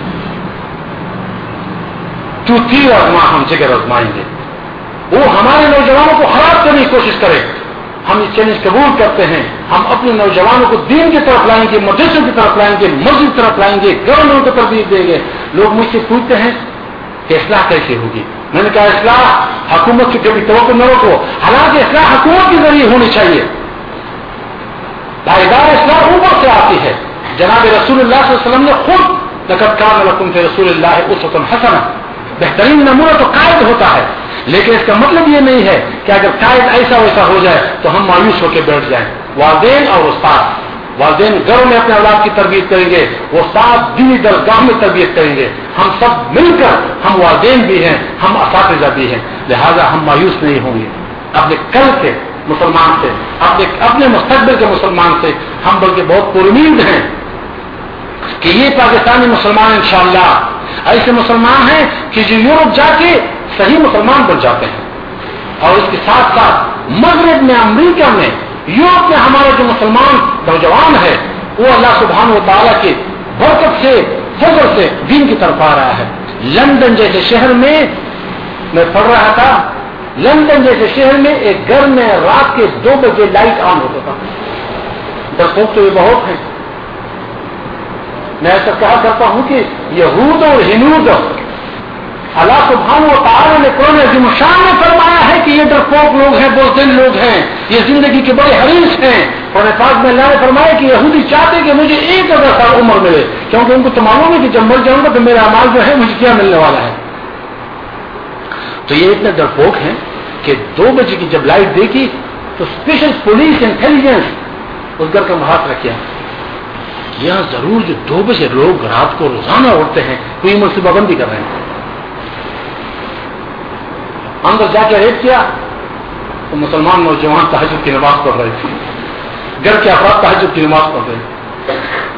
تو تیر آزما ہم جگر آزمائیں گے. وہ ہمارے نوجوانوں کو خراب کرنے کی کوشش کرے، ہم یہ چیلنج قبول کرتے ہیں. ہم اپنے نوجوانوں کو دین کی طرف لائیں گے، مدرسوں کی طرف لائیں گے، مسجد کی طرف لائیں گے، گورنمنٹ کو تربیت دیں گے. لوگ مجھ سے پوچھتے ہیں کہ اصلاح کیسے ہوگی. میں نے کہا اصلاح حکومت کی کبھی توقع نہ رکھو، حالانکہ اصلاح حکومت کے ذریعے ہونی چاہیے. پائیدار اصلاح اوپر سے آتی ہے. جناب رسول اللہ صلی اللہ علیہ وسلم نے خود لقد کان لکم فی رسول اللہ اسوۃ حسنہ، بہترین نمونہ تو قائد ہوتا ہے. لیکن اس کا مطلب یہ نہیں ہے کہ اگر قائد ایسا ویسا ہو جائے تو ہم مایوس ہو کے بیٹھ جائیں. والدین اور استاد، والدین گھروں میں اپنے اولاد کی تربیت کریں گے، استاد دینی درگاہ میں تربیت کریں گے. ہم سب مل کر، ہم والدین بھی ہیں، ہم اساتذہ بھی ہیں، لہذا ہم مایوس نہیں ہوں گے اپنے کل کے مسلمان سے، اپنے مستقبل کے مسلمان سے. ہم بلکہ بہت پر امید ہیں کہ یہ پاکستانی مسلمان انشاءاللہ ایسے مسلمان ہیں کہ جو یورپ جا کے صحیح مسلمان بن جاتے ہیں. اور اس کے ساتھ ساتھ مغرب میں، امریکہ میں، یورپ میں ہمارے جو مسلمان نوجوان ہے وہ اللہ سبحانہ و تعالیٰ کی برکت سے، فضل سے دین کی طرف آ رہا ہے. لندن جیسے شہر میں میں پڑھ رہا تھا، لندن جیسے شہر میں ایک گھر میں رات کے 2 بجے لائٹ آن ہوتا تھا. درخت تو یہ بہت ہیں. میں ایسا کہا کرتا ہوں کہ یہود اور ہنود، اللہ سبحانہ و تعالیٰ نے قرآن عظیم الشان میں فرمایا ہے کہ یہ ڈرپوک لوگ ہیں، بزدل لوگ ہیں، یہ زندگی کے بڑے حریص ہیں. قرآن پاک میں اللہ نے فرمایا کہ یہودی چاہتے کہ مجھے 1000 سال عمر ملے، کیونکہ ان کو تو معلوم ہے کہ جب مر جاؤں گا تو میرا اعمال جو ہے مجھے کیا ملنے والا ہے. تو یہ اتنے ڈرپوک ہیں کہ 2 بجے کی جب لائٹ دیکھی تو اسپیشل پولیس انٹیلیجنس اس گھر کا محاصرہ کیا. یہاں ضرور جو 2 بجے لوگ رات کو روزانہ اٹھتے ہیں کوئی منصوبہ بندی کر رہے ہیں. اندر جا کے ریپ کیا تو مسلمان نوجوان تہجد کی نماز پڑھ رہے تھے، گھر کے افراد تہجد کی نماز پڑھ رہے.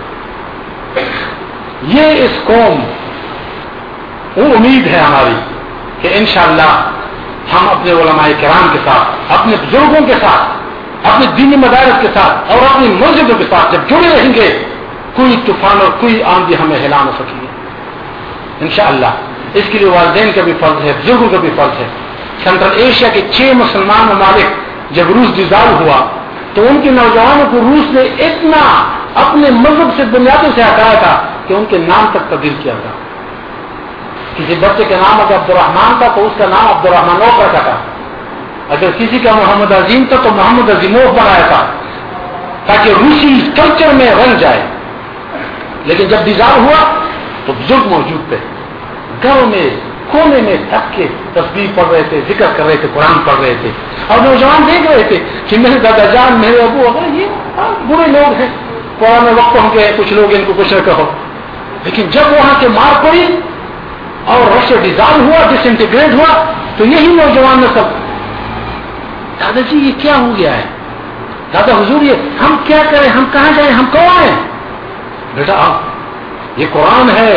یہ اس قوم وہ امید ہے ہماری کہ انشاءاللہ ہم اپنے علماء کرام کے ساتھ، اپنے بزرگوں کے ساتھ، اپنے دینی مدارس کے ساتھ اور اپنی مسجدوں کے ساتھ جب جڑے رہیں گے، کوئی طوفان اور کوئی آندھی ہمیں ہلا نہ سکے گی انشاءاللہ. اس کے لیے والدین کا بھی فرض ہے، بزرگوں کا بھی فرض ہے. سینٹرل ایشیا کے 6 مسلمان ممالک جب روس ڈیزالو ہوا تو ان کے نوجوانوں کو روس نے اتنا اپنے مذہب سے، بنیادوں سے ہٹایا تھا کہ ان کے نام تک تبدیل کیا تھا. کسی بچے کا نام اگر عبد الرحمان تھا تو اس کا نام عبد الرحمانوف رکھا تھا. اگر کسی کا محمد عظیم تھا تو محمد عظیموف بنایا تھا تاکہ روسی کلچر میں رنگ جائے. لیکن جب ڈیزالو ہوا تو بزرگ موجود تھے، گھروں میں کونے میں تھک کے تسبیح پڑھ رہے تھے، ذکر کر رہے تھے، قرآن پڑھ رہے تھے. اور نوجوان دیکھ رہے تھے کہ میرے دادا جان، میرے ابو، اگر یہ برے لوگ ہیں، پرانے وقت ہوں گے، کچھ لوگ ان کو کچھ نہ کہو. لیکن جب وہاں کے مار پڑی اور رشیا ڈیزالو ہوا، ڈس انٹیگریٹ ہوا، تو یہی نوجوان نے سب دادا جی یہ کیا ہو گیا ہے، دادا حضور یہ ہم کیا کریں، ہم کہاں جائیں، ہم کون ہیں؟ بیٹا یہ قرآن ہے،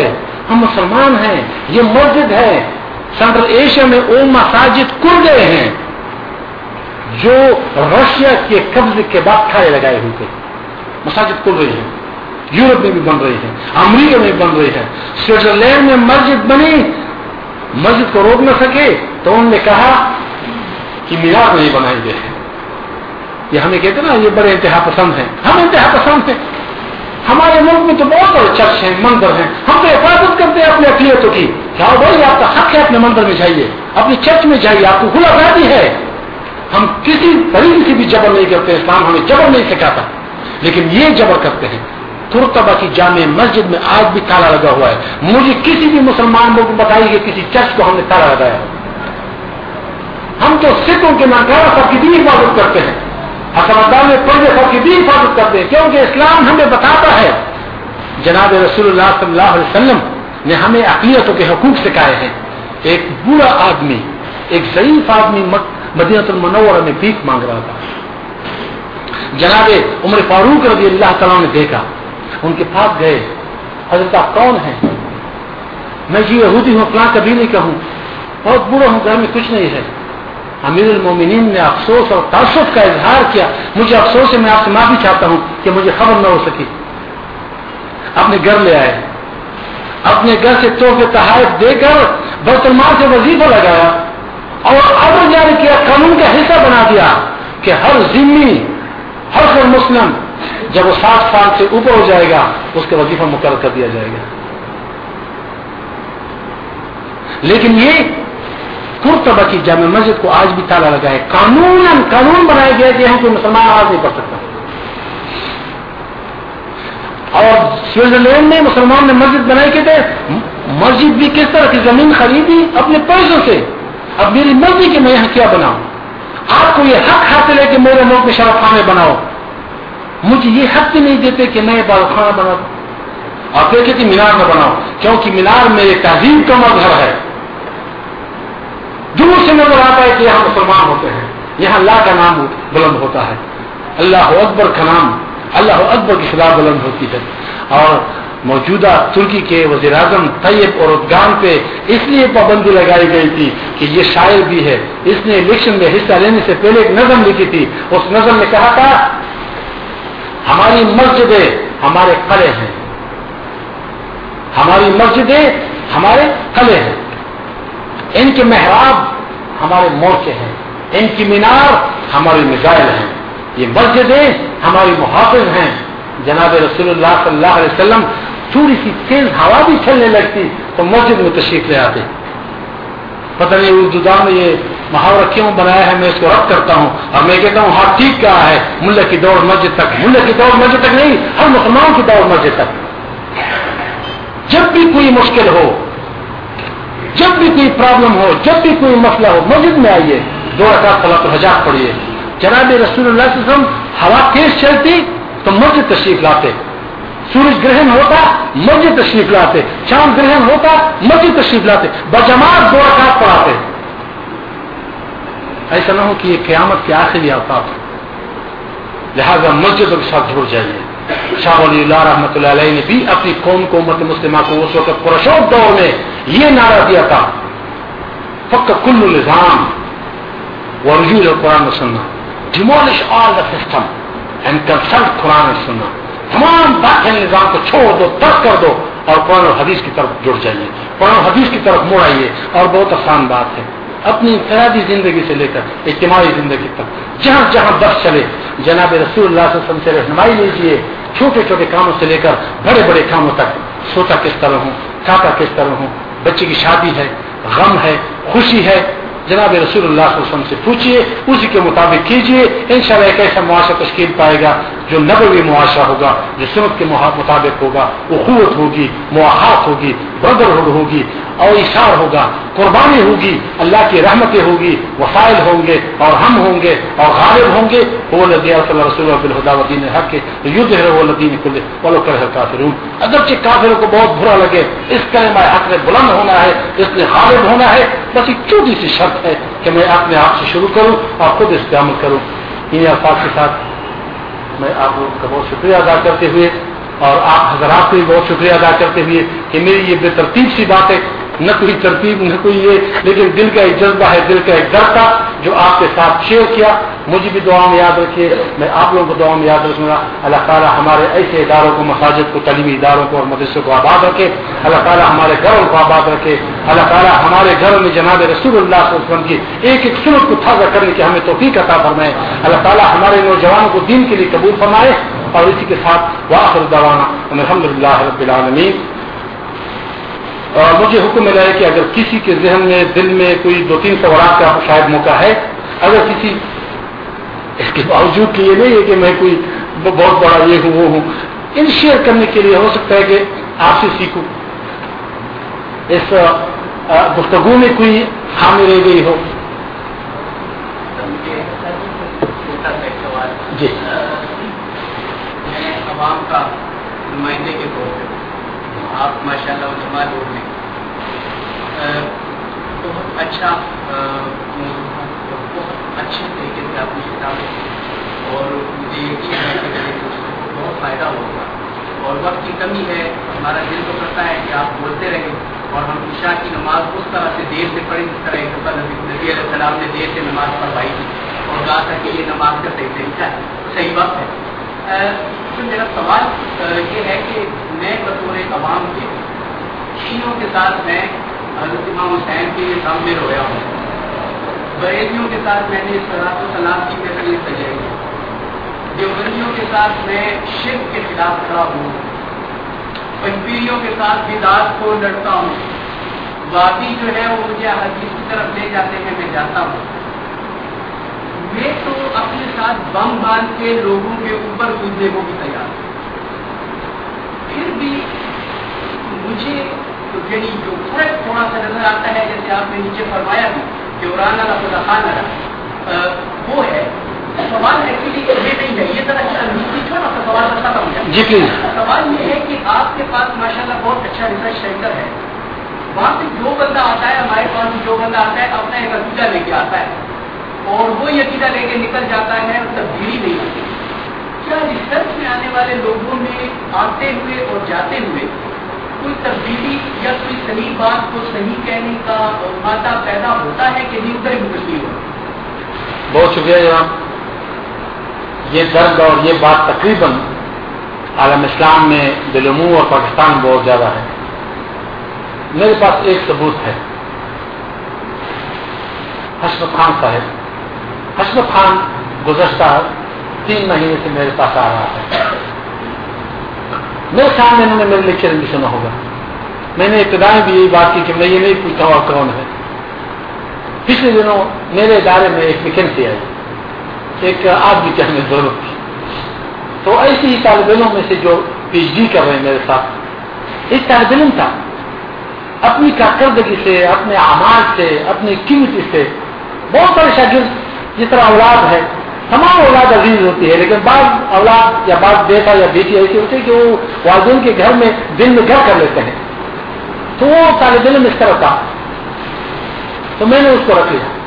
ہم مسلمان ہیں، یہ مسجد ہے. سینٹرل ایشیا میں وہ مساجد کھل گئے ہیں جو رشیا کے قبضے کے بعد کھڑے لگائے ہوئے تھے. مساجد کھل رہی ہیں، یورپ میں بھی بن رہی ہے، امریکہ میں بھی بن رہی ہے. سوئٹزرلینڈ میں مسجد بنی، مسجد کو روک نہ سکے تو انہوں نے کہا کہ مینار نہیں بنائیں گے. یہ ہمیں کہتے نا یہ بڑے انتہا پسند ہیں. ہم انتہا پسند ہیں. ہمارے ملک میں تو بہت بڑے چرچ ہیں، مندر ہیں، ہم تو حفاظت کرتے ہیں اپنے عقیدتوں کی. کیا بھائی آپ کا حق ہے اپنے مندر میں جائیے، اپنی چرچ میں جائیے، آپ کو کھلا آزادی ہے. ہم کسی طریقے سے بھی جبر نہیں کرتے، اسلام ہمیں جبر نہیں سکھاتا، لیکن یہ جبر کرتے ہیں. قرطبہ کی جامع مسجد میں آج بھی تالا لگا ہوا ہے. مجھے کسی بھی مسلمان کو بتائیے کہ کسی چرچ کو ہم نے تالا لگایا. ہم تو سکھوں کے ناکارہ سب کی بھی حفاظت کرتے ہیں، حکمران میں پردے سب کی بھی حفاظت کرتے ہیں، کیونکہ اسلام ہمیں بتاتا ہے. جناب رسول اللہ صلی اللہ علیہ وسلم نے ہمیں عقیدتوں کے حقوق سکھائے ہیں. ایک بوڑھا آدمی، ایک ضعیف آدمی مدینہ المنورہ میں بھیک مانگ رہا تھا. جناب عمر فاروق رضی اللہ تعالیٰ نے دیکھا، ان کے پاس گئے. حضرت آپ کون ہیں؟ میں جی یہودی ہوں، فلاں قبیلے کا ہوں، بہت بوڑھا ہوں، گھر میں کچھ نہیں ہے. امیر المومنین نے افسوس اور تعصب کا اظہار کیا. مجھے افسوس ہے، میں آپ سے معافی چاہتا ہوں کہ مجھے خبر نہ ہو سکی. اپنے گھر لے آئے، اپنے گھر سے تحفے تحائف دے کر بیت المال سے وظیفہ لگایا اور امر جاری کیا، قانون کا حصہ بنا دیا کہ ہر ذمہ، ہر مسلم جب وہ 60 سال سے اوپر ہو جائے گا اس کا وظیفہ مقرر کر دیا جائے گا. لیکن یہ قرطبہ کی جامع مسجد کو آج بھی تالا لگا ہے. قانون بنایا گیا کہ ہم کوئی مسلمان آواز نہیں پڑھ سکتا. اور سوئٹزرلینڈ میں مسلمان نے مسجد بنائی کے تھے. مسجد بھی کس طرح کی زمین خریدی اپنے پیسوں سے. اب میری مرضی کہ میں یہاں کیا بناؤں. آپ کو یہ حق حاصل ہے کہ میرے ملک میں شراب خانے بناؤ، مجھے یہ حق بھی نہیں دیتے کہ میں بال خانہ بناؤں. آپ کہتے کہ مینار نہ بناؤ، کیونکہ مینار میرے تہذیب کا مظہر ہے. دور سے نظر آتا ہے کہ یہاں مسلمان ہوتے ہیں، یہاں اللہ کا نام بلند ہوتا ہے، اللہ اکبر کا نام، اللہ اکبر کی صدا بلند ہوتی ہے. اور موجودہ ترکی کے وزیر اعظم طیب اردگان پہ اس لیے پابندی لگائی گئی تھی کہ یہ شاعر بھی ہے. اس نے الیکشن میں حصہ لینے سے پہلے ایک نظم لکھی تھی. اس نظم میں کہا تھا ہماری مسجدیں ہمارے قلعے ہیں، ہماری مسجدیں ہمارے قلعے ہیں، ان کے محراب ہمارے مورچے ہیں، ان کی مینار ہماری میزائل ہیں، یہ مسجدیں ہماری محافظ ہیں. جناب رسول اللہ صلی اللہ علیہ وسلم تھوڑی سی تیز ہوا بھی چلنے لگتی تو مسجد میں تشریف لے آتے. پتہ نہیں اردو میں یہ محاورہ کیوں بنایا ہے، میں اس کو رد کرتا ہوں اور میں کہتا ہوں ہاں ٹھیک کہا ہے. ملا کی دوڑ مسجد تک، ملا کی دوڑ مسجد تک نہیں، ہر مسلمان کی دوڑ مسجد تک. جب بھی کوئی مشکل ہو، جب بھی کوئی پرابلم ہو، جب بھی کوئی مسئلہ ہو، مسجد میں آئیے، 2 رکعت صلاۃ الحاجات پڑھیے. جناب رسول اللہ صلی اللہ علیہ وسلم ہوا تیز چلتی تو مسجد تشریف لاتے، سورج گرہن ہوتا مسجد تشریف لاتے، چاند گرہن ہوتا مسجد تشریف لاتے، بجماعت 2 رکعت پڑھاتے. ایسا نہ ہو کہ یہ قیامت کے آخری اوقات ہو، لہذا مسجدوں کے ساتھ جڑ جائیے. شاہ ولی اللہ رحمۃ اللہ علیہ نے بھی اپنی قوم کو، امت مسلمہ کو اس وقت پرشوق دور میں یہ نعرہ دیا تھا فقط کل نظام ورجوع القرآن و سنہ، demolish all the system and consult قرآن و سنہ. تمام داخل نظام کو چھوڑ دو، ترک کر دو اور قرآن و حدیث کی طرف جڑ جائیے، قرآن و حدیث کی طرف مڑ آئیے. اور بہت آسان بات ہے، اپنی انفرادی زندگی سے لے کر اجتماعی زندگی تک جہاں جہاں بس چلے جناب رسول اللہ صلی اللہ علیہ وسلم سے رہنمائی لیجیے. چھوٹے چھوٹے کاموں سے لے کر بڑے بڑے کاموں تک، سوتا کس طرح ہوں، کھاتا کس طرح ہوں، بچے کی شادی ہے، غم ہے، خوشی ہے، جناب رسول اللہ صلی اللہ علیہ وسلم سے پوچھیے، اسی کے مطابق کیجیے. انشاءاللہ ایک ایسا معاشرہ تشکیل پائے گا جو نبوی معاشرہ ہوگا، جو سنت کے مطابق ہوگا. اخوت ہوگی، مواخات ہوگی، بردرہڈ ہوگی، اور ایثار ہوگا، قربانی ہوگی، اللہ کی رحمتیں ہوگی، وسائل ہوں گے اور ہم ہوں گے اور غالب ہوں گے. وہ الذی ارسل رسولہ بالہدی ودین الحق لیظہرہ علی الدین کلہ ولو کرہ الکافرون. اگرچہ کافروں کو بہت برا لگے، اس کلمہ حق نے بلند ہونا ہے، اس نے غالب ہونا ہے. بس ایک چھوٹی سی شرط ہے کہ میں اپنے آپ سے شروع کروں اور خود اس پہ عمل کروں. ان الفاظ کے ساتھ میں آپ لوگوں کا بہت شکریہ ادا کرتے ہوئے اور آپ حضرات سے بھی بہت شکریہ ادا کرتے ہوئے کہ میری یہ بے ترتیب سی بات ہے، نہ کوئی ترتیب نہ کوئی یہ، لیکن دل کا ایک جذبہ ہے، دل کا ایک درد تھا جو آپ کے ساتھ شیئر کیا. مجھے بھی دعا میں یاد رکھیے، میں آپ لوگوں کو دعا میں یاد رکھوں گا. اللہ تعالیٰ ہمارے ایسے اداروں کو، مساجد کو، تعلیمی اداروں کو اور مدرسوں کو آباد رکھے. اللہ تعالیٰ ہمارے گھروں کو آباد رکھے. اللہ تعالیٰ ہمارے گھروں میں جناب رسول اللہ صلی اللہ علیہ وسلم کی ایک ایک سنت کو تازہ کرنے کی ہمیں توفیق عطا فرمائے. اللہ تعالیٰ ہمارے نوجوانوں کو دین کے لیے قبول فرمائے. اور اسی کے ساتھ وآخر دعوانا الحمدللہ رب العالمین. مجھے حکم ملا ہے کہ اگر کسی کے ذہن میں دل میں کوئی 2-3 سوالات کا شاید موقع ہے، اگر کسی، اس کے باوجود کہ یہ نہیں ہے کہ میں کوئی بہت بڑا یہ ہوں وہ ہوں، ان شیئر کرنے کے لیے ہو سکتا ہے کہ آپ سے سیکھوں. اس گفتگو میں کوئی خامی رہ گئی ہو. جی عوام کا نمائندے کے طور پہ آپ ماشاء اللہ علماء لوگ ہیں، بہت اچھا بہت اچھے طریقے سے آپ نے کتابیں، اور مجھے یقین ہے کہ بہت فائدہ ہوگا. اور وقت کی کمی ہے، ہمارا دل تو کرتا ہے کہ آپ بولتے رہیں اور ہم عشاء کی نماز اس طرح سے دیر سے پڑھیں جس طرح ایک دفعہ نبی علیہ السلام نے دیر سے نماز پڑھوائی تھی اور کہا تھا کہ یہ نماز کا صحیح طریقہ ہے، صحیح وقت ہے. تو میرا سوال یہ ہے کہ میں بطور عوام کے شیعوں کے ساتھ میں حضرت امام حسین کے سامنے رویا ہوں، بریلیوں کے ساتھ میں نے صلاۃ و سلام کی تقریر سجائی ہے، دیوبندیوں کے ساتھ میں شرک کے خلاف کھڑا ہوں، پنجبیریوں کے ساتھ بدعات کو لڑتا ہوں، وادی جو ہے وہ مجھے حدیث کی طرف لے جاتے ہیں، میں جاتا ہوں. میں تو اپنے ساتھ بم باندھ کے لوگوں کے اوپر کودنے کو بھی تیار ہوں. پھر بھی مجھے یعنی جو فرق تھوڑا سا نظر آتا ہے، جیسے آپ نے نیچے فرمایا بھی کہ عمران خدا خان وہ ہے. سوال ایکچولی یہ نہیں ہے، یہ ذرا چھوٹا سا سوال بتاتا ہوں. جی پلیز. سوال یہ ہے کہ آپ کے پاس ماشاءاللہ بہت اچھا ریسرچ سینٹر ہے، وہاں پہ جو بندہ آتا ہے، ہمارے پاس جو بندہ آتا ہے اپنا ایک عقیدہ لے کے آتا ہے اور وہ عقیدہ لے کے نکل جاتا ہے اور تبدیلی نہیں آتی. کیا ریسرچ میں آنے والے لوگوں میں آتے ہوئے اور جاتے ہوئے کوئی تبدیلی یا کوئی صحیح بات کو صحیح کہنے کا مادہ پیدا ہوتا ہے کہ نہیں ادھر مبتلی ہو؟ بہت شکریہ جناب. یہ درد اور یہ بات تقریباً عالم اسلام میں بالعموم اور پاکستان میں بہت زیادہ ہے. میرے پاس ایک ثبوت ہے. حشمت خان صاحب، حشمت خان گزشتہ 3 مہینے سے میرے پاس آ رہا ہے. میرے سامنے انہوں نے میرے لیکچر بھی سنا ہوگا. میں نے ابتدائی بھی یہی بات کی کہ میں یہ نہیں پوچھتا ہوں کون ہے. پچھلے دنوں میرے ادارے میں ایک ویکینسی آئی، ایک آدمی کی ہمیں ضرورت تھی. تو ایسے ہی طالب علموں میں سے جو پی ایچ ڈی کر رہے ہیں میرے ساتھ، ایک طالب علم تھا اپنی کارکردگی سے، اپنے اعمال سے، اپنی قیمتی سے بہت سارے شاگرد، جس طرح اولاد ہے، تمام اولاد عزیز ہوتی ہے، لیکن بعض اولاد یا بعض بیٹا یا بیٹی ایسی ہوتی ہے کہ وہ والدین کے گھر میں دن میں گھر کر لیتے ہیں. تو وہ طالب علم اس طرح تھا، تو میں نے اس کو رکھ لیا.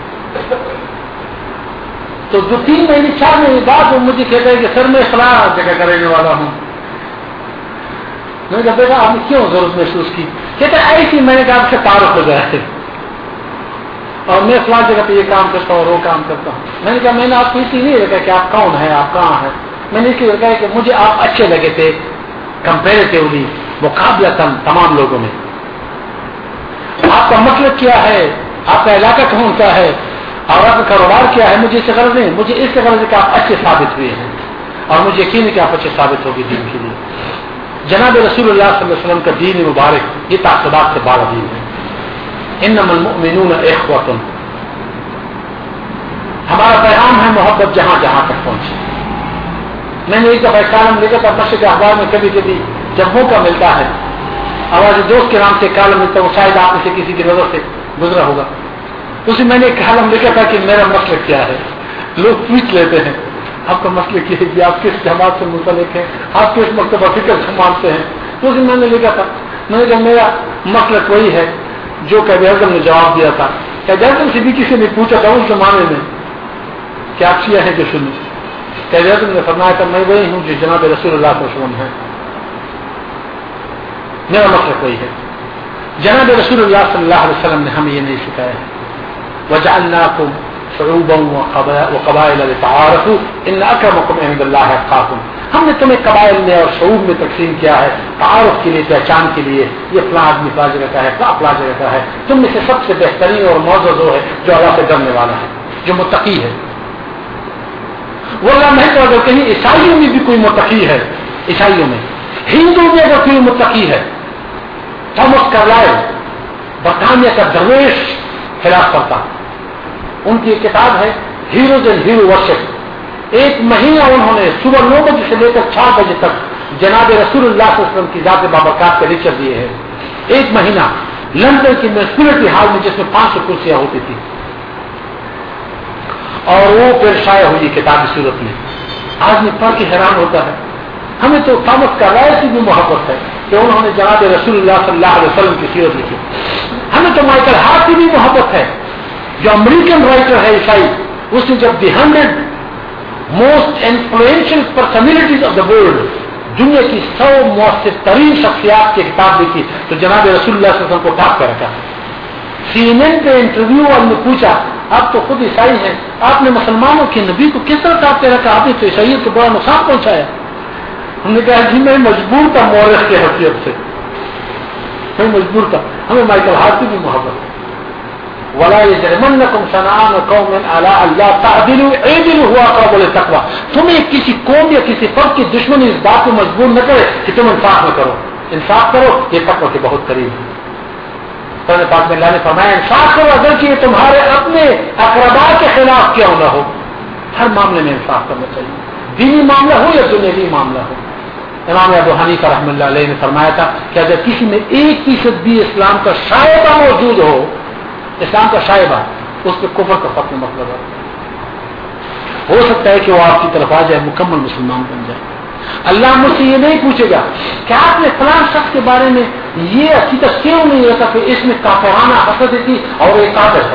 تو 2-3 مہینے 4 مہینے بعد وہ مجھے کہتا ہے کہ سر میں فلاں جگہ کا رہنے والا ہوں. میں نے کہا بیٹا آپ نے کیوں ضرورت محسوس کی؟ کہتا ہے ایسی. میں نے کہا آپ سے تعارف ہو جائے اور میں فلاں جگہ پہ یہ کام کرتا ہوں اور وہ کام کرتا ہوں. میں نے کہا میں نے آپ کو اس لیے نہیں رکھا کہ آپ کون ہیں، آپ کہاں ہیں. میں نے اس لیے رکھا ہے کہ مجھے آپ اچھے لگے تھے کمپیریٹیولی، مقابلتاً تمام لوگوں میں. آپ کا مطلب کیا ہے، آپ کا علاقہ کون سا ہے اور آپ کا کاروبار کیا ہے، مجھے اس سے غرض نہیں. مجھے اس سے غرض ہے کہ آپ اچھے ثابت ہوئے ہیں اور مجھے یقین ہے کہ آپ اچھے ثابت ہوگی دین کے لیے. جناب رسول اللہ صلی اللہ علیہ وسلم کا دین مبارک یہ تعصبات سے بالا دین ہے. انما المؤمنون اخوۃ. ہمارا پیغام ہے محبت جہاں جہاں تک پہنچے. میں نے ایک دفعہ کالم لکھا تھا مشرق اخبار میں، کبھی کبھی جب موقع ملتا ہے آواز دوست کے نام سے کالم ملتا ہے، وہ شاید آپ میں سے کسی کی نظر سے گزرا ہوگا. اس میں نے ایک کالم لکھا تھا کہ میرا مسلک کیا ہے. لوگ پوچھ لیتے ہیں آپ کا مسلک یہ ہے کہ آپ کس جماعت سے منسلک ہیں، آپ کس مکتبہ فکر سے مانتے ہیں. تو اس میں نے لکھا تھا، میں نے کہا میرا مسلک وہی ہے جو قائد اعظم نے جواب دیا تھا. قائد اعظم سے بھی کسی نے پوچھا تھا اس زمانے میں کہ آپ شیعہ ہیں کہ سنی. قائد اعظم نے فرمایا تھا میں وہی ہوں جو جناب رسول اللہ صلی اللہ علیہ وسلم ہے. میرا مطلب وہی ہے. جناب رسول اللہ صلی اللہ علیہ وسلم نے ہمیں یہ نہیں سکھایا ہے وَجَعَلْنَاكُمْ شُعُوبًا وَقَبَائِلَ لِتَعَارَفُوا إِنَّ أَكْرَمَكُمْ عِندَ اللَّهِ أَتْقَاكُمْ. ہم نے تمہیں قبائل میں اور شعوب میں تقسیم کیا ہے تعارف کے لیے, پہچان کے لیے. یہ فلاں آدمی فلاں جگہ کا ہے, فلاں جگہ کا ہے. تم میں سے سب سے بہترین اور معزز وہ ہے جو اللہ سے ڈرنے والا ہے, جو متقی ہے. وہ اللہ نہیں تو اگر کہیں عیسائیوں میں بھی کوئی متقی ہے, عیسائیوں میں, ہندو میں اگر کوئی متقی ہے, تھامس کارلائل برطانیہ کا درویش خلاف کرتا, ان کی ایک کتاب ہے ہیروز اینڈ ہیرو ورشپ. ایک مہینہ انہوں نے صبح 9 بجے سے لے کر 4 بجے تک جناب رسول اللہ صلی اللہ علیہ وسلم کی ذات بابرکات کے لیکچر دیے ہیں. ایک مہینہ لندن کی میونسپلٹی ہال میں, جس میں 500 کرسیاں ہوتی تھی, اور وہ پھر شائع ہوئی کتاب کی صورت میں. آدمی پڑھ کے حیران ہوتا ہے. ہمیں تو تھامس کارلائل سے بھی محبت ہے کہ انہوں نے جناب رسول اللہ صلی اللہ علیہ وسلم کی سیرت لکھی. ہمیں تو مائیکل ہارٹ کی بھی محبت ہے, جو امریکن رائٹر ہے عیسائی. اس نے جب the 100 most influential personalities of the world, دنیا کی 100 مؤثر ترین شخصیات کی کتاب لکھی, تو جناب رسول اللہ صلی اللہ علیہ وسلم کو ٹاپ کر رکھا. CNN کے انٹرویو والے نے پوچھا, آپ تو خود عیسائی ہیں, آپ نے مسلمانوں کے نبی کو کس طرح ٹاپ کر رکھا؟ آپ نے تو عیسائیت کو بڑا نقصان پہنچایا. ہم نے کہا جی میں مجبور تھا مورخ کی حیثیت سے, میں مجبور تھا. ہمیں مائیکل ہارٹ کی بھی محبت ہے. وَلَا يَجْرِمَنَّكُمْ شَنَآنُ قَوْمٍ عَلَىٰ أَلَّا تَعْدِلُوا اعْدِلُوا هُوَ أَقْرَبُ لِلتَّقْوَىٰ. تمہیں کسی قوم یا کسی فرد کی دشمنی اس بات کو مجبور نہ کرے کہ تم انصاف نہ کرو. انصاف کرو, یہ تقویٰ کے بہت قریب ہے. قرآن پاک میں اللہ نے فرمایا انصاف کرو اگر کہ یہ تمہارے اپنے اقربا کے خلاف کیوں نہ ہو. ہر معاملے میں انصاف کرنا چاہیے, دینی معاملہ ہو یا دنیاوی معاملہ ہو. امام ابو حنیفہ رحمۃ اللہ علیہ نے فرمایا تھا کہ اگر کسی میں 1% بھی اسلام کا شائبہ موجود ہو, اسلام کا شائبہ, اس پہ کفر کا ختم مطلب ہے. ہو سکتا ہے کہ وہ آپ کی طرف آ جائے, مکمل مسلمان بن جائے. اللہ مجھ سے یہ نہیں پوچھے گا کہ آپ نے فلاں شخص کے بارے میں یہ عقیدہ کیوں نہیں رکھا کہ اس میں کافرانہ حسد تھی اور ایک عادت ہے.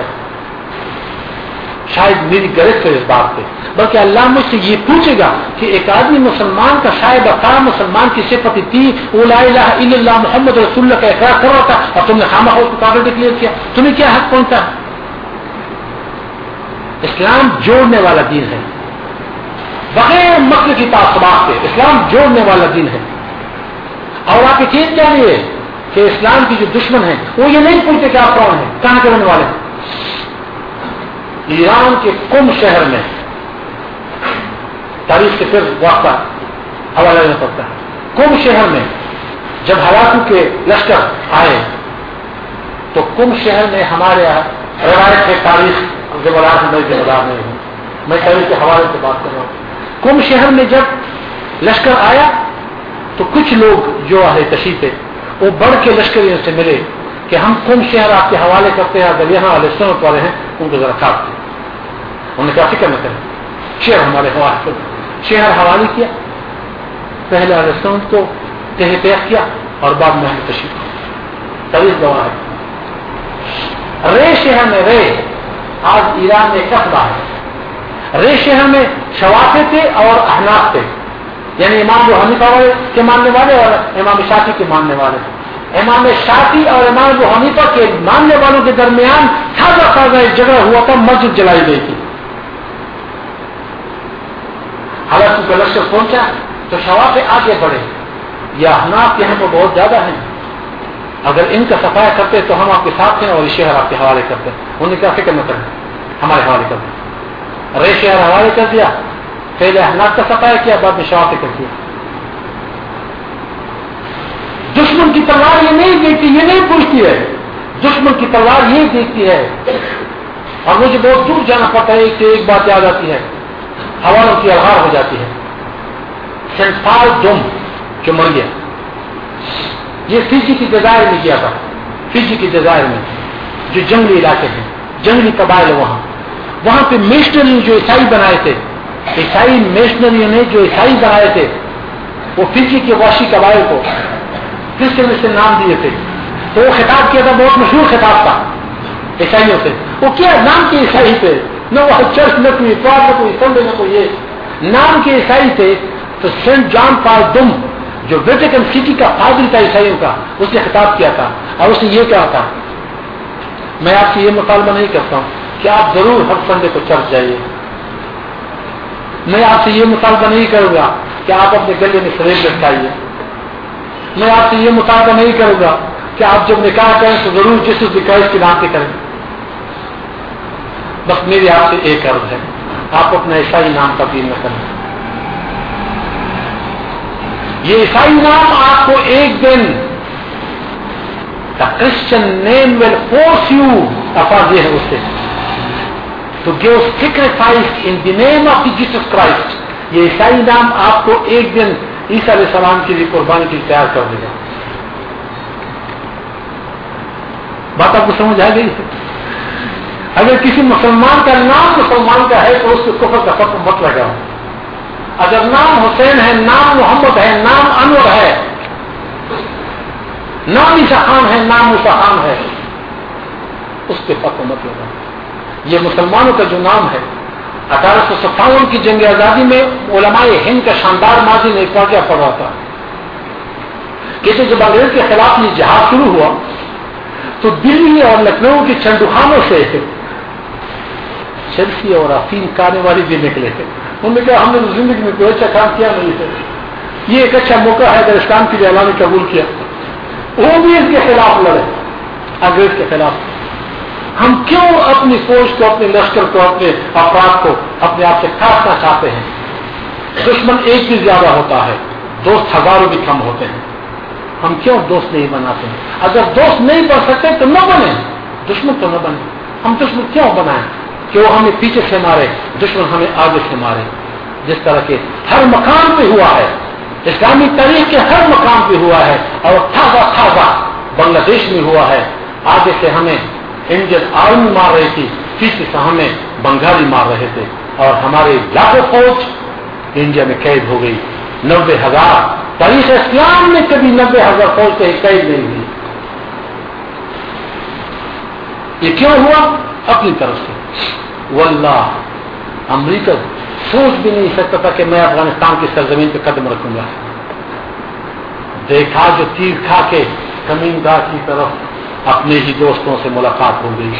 شاید میری غلط ہے اس بات پہ, بلکہ اللہ مجھ سے یہ پوچھے گا کہ ایک آدمی مسلمان کا شاید اقام مسلمان کی صفت تھی, وہ لا الہ الا اللہ محمد رسول اللہ کا اقرار کر رہا تھا, اور تم نے خامخواہ کو کافر ڈکلیئر کیا. تمہیں کیا حق پہنچتا ہے؟ اسلام جوڑنے والا دین ہے, بغیر مسئلے کی تعصبات کے اسلام جوڑنے والا دین ہے. اور آپ یہ چیز جانیے کہ اسلام کی جو دشمن ہیں وہ یہ نہیں پوچھتے کہ آپ کون ہیں, کہاں کے رہنے والے ہیں. ایران کے کم شہر میں, تاریخ سے پھر واقعہ حوالہ لینا پڑتا ہے, کم شہر میں جب ہلاکو کے لشکر آئے تو کم شہر میں ہمارے یہاں روایت ہے, تاریخ نہیں ہوں, میں تاریخ کے حوالے سے بات کر رہا ہوں. کم شہر میں جب لشکر آیا تو کچھ لوگ جو اہل تشیع تھے وہ بڑھ کے لشکریوں سے ملے کہ ہم کم شہر آپ کے حوالے کرتے ہیں, اگر یہاں اہل سنت والے ہیں ان کو ذرا کاٹ دیں. انہوں نے کیا فکر نہ کریں, شہر ہمارے حوالے کر دیں. شہر حوالے کیا, پہلے اہل سنت کو تحقیق کیا اور بعد میں اہل تشیع. تاریخ گواہ ہے. رے شہر میں, رے آج ایران میں قصبہ ہے, رے شہر میں شوافی تھے اور احناف تھے, یعنی امام ابو حنیفہ کے ماننے والے اور امام شافعی کے ماننے والے. امام شافعی اور امام ابو حنیفہ کے ماننے والوں کے درمیان تازہ تازہ ایک جگہ ہوا تھا, مسجد جلائی گئی تھی. حالانکہ کا لشکر پہنچا تو شوافی آگے بڑھے, یا احناف یہاں تو بہت زیادہ ہیں, اگر ان کا صفایا کرتے تو ہم آپ کے ساتھ ہیں اور یہ شہر آپ کے حوالے کرتے. انہوں نے کیا فکر نہ کریں, ہمارے حوالے کر دیں. رے شہر حوالے کر دیا, پہلے احناف کا صفایا کیا, بعد میں شوافی کر دیا. دشمن کی تلوار یہ نہیں دیکھتی, یہ نہیں پوچھتی ہے, دشمن کی تلوار یہ دیکھتی ہے. اور مجھے بہت دور جانا پڑتا ہے, ایک سے ایک بات یاد آتی ہے, حوالوں کی الہار ہو جاتی ہے. سینٹ پال دوم جو مر گیا, یہ فجی کی جزائر میں گیا تھا. فجی کی جزائر میں جو جنگلی علاقے ہیں, جنگلی قبائل وہاں پہ میشنری جو عیسائی بنائے تھے, عیسائی میشنریوں نے جو عیسائی بنائے تھے وہ فجی کے واشی قبائل کو کس طرح سے نام دیے تھے. تو وہ خطاب کیا تھا, بہت مشہور خطاب تھا عیسائیوں سے. وہ کیا نام کے عیسائی تھے, نہ وہ چرچ نہ کوئی اتوار نہ کوئی سنڈے نہ کوئی, یہ نام کے عیسائی تھے. تو سینٹ جان پال دوم جو ویٹیکن سٹی کا پادری تھا عیسائیوں کا، اس نے خطاب کیا تھا اور اس نے یہ کہا تھا، میں آپ سے یہ مطالبہ نہیں کرتا ہوں کہ آپ ضرور ہر سنڈے کو چرچ جائیے، میں آپ سے یہ مطالبہ نہیں کروں گا کہ آپ اپنے گلے میں سلیب لٹکائیے، میں آپ سے یہ مطالبہ نہیں کروں گا کہ آپ جب نکاح کریں تو ضرور جس نکاح کے نام پہ کریں، بس میری آپ سے ایک عرض ہے، آپ اپنا عیسائی نام تبدیل نہ کریں، یہ عیسائی نام آپ کو ایک دن the Christian name will force you to give sacrifice in the name of Jesus Christ. یہ عیسائی نام آپ کو ایک دن عیسیٰ علیہ السلام کے لیے قربانی کی تیار کر دے گا. بات آپ کو سمجھ آ گئی؟ اگر کسی مسلمان کا نام مسلمان کا ہے تو اس کو کفر کا فتح مت لگاؤ. اگر نام حسین ہے، نام محمد ہے، نام انور ہے، نام عیسیٰ خان ہے، نام موسیٰ خان ہے، اس کے فتح مت لگاؤ. یہ مسلمانوں کا جو نام ہے، 1857 کی جنگ آزادی میں علماء ہند کا شاندار ماضی نے ایک واقعہ پڑھا تھا کہ جب انگریز کے خلاف یہ جہاد شروع ہوا تو دلی اور لکھنؤ کے چنڈوخانوں سے چرسی اور افیم کھانے والے بھی نکلے تھے. انہوں نے کہا ہم نے زندگی میں کوئی اچھا کام کیا نہیں ہے، یہ ایک اچھا موقع ہے اگر اسلام کے لیے اللہ نے قبول کیا. وہ بھی اس کے خلاف لڑے، انگریز کے خلاف. ہم کیوں اپنی فوج کو، اپنے لشکر کو، اپنے افراد کو اپنے آپ سے کاٹنا چاہتے ہیں؟ دشمن ایک بھی زیادہ ہوتا ہے، دوست ہزاروں بھی کم ہوتے ہیں. ہم کیوں دوست نہیں بناتے ہیں؟ اگر دوست نہیں بن سکتے تو نہ بنے، دشمن تو نہ بنے. ہم دشمن کیوں بنائیں کہ وہ ہمیں پیچھے سے مارے، دشمن ہمیں آگے سے مارے؟ جس طرح کے ہر مقام پہ ہوا ہے، اسلامی تاریخ کے ہر مقام پہ ہوا ہے، اور تازہ بنگلہ دیش میں ہوا ہے. آگے سے ہمیں انڈین آرمی مار رہی تھی، پیچھے سے ہمیں بنگالی مار رہے تھے، اور ہمارے لاکھوں فوج انڈیا میں قید ہو گئی. 90,000 تاریخ اسلام میں کبھی 90,000 فوج سے قید نہیں ہوئی. یہ کیوں ہوا؟ اپنی طرف سے. واللہ امریکہ سوچ بھی نہیں سکتا تھا کہ میں افغانستان کی سرزمین پہ قدم رکھوں گا. دیکھا جو تیر کھا کے کمیندار کی طرف اپنے ہی دوستوں سے ملاقات ہو گئی.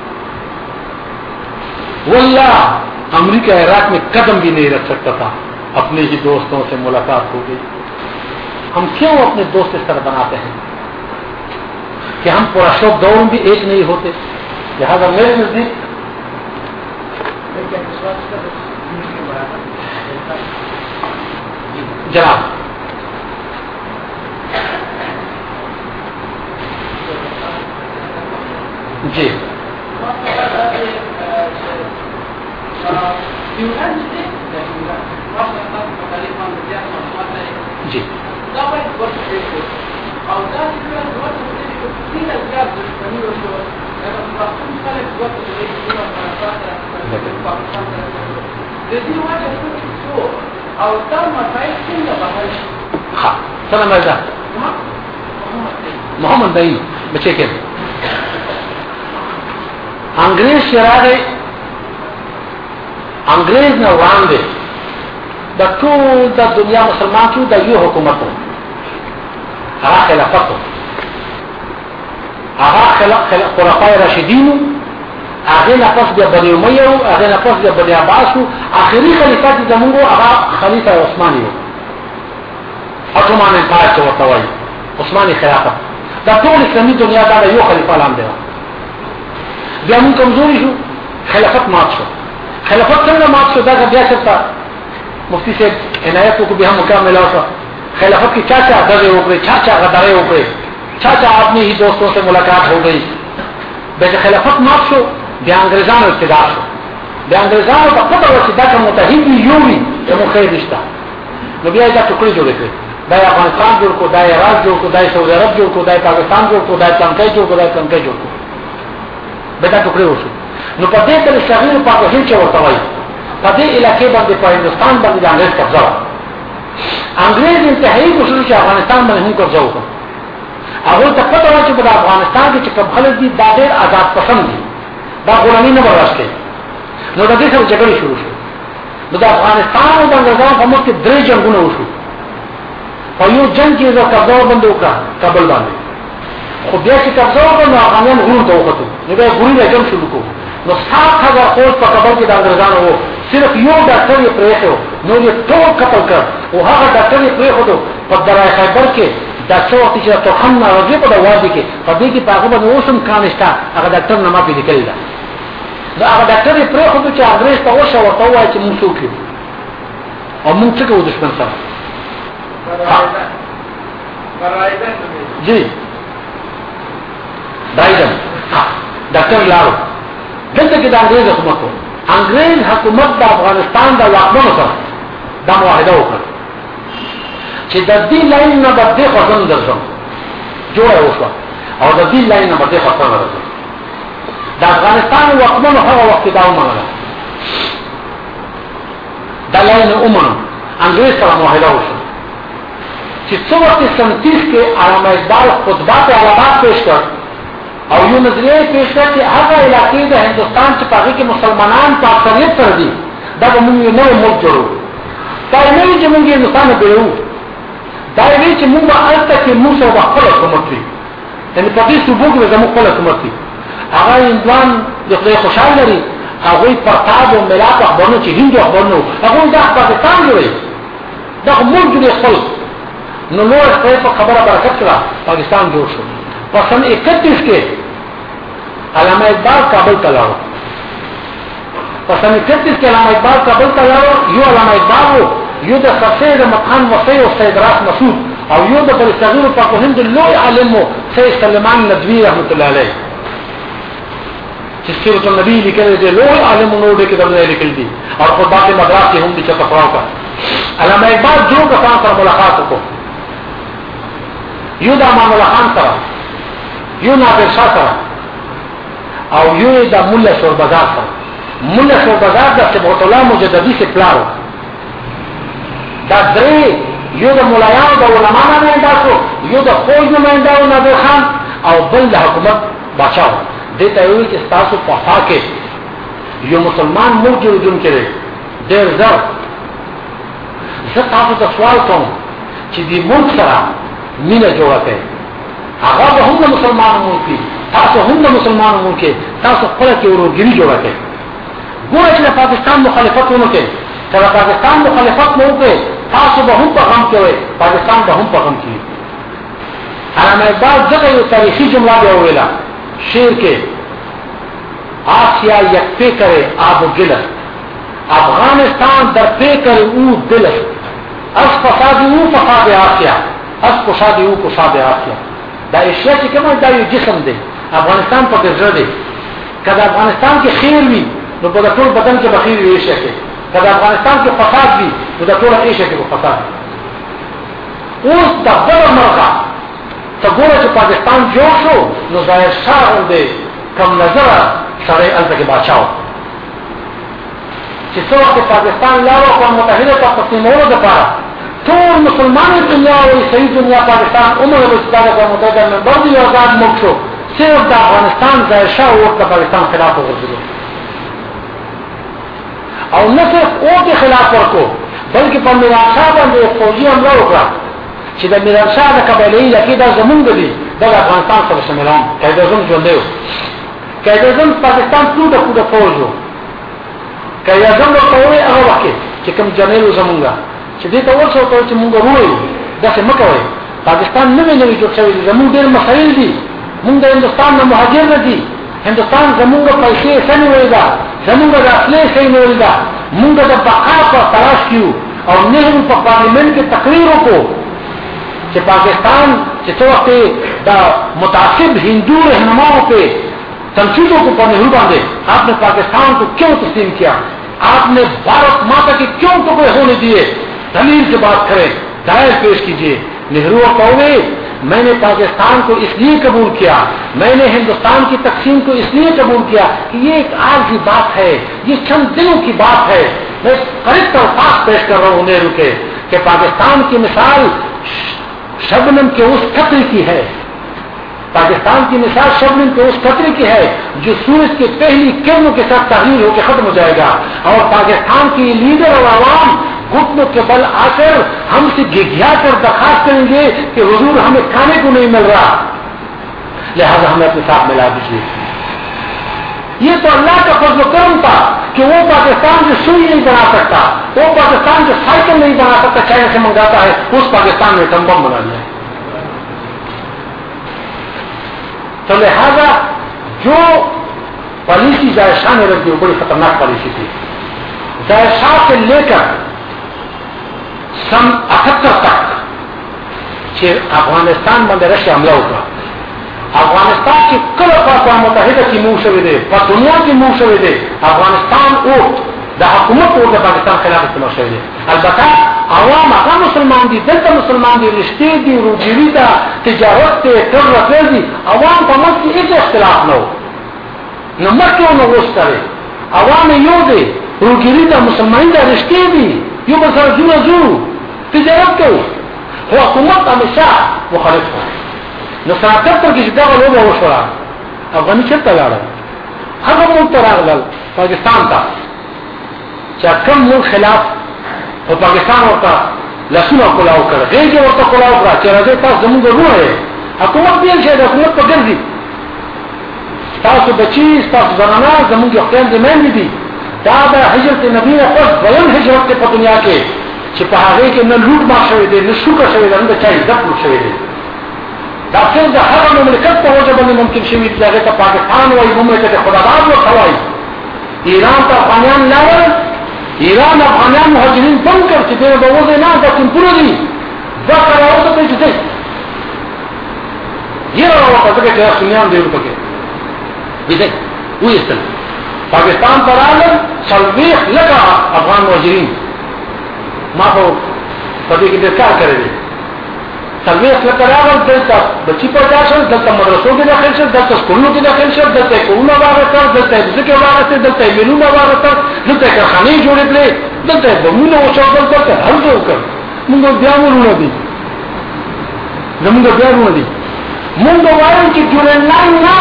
واللہ امریکہ عراق میں قدم بھی نہیں رکھ سکتا تھا، اپنے ہی دوستوں سے ملاقات ہو گئی. ہم کیوں اپنے دوست اس طرح بناتے ہیں کہ ہم پورا شوق دور بھی ایک نہیں ہوتے؟ لہٰذا میرے نزدیک جناب جی جی ہاں سلام علیکم محمد نعیم بچے کے انگریز شرارے انگریز نے وان دے دا ټول د دنیا مسلمان کیوں دا یو حکومت ہو هغه خلافت ہو هغه خلفای راشدین هغه نفس بیا بنی امیه هغه نفس بیا بنی عباس آخری خلیفہ زمونږ هغه خلیفہ عثماني و عثمان امپایر ته ورته وایي عثماني خلافت. دا ټول اسلامي دنیا دا یو خلیفہ لاندې و. بیا موږ کمزوري شو، خلافت مات شو. خلافت څنګه مات شو؟ دا بیا چرته مفتی سے عنایت کو بھی ہم مکمل ہوتا. خلافت کی چاچا دغه وکړي، چاچا غداري وکړي، چاچا اپنی ہی دوستوں سے ملاقات ہو گئی. بے خلافت مات شو، بیا انګريزانو ابتداء شو. بیا انګريزانو په خپل وخت دا کوم متحد یو وي نو خیر نشته. نو بیا دا ټوکړي جوړ کړي، دا افغانستان جوړ کو، دا عراق جوړ کو، دا سعودي عرب جوړ کو، دا پاکستان جوړ کو، دا تنکای جوړ کو، دا تنکای جوړ کو. به دا ټوکړي وشو. نو په دې کې شغیر په هیڅ ورته وایي په دې علاقې باندې په هندوستان باندې د انګريز قبضه و. انګريز انتهایی کوشش چې افغانستان باندې هم قبضه وکړي. هغه ته پته و چې په افغانستان کې چې کوم خلک دي دا ډېر آزاد پسند دي، دا غلامي نه برداشت کوي. نو د دې سره جګړه شروع شوه. نو د افغانستان او د انګریزانو په منځ کې درې جنګونه وشو. اور یوں جنگ کی قبضہ بندوں کا قبل باندھے خود دیکھ قبضہ ہوگا نہ افغانیان غرور تو ہوگا تو غروری ہے جنگ شروع کو نو سات ہزار فوج پر قبل کے انگریزان ہو صرف یوں ڈاکٹر یہ پریس ہو نو یہ تو قتل کر وہ ہر ڈاکٹر یہ پریس ہو تو پدرائے خیبر کے ڈاکٹر وقتی چلا تو خم نہ رضی پر وادی کے پدی کی پاکبت اوسم کانشتا اگر ڈاکٹر نما پی نکل دا اگر ڈاکٹر یہ پریس ہو تو چاہ انگریز تا وشا ورطا ہوا ہے چاہ منسو کیو اور منسو کے وہ دشمن سب جی بائیڈن ڈاکٹر لارو دلتا کی دا انگریز حکومت ہو انگریز حکومت دا افغانستان دا واقعون سر دا معاہدہ ہو کر چی دا دی لائن نا بدے خوزن درزم جو ہے اس وقت اور دا دی لائن نا بدے خوزن درزم دا افغانستان واقعون ہوا وقت دا امانا دا لائن امانا انگریز سر معاہدہ ہو سر چی سو وقت 37 کے علامہ اقبال خطبات علامات پیش کر اور یوں نظریہ پیش کر کہ ہر علاقے دا ہندوستان چپاگی کے مسلمانان پا اکثریت کر دی دا منگی نو ملک جوڑو دائی نہیں چی منگی ہندوستان بیرو دائی نہیں چی منگا علتا کی موسیٰ با قل حکومت تھی یعنی پتی صوبوں کی وزمو قل حکومت تھی آغای اندوان جو خدای خوشحال لری آغای پرتاب و ملاق اخبارنو چی ہندو اخبارنو آغای دا پاکستان جو رہی دا ملک جو رہی خلق نو لو اختیار پر خبر برکت کرا پاکستان جوڑ شو سن 31 کے علامہ اقبال کابل کا لاؤ سن 31 کے علامہ اقبال کابل کا لاؤ you Allama Iqbal who you the سفید مکان وسیع و سید راس مسعود اور یو دا بل صغیر پاک و ہند لوی عالم ہو سید سلیمان ندوی رحمت اللہ علیہ جس سیرت النبی لکھے دے لوی عالم نوڑے کے درجہ لکھل دی اور خطبات مدراس کی ہم بھی چکا پڑاؤ کا علامہ اقبال جو کسان پر ملاقات کو یو دا امان اللہ خان کرا یو نادر شاہ کرا اور یو دا ملا شور بازار کرا ملا شور بازار دا سبحت اللہ مجددی سے پلارو دا درے یو دا ملایان دا علمانا نمائندہ کو یو دا فوج نمائندہ نادر خان اور بل دا حکومت بادشاہ دیتا ہوئی کہ ستاسو پخوا کے یو مسلمان ملک جو جن کے لئے دیر زر ستاسو تا سوال کون چی دی ملک سرا مینہ جوڑت ہے آغا با ہم مسلمان ملکی تاسو ہم مسلمان ملکی تاسو قلق ورو گری جوڑت ہے گوڑا چلے پاکستان مخالفت ہونے کے چلے پاکستان مخالفت میں ہوتے تاسو با ہم پا غم کے ہوئے پاکستان با ہم پا غم کی علامہ اقبال جگہ یہ تاریخی جملہ دے ہوئے شیر کے آسیا یک پے کرے آب و گلس افغانستان در پے کرے او دلس اس فسادی او فساد آسیا اس کشادی او کشاد آسیا دا اشیاء چی کم دا یو جسم دے افغانستان پر گزر دے کدا افغانستان کے خیر بھی نو بدا طول بدن کے بخیر بھی اشیاء کے کدا افغانستان کے فساد بھی بدا طول اشیاء کے فساد بھی اس دا بڑا مرقع تا گوڑا چی پاکستان جو شو نو ظاہر شاہ دے کم نظر سرے علتا کے بادشاہ چی سو وقت پاکستان لاؤ اقوام متحدہ کا تقسیم ہو دا پارا طور مسلمان دنیا اور صحیح دنیا پاکستان عمر ابتدار اقوام متحدہ میں بردی آزاد ملک شو صرف دا افغانستان ظاہر شاہ وقت پاکستان خلاف ہو گزرو اور نہ صرف او کے خلاف ورکو بلکہ پر میران شاہ بندے فوجی حملہ ہوگا چی دا میران شاہ دا قبیلی لکی دا زمون دی دا افغانستان سب شملان قید ازم جو دے ہو قید ازم پاکستان پودا پودا فوج ہو قید ازم رو توڑے اگر وقت چی کم جنیل زمون گا چی دیتا ورسو تو چی مونگا روئے دا سے مکوئے پاکستان نوے نوے جو چوئے زمون دیر مسائل دی مونگ دا ہندوستان نا مہاجر دی ہندوستان زمون گا پیسے سن ہوئے گا زمون گا اصلے سن ہوئے گا مونگ دا بقا پر تلاش کیو اور نہرو پر پارلیمنٹ کے تقریروں کو کہ پاکستان جس وقت دا متعصب ہندو رہنماؤں پہ تنقیدوں کو پر نہرو باندھے آپ نے پاکستان کو کیوں تسلیم کیا آپ نے بھارت ماتا کے کیوں ٹکڑے ہونے دیے دلیل سے بات کریں دائر پیش کیجئے نہرو کہوے میں نے پاکستان کو اس لیے قبول کیا میں نے ہندوستان کی تقسیم کو اس لیے قبول کیا کہ یہ ایک عارضی بات ہے یہ چند دنوں کی بات ہے میں قریب ترفاق پیش کر رہا ہوں نہرو کے کہ پاکستان کی مثال شبنم کے اس قطرے کی ہے پاکستان کی مثال شبنم کے اس قطرے کی ہے جو سورج کی پہلی کرنوں کے ساتھ تحلیل ہو کے ختم ہو جائے گا اور پاکستان کی لیڈر اور عوام گھٹنوں کے بل آ کر ہم سے گھگھیا کر درخواست کریں گے کہ حضور ہمیں کھانے کو نہیں مل رہا، لہذا ہمیں اپنے ساتھ ملا دیجیے. یہ تو اللہ کا فضل و کرم تھا کہ وہ پاکستان جو سوئی نہیں بنا سکتا، وہ پاکستان جو سائیکل نہیں بنا سکتا چائنا سے منگاتا ہے، اس پاکستان میں ایٹم بم بنا لیا. تو لہذا جو پالیسی ظاہر شاہ نے رکھی وہ بڑی خطرناک پالیسی تھی. ظاہر شاہ سے لے کر سن 78 تک افغانستان باندې رشیا حمله وکړه. افغانستان چې کله په اقوام متحده کې موږ شوی دی، په دنیا کې موږ شوی دی، افغانستان او د حکومت او د پاکستان خلاف استعمال شوی دی. البته عوام هغه مسلمان دي، دلته مسلمان دي، رشتې دي، روجيري ده، تجارت دی، ټول راتل دي، عوام په منځ کې هیڅ اختلاف نه و. نو مکه نو وستره عوام یو دي، روجيري ده، مسلمانان ده، رشتې دي، یو بل سره جوړ جوړ تجارت کوي. خو حکومت همیشه مخالف و. نو سنه 70 کې دا لوبه وشوه، افغاني چرته لاړل، هغه مونږ ته راغلل پاکستان ته چې کوم مونږ خلاف او پاکستان ورته لاسونه کولاو کړ، غېږه ورته کولاو کړه چې راځي تاسو زموږ ورونه حکومت دی چې د حکومت په ګرځي، تاسو بچی تاسو زنانه زموږ خپل زمين دي. دا د هجرت نبی نه پس بلن هجرت په دنیا کې چې په هغه کې نه لوټ ما شوی دی، نه شوکه شوی دی، نه چا عزت لوټ شوی دی. دا څنګه د هغه مملکت په وجه باندې ممکن شوی دی چې پاکستان وایي مملکت خداباد وکوي. ایران ته افغانان لاړل، ایران افغانان مهاجرین بند کړ چې دوی به وځي نه دا کوم پوره دي دا راوته ته چې یې راوته چې سنیان دی ورته دې وېستل. پاکستان پر راغلل سلويخ لکه افغان مهاجرین، ما په دې کې د کار کړی دی. سلويخ لکه راغلل دلته بچی پیدا شول، دلته مدرسو کې داخل شول، دلته سکولونو کې داخل شول، دلته کورونه واغستل، دلته ځکه واغستل، دلته میلونه واغستل، دلته کارخانې جوړې کړې، دلته بمونه وچوکل، دلته هر څه وکړ. موږ بیا ورونه دي، زموږ بیا ورونه دي. موږ وایو چې جوړنای نه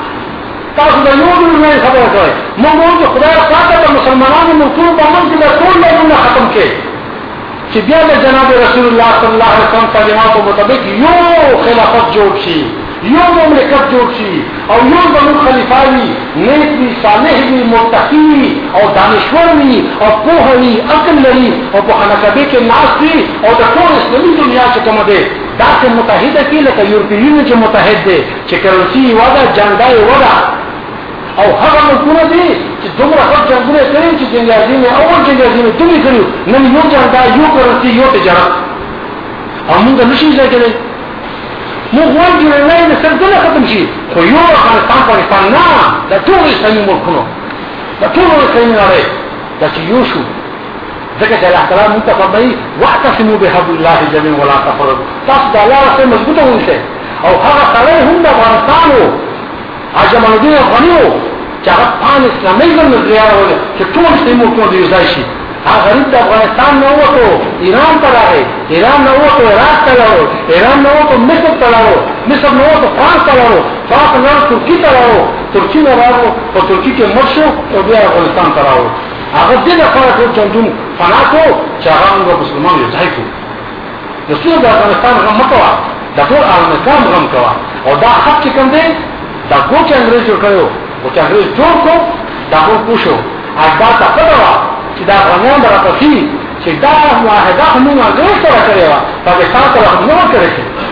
تاسو د یو ډول نه خبره کوي. موږ وایو چې خدای ساته د مسلمانانو ملکونو په منځ کې د ټول ډولونه ختم کړي چې بیا د جناب رسول الله صلی الله علیه وسلم تعلیماتو مطابق یو خلافت جوړ شي، یو مملکت جوړ شي او یو زموږ خلیفه وي، نیک وي، صالح وي، متقي وي او دانشور وي او پوهه وي، عقل لري او په خانقاه کې ناست وي او د ټول اسلامي دنیا چې کومه ده داسې متحده کې لکه یورپیون چې متحد دي، چې کرنسي وده، جنډای وده او هغه ملکونه دي چې دومره ښه جنګونه کړي چې جنګیازي نه اول جنګیازي نه دوی کړي، نن یو جنډای، یو کرنسي، یو تجارت او موږ نشي ځای کړی. موږ وایو چې نه سرګله ختم شي، خو یو افغانستان پاکستان نه، د ټول اسلامي ملکونو د ټول اسلامي نړۍ دا چې یو شو. ځکه چې الله تعالی موږ ته فرمایي واعتصموا بحبل الله جميعا ولا تفرقوا، تاسو د الله سره مضبوطه ونیسئ. او هغه سړی هم د افغانستان و جمال الدین افغاني و چې هغه پان اسلامي نظریه راوړله چې ټول اسلامي ملکونه د یو ځای شي. هغه غریب د افغانستان نه ووتو، ایران ته راغی، ایران نه ووتو عراق ته لاړو، ایران نه ووتو مصر ته لاړو، مصر نه ووتو فرانس ته لاړو، فرانس نه ووتو ترکي ته لاړو، ترکي نه راغلو په ترکي کې مړ شو او بیا افغانستان ته راوړو. هغه دې لپاره ټول جنګونه فنا کړو چې هغه موږ مسلمان یو ځای کړو. نو څو د افغانستان غم مه کوه، د ټول عالم اسلام غم کوه. او دا خط چې کوم دی دا ګوچ انګريز جوړ کړو، ګوچ انګريز جوړ کو دا ټول پوښو اګه تا پدوا چې دا غنیان راپسی چې دا واحده موږ انګريز سره کړو، پاکستان سره نو کړی.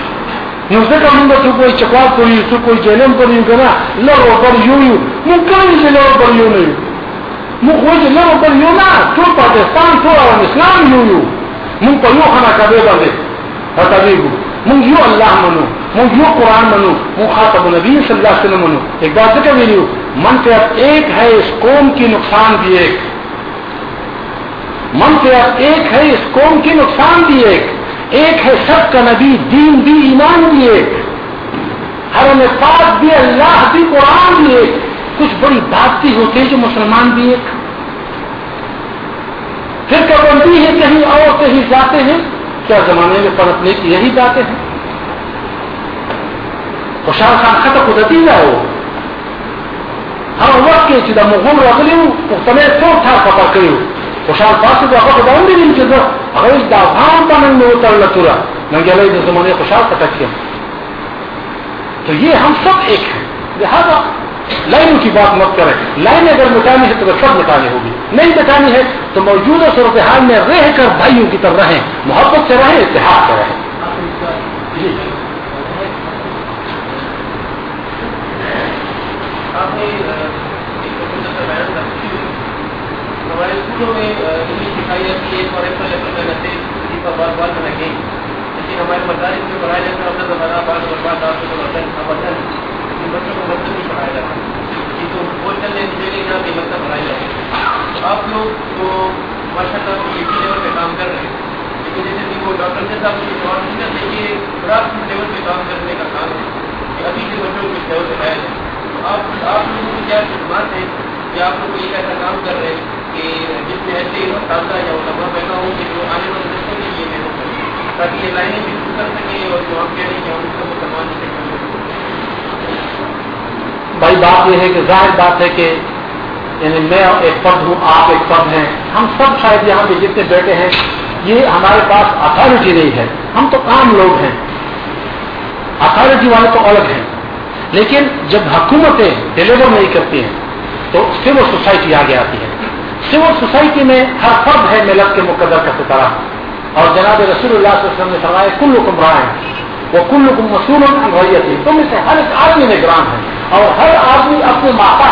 نو ځکه موږ څه کوی چکوال کوی، څه کوی جلم کوی کنه، لږه پر یو موږ کوي چې لږه پر یو نه موږ وایو لږه پر یو نه، ټول پاکستان ټول اسلام یو موږ په یو خانه کې باندې هتاویږو. موږ یو الله منو، موږ یو قرآن منو، موږ خاطب نبی صلی اللہ علیہ وسلم منو. ایک بات ذکر ویلیو منفعت ایک ہے اس قوم کی، نقصان بھی ایک. منفعت ایک ہے اس قوم کی، نقصان بھی ایک ہے سب کا نبی، دین بھی، ایمان بھی ایک، حرم پاک بھی، اللہ بھی، قرآن بھی ایک. کچھ بڑی بات بھی ہوتے جو مسلمان بھی ایک. پھر کبندی ہے کہیں اور کہیں جاتے ہیں، کیا زمانے میں پرتنے کی یہی باتیں ہیں. خوشحال خان خطا قدرتی جاؤ ہر وقت کے چیزا مغول رکھ لیو پختنے تو تھا پتا کریو خوشحال پاسه د هغه باندې دي چې هغه د افغان باندې نو تر لتورا ننګلې د زمانه خوشحال کټکیم. تو یہ ہم سب ایک ہیں، لہذا لائنوں کی بات مت کریں. لائن اگر مٹانی ہے تو وہ سب مٹانی ہوگی، نہیں مٹانی ہے تو موجودہ صورتحال میں رہ کر بھائیوں کی طرح رہیں، محبت سے رہیں، اتحاد سے رہیں. جی آپ نے ہمارے اسکولوں میں انگلش سکھائی جاتی ہے اور ایسا لیول میں رہتے کا بار بار میں لگے، لیکن ہمارے مدارس میں پڑھایا جاتا ہے زمانہ بار برباد آپ کو وطن لیکن بچوں کو وطن نہیں پڑھایا جاتا. تو وہ چلنے دیجیے یہاں پہ وطن پڑھائی جاتی ہے. آپ لوگ تو ماشاء اللہ پی لیول پہ کام کر رہے ہیں، لیکن جیسے کہ وہ ڈاکٹر صاحب کی اور یہ گراس روٹ لیول پہ کام کرنے کا کام ہے کہ ابھی کے بچوں کو اس لیول پہ لایا جائے. آپ لوگوں کی کیا خدمات ہیں کہ آپ لوگ ایک ایسا کام کر رہے ہیں کہ جس میں ایسے تازہ یا علماء پیدا ہوں کہ جو آنے والے بچوں کے لیے محنت کریں تاکہ یہ لائنیں بھی کر سکیں اور جو ہم کہہ رہے ہیں کہ ہم اس کا مسلمان نہیں کر سکتے. بھائی بات یہ ہے کہ ظاہر بات ہے کہ یعنی میں ایک فرد ہوں، آپ ایک فرد ہیں، ہم سب شاید یہاں پہ جتنے بیٹھے ہیں یہ ہمارے پاس اتھارٹی نہیں ہے، ہم تو عام لوگ ہیں. اتھارٹی والے تو الگ ہیں، لیکن جب حکومتیں ڈیلیور نہیں کرتی ہیں تو سول سوسائٹی آگے آتی ہے. سول سوسائٹی میں ہر فرد ہے ملت کے مقدر کا ستارہ، اور جناب رسول اللہ صلی اللہ علیہ وسلم نے فرمایا کلکم راع و کلکم مسئول عن رعیتہ، تم میں سے ہر ایک آدمی نگران ہے اور ہر آدمی اپنے ماتا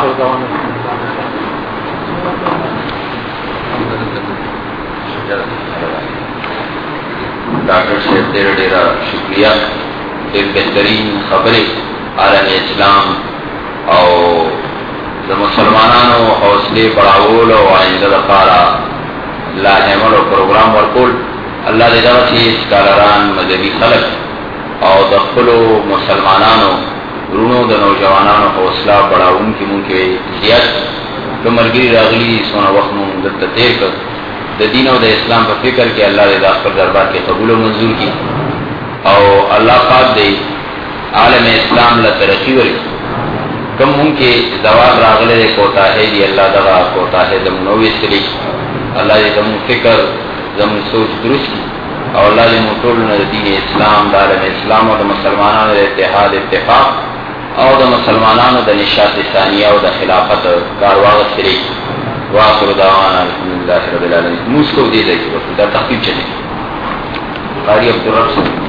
ڈاکٹر صاحب ډېر ډېر شکریہ، ډېر بهترین خبرې عالم اسلام او د مسلمانانو حوصله بڑھاول او آئنده لپاره لاهمل او پروګرام ورکول. الله دې داسې سکالران مذهبي خلک او د خپلو مسلمانانو ورونو د نوجوانانو حوصله بڑھاونکي مونږ کې زیات که ملګري راغلي څونه وخت مونږ دلته تېر کړ د دین او د اسلام په فکر کې. الله دې دا خپل دربار کې قبول او منظور کړي او الله پاک دې عالم اسلام له ترقی ورکړي. کم مونږ کې زوال راغلی کوتاهی دی، الله دغه کوتاهی زموږ نه ویستلی. الله دې زموږ فکر زموږ سوچ درست کړي او الله دې موږ ټول نه د دین اسلام د عالم اسلام او د مسلمانانو د اتحاد اتفاق او د مسلمانانو د نشاط ثانیه او د خلافت کار واغستلی. واخر دعوانا الحمدلله رب العالمین. موږ کو دې ځای کې دا تخفیف چلی قاری عبدالرب